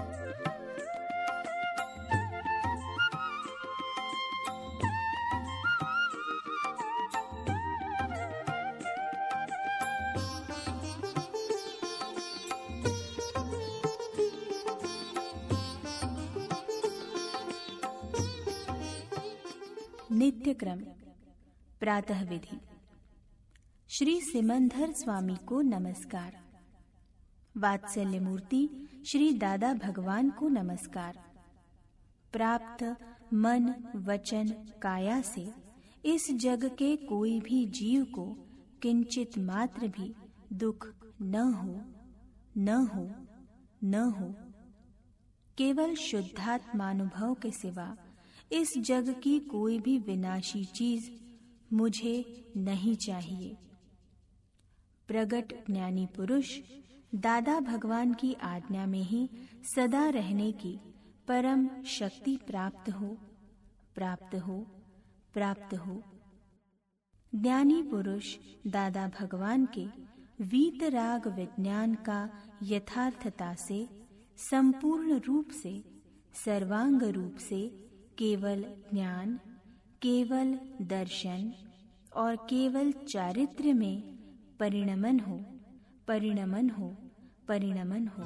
नित्य क्रम प्रातः विधि। श्री सिमंदर स्वामी को नमस्कार। वात्सल्य मूर्ति श्री दादा भगवान को नमस्कार। प्राप्त मन वचन काया से इस जग के कोई भी जीव को किंचित मात्र भी दुख न हो, न हो, न हो। केवल शुद्धात्मानुभव के सिवा इस जग की कोई भी विनाशी चीज मुझे नहीं चाहिए। प्रगट ज्ञानी पुरुष दादा भगवान की आज्ञा में ही सदा रहने की परम शक्ति प्राप्त हो, प्राप्त हो, प्राप्त हो। ज्ञानी पुरुष दादा भगवान के वीतराग विज्ञान का यथार्थता से, संपूर्ण रूप से, सर्वांग रूप से केवल ज्ञान, केवल दर्शन और केवल चारित्र्य में परिणमन हो, परिणमन हो, परिणमन हो।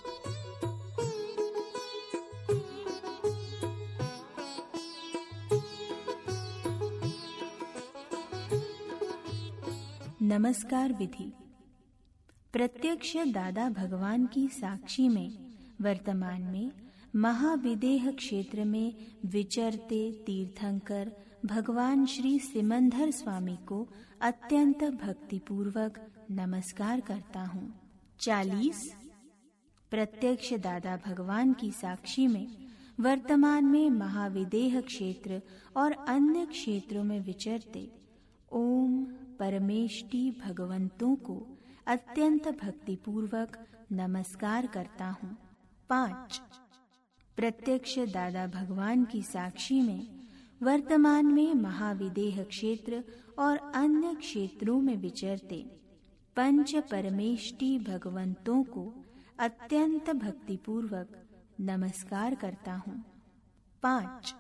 नमस्कार विधि। प्रत्यक्ष दादा भगवान की साक्षी में वर्तमान में महाविदेह क्षेत्र में विचरते तीर्थंकर भगवान श्री सिमंदर स्वामी को अत्यंत भक्तिपूर्वक नमस्कार करता हूँ। 40 प्रत्यक्ष दादा भगवान की साक्षी में वर्तमान में महाविदेह क्षेत्र और अन्य क्षेत्रों में विचरते ओम परमेष्टि भगवंतों को अत्यंत भक्तिपूर्वक नमस्कार करता हूँ। 5. प्रत्यक्ष दादा भगवान की साक्षी में वर्तमान में महाविदेह क्षेत्र और अन्य क्षेत्रों में विचरते पंच परमेष्टि भगवंतों को अत्यंत भक्तिपूर्वक नमस्कार करता हूँ। 5.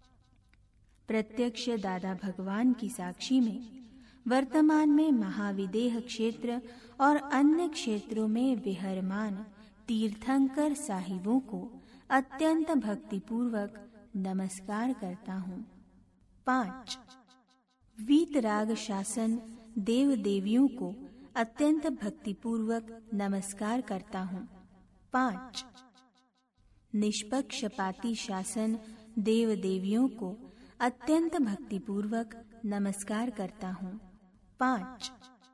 प्रत्यक्ष दादा भगवान की साक्षी में वर्तमान में महाविदेह क्षेत्र और अन्य क्षेत्रों में विहरमान तीर्थंकर साहिबों को अत्यंत भक्तिपूर्वक नमस्कार करता हूँ। 5. वीतराग शासन देव देवियों को अत्यंत भक्तिपूर्वक नमस्कार करता हूँ। 5. निष्पक्षपाती शासन देव देवियों को अत्यंत भक्तिपूर्वक नमस्कार करता हूँ। 5.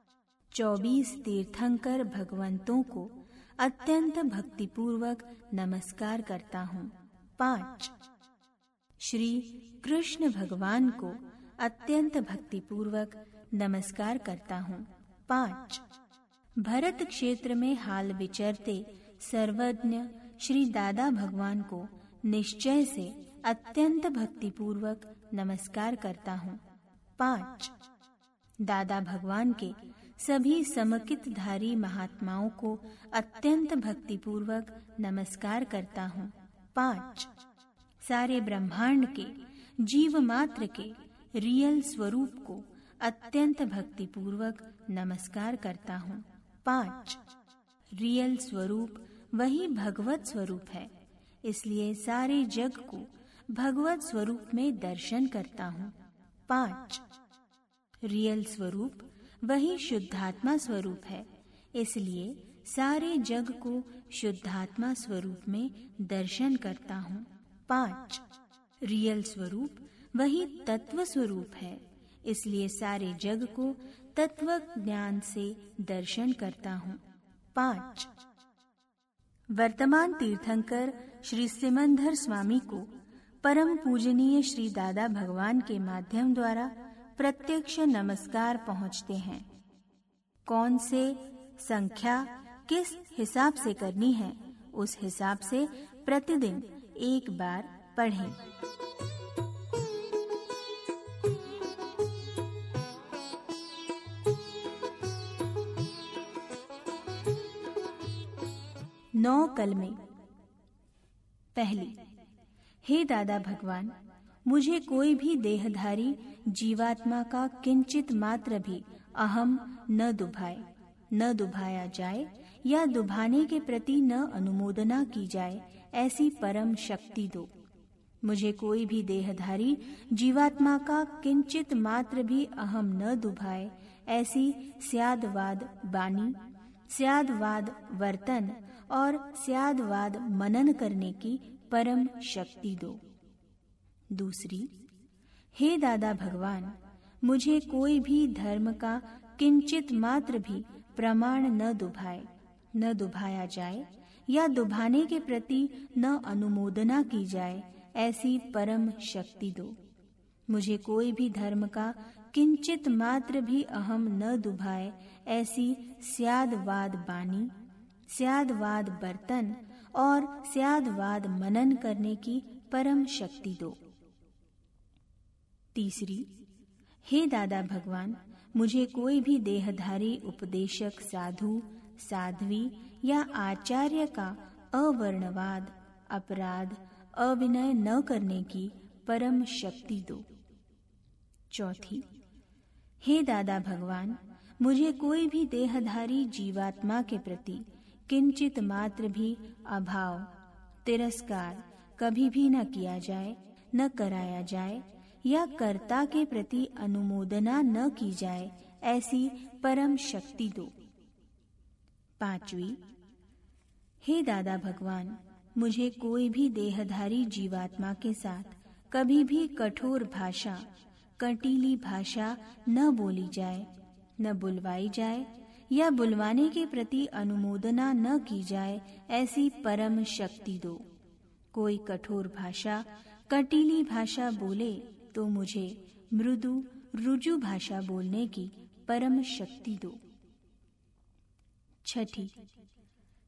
24 तीर्थंकर भगवंतों को अत्यंत भक्तिपूर्वक नमस्कार करता हूँ। 5. श्री कृष्ण भगवान को अत्यंत भक्तिपूर्वक नमस्कार करता हूँ। 5. भरत क्षेत्र में हाल विचरते सर्वज्ञ श्री दादा भगवान को निश्चय से अत्यंत भक्तिपूर्वक नमस्कार करता हूँ। 5. दादा भगवान के सभी समकितधारी महात्माओं को अत्यंत भक्तिपूर्वक नमस्कार करता हूँ। 5. सारे ब्रह्मांड के जीव मात्र के रियल स्वरूप को अत्यंत भक्तिपूर्वक नमस्कार करता हूँ। 5. रियल स्वरूप वही भगवत स्वरूप है, इसलिए सारे जग को भगवत स्वरूप में दर्शन करता हूँ। 5. रियल स्वरूप वही शुद्धात्मा स्वरूप है, इसलिए सारे जग को शुद्धात्मा स्वरूप में दर्शन करता हूँ। 5. रियल स्वरूप वही तत्व स्वरूप है, इसलिए सारे जग को तत्व ज्ञान से दर्शन करता हूँ। 5. वर्तमान तीर्थंकर श्री सिमंदर स्वामी को परम पूजनीय श्री दादा भगवान के माध्यम द्वारा प्रत्यक्ष नमस्कार पहुँचते हैं। कौन से संख्या किस हिसाब से करनी है, उस हिसाब से प्रतिदिन एक बार पढ़ें। नौ कलमे। पहली, हे दादा भगवान, मुझे कोई भी देहधारी जीवात्मा का किंचित मात्र भी अहम न दुभाए, न दुभाया जाए या दुभाने के प्रति न अनुमोदना की जाए, ऐसी परम शक्ति दो। मुझे कोई भी देहधारी जीवात्मा का किंचित मात्र भी अहम न दुभाए, ऐसी स्यादवाद बानी, स्यादवाद वर्तन और स्यादवाद मनन करने की परम शक्ति दो। दूसरी, हे दादा भगवान, मुझे कोई भी धर्म का किंचित मात्र भी प्रमाण न दुभाए, न दुभाया जाए या दुभाने के प्रति न अनुमोदना की जाए, ऐसी परम शक्ति दो। मुझे कोई भी धर्म का किंचित मात्र भी अहम न दुभाए, ऐसी स्यादवाद बानी, स्यादवाद बर्तन और स्यादवाद मनन करने की परम शक्ति दो। तीसरी, हे दादा भगवान, मुझे कोई भी देहधारी उपदेशक साधु, साध्वी या आचार्य का अवर्णवाद, अपराध, अविनय न करने की परम शक्ति दो। चौथी, हे दादा भगवान, मुझे कोई भी देहधारी जीवात्मा के प्रति किंचित मात्र भी अभाव, तिरस्कार कभी भी न किया जाए, न कराया जाए या कर्ता के प्रति अनुमोदना न की जाए, ऐसी परम शक्ति दो। पांचवी, हे दादा भगवान, मुझे कोई भी देहधारी जीवात्मा के साथ कभी भी कठोर भाषा, कटीली भाषा न बोली जाए, न बुलवाई जाए या बुलवाने के प्रति अनुमोदना न की जाए, ऐसी परम शक्ति दो। कोई कठोर भाषा, कटीली भाषा बोले तो मुझे मृदु, रुजु भाषा बोलने की परम शक्ति दो। छठी,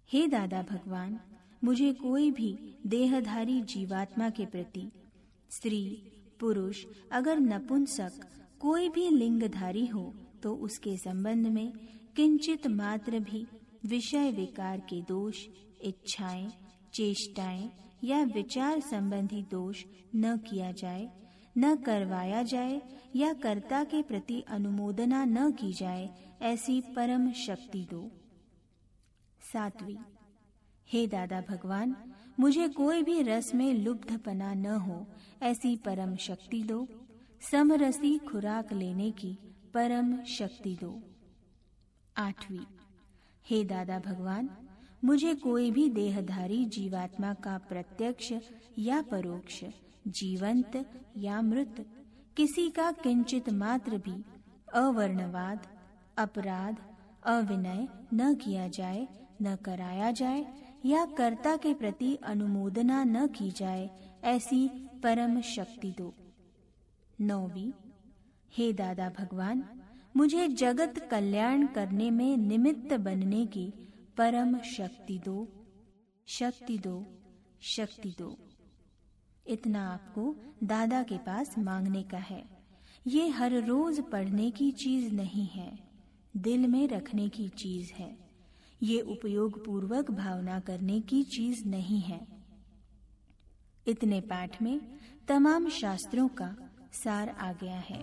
हे दादा भगवान, मुझे कोई भी देहधारी जीवात्मा के प्रति, स्त्री पुरुष अगर नपुंसक कोई भी लिंगधारी हो, तो उसके संबंध में किंचित मात्र भी विषय विकार के दोष, इच्छाएं, चेष्टाएं या विचार संबंधी दोष न किया जाए, न करवाया जाए या कर्ता के प्रति अनुमोदना न की जाए, ऐसी परम शक्ति दो। 7वीं, हे दादा भगवान, मुझे कोई भी रस में लुब्धपना न हो, ऐसी परम शक्ति दो। समरसी खुराक लेने की परम शक्ति दो। 8वीं, हे दादा भगवान, मुझे कोई भी देहधारी जीवात्मा का प्रत्यक्ष या परोक्ष, जीवंत या मृत, किसी का किंचित मात्र भी अवर्णवाद, अपराध, अविनय न किया जाए, न कराया जाए या कर्ता के प्रति अनुमोदना न की जाए, ऐसी परम शक्ति दो। 9वीं, हे दादा भगवान, मुझे जगत कल्याण करने में निमित्त बनने की परम शक्ति दो, शक्ति दो, शक्ति दो। इतना आपको दादा के पास मांगने का है। ये हर रोज पढ़ने की चीज नहीं है, दिल में रखने की चीज है। ये उपयोग पूर्वक भावना करने की चीज नहीं है। इतने पाठ में तमाम शास्त्रों का सार आ गया है।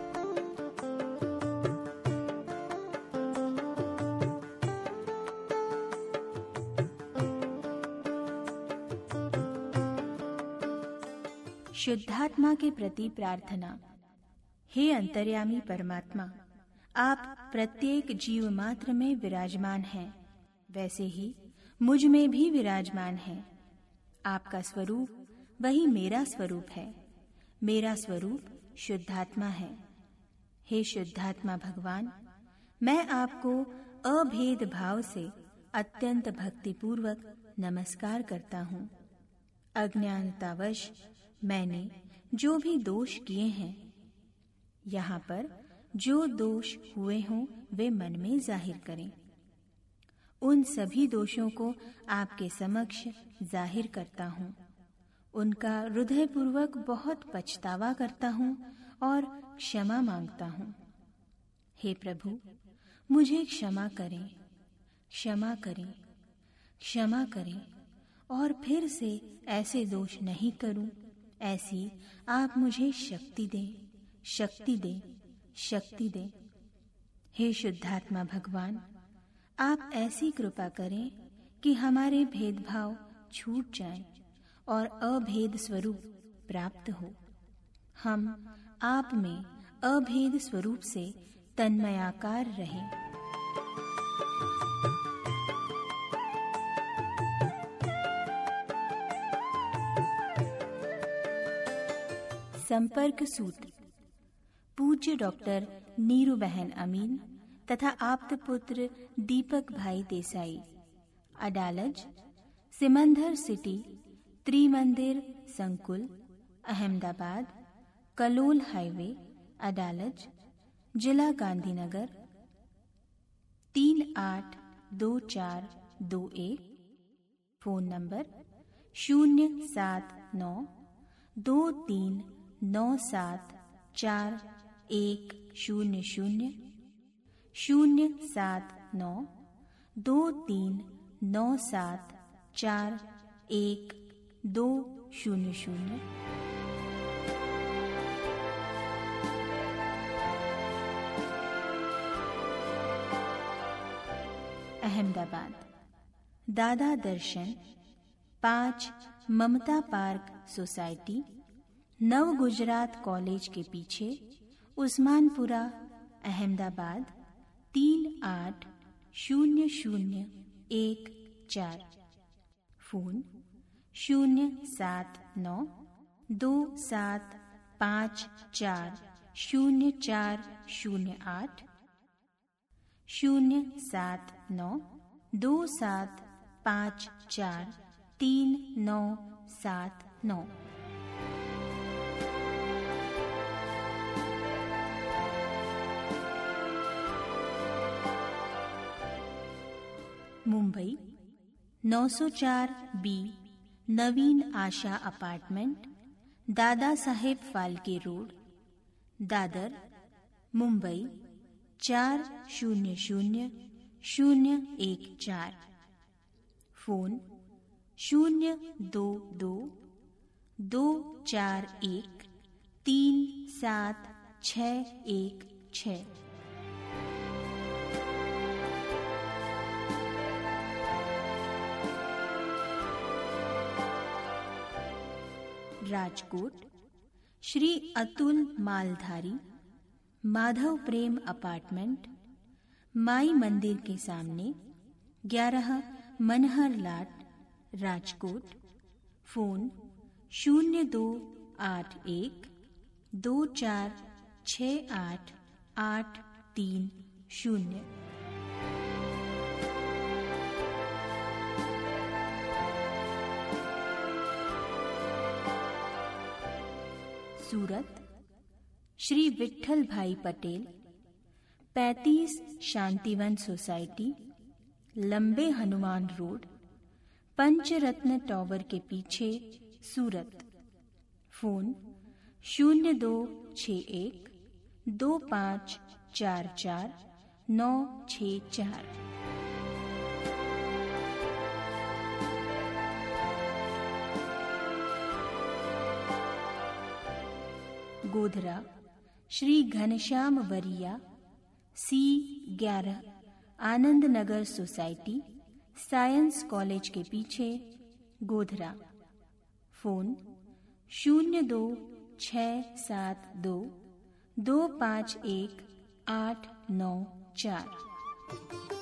शुद्धात्मा के प्रति प्रार्थना। हे अंतर्यामी परमात्मा, आप प्रत्येक जीव मात्र में विराजमान हैं, वैसे ही मुझ में भी विराजमान हैं। आपका स्वरूप वही मेरा स्वरूप है। मेरा स्वरूप शुद्धात्मा है। हे शुद्धात्मा भगवान, मैं आपको अभेद भाव से अत्यंत भक्तिपूर्वक नमस्कार करता हूँ। अज्ञानतावश मैंने जो भी दोष किए हैं, यहाँ पर जो दोष हुए हों वे मन में जाहिर करें। उन सभी दोषों को आपके समक्ष जाहिर करता हूँ। उनका हृदयपूर्वक बहुत पछतावा करता हूँ और क्षमा मांगता हूँ। हे प्रभु, मुझे क्षमा करें, क्षमा करें, क्षमा करें और फिर से ऐसे दोष नहीं करूं। ऐसी आप मुझे शक्ति दें, शक्ति दें, शक्ति दें। हे शुद्धात्मा भगवान, आप ऐसी कृपा करें कि हमारे भेदभाव छूट जाएं और अभेद स्वरूप प्राप्त हो। हम आप में अभेद स्वरूप से तन्मयाकार रहें। संपर्क सूत्र। पूज्य डॉक्टर नीरू बहन अमीन तथा आप्त पुत्र दीपक भाई देसाई, अडालज, सिमंदर सिटी, त्रिमंदिर संकुल, अहमदाबाद, कलोल हाईवे, अडालज, जिला गांधीनगर 382421। Phone number 07923974100 07923974100। अहमदाबाद दादा दर्शन 5 ममता पार्क सोसाइटी, नव गुजरात कॉलेज के पीछे, Usmanpura, Ahmedabad 380014। Phone 07927540408 07927543979। Mumbai 904 B Navin Asha apartment, Dada Saheb Phalke road, Dadar, Mumbai 400014। Phone 022-241-37616। Rajkot Shri Atul Maldhari, Madhav Prem apartment, Mai Mandir के सामने, 11 मनहर लाट, राजकोट। फोन 0281246830। सूरत श्री विठल भाई पटेल, 35 शांतिवन सोसाइटी, लंबे हनुमान रोड, पंचरत्न टावर के पीछे, Surat. Phone 02612544 Godhra Shri Ghanshyam Variya, C11 Anand Nagar society, science college के पीछे, गोधरा। फोन 02672251894।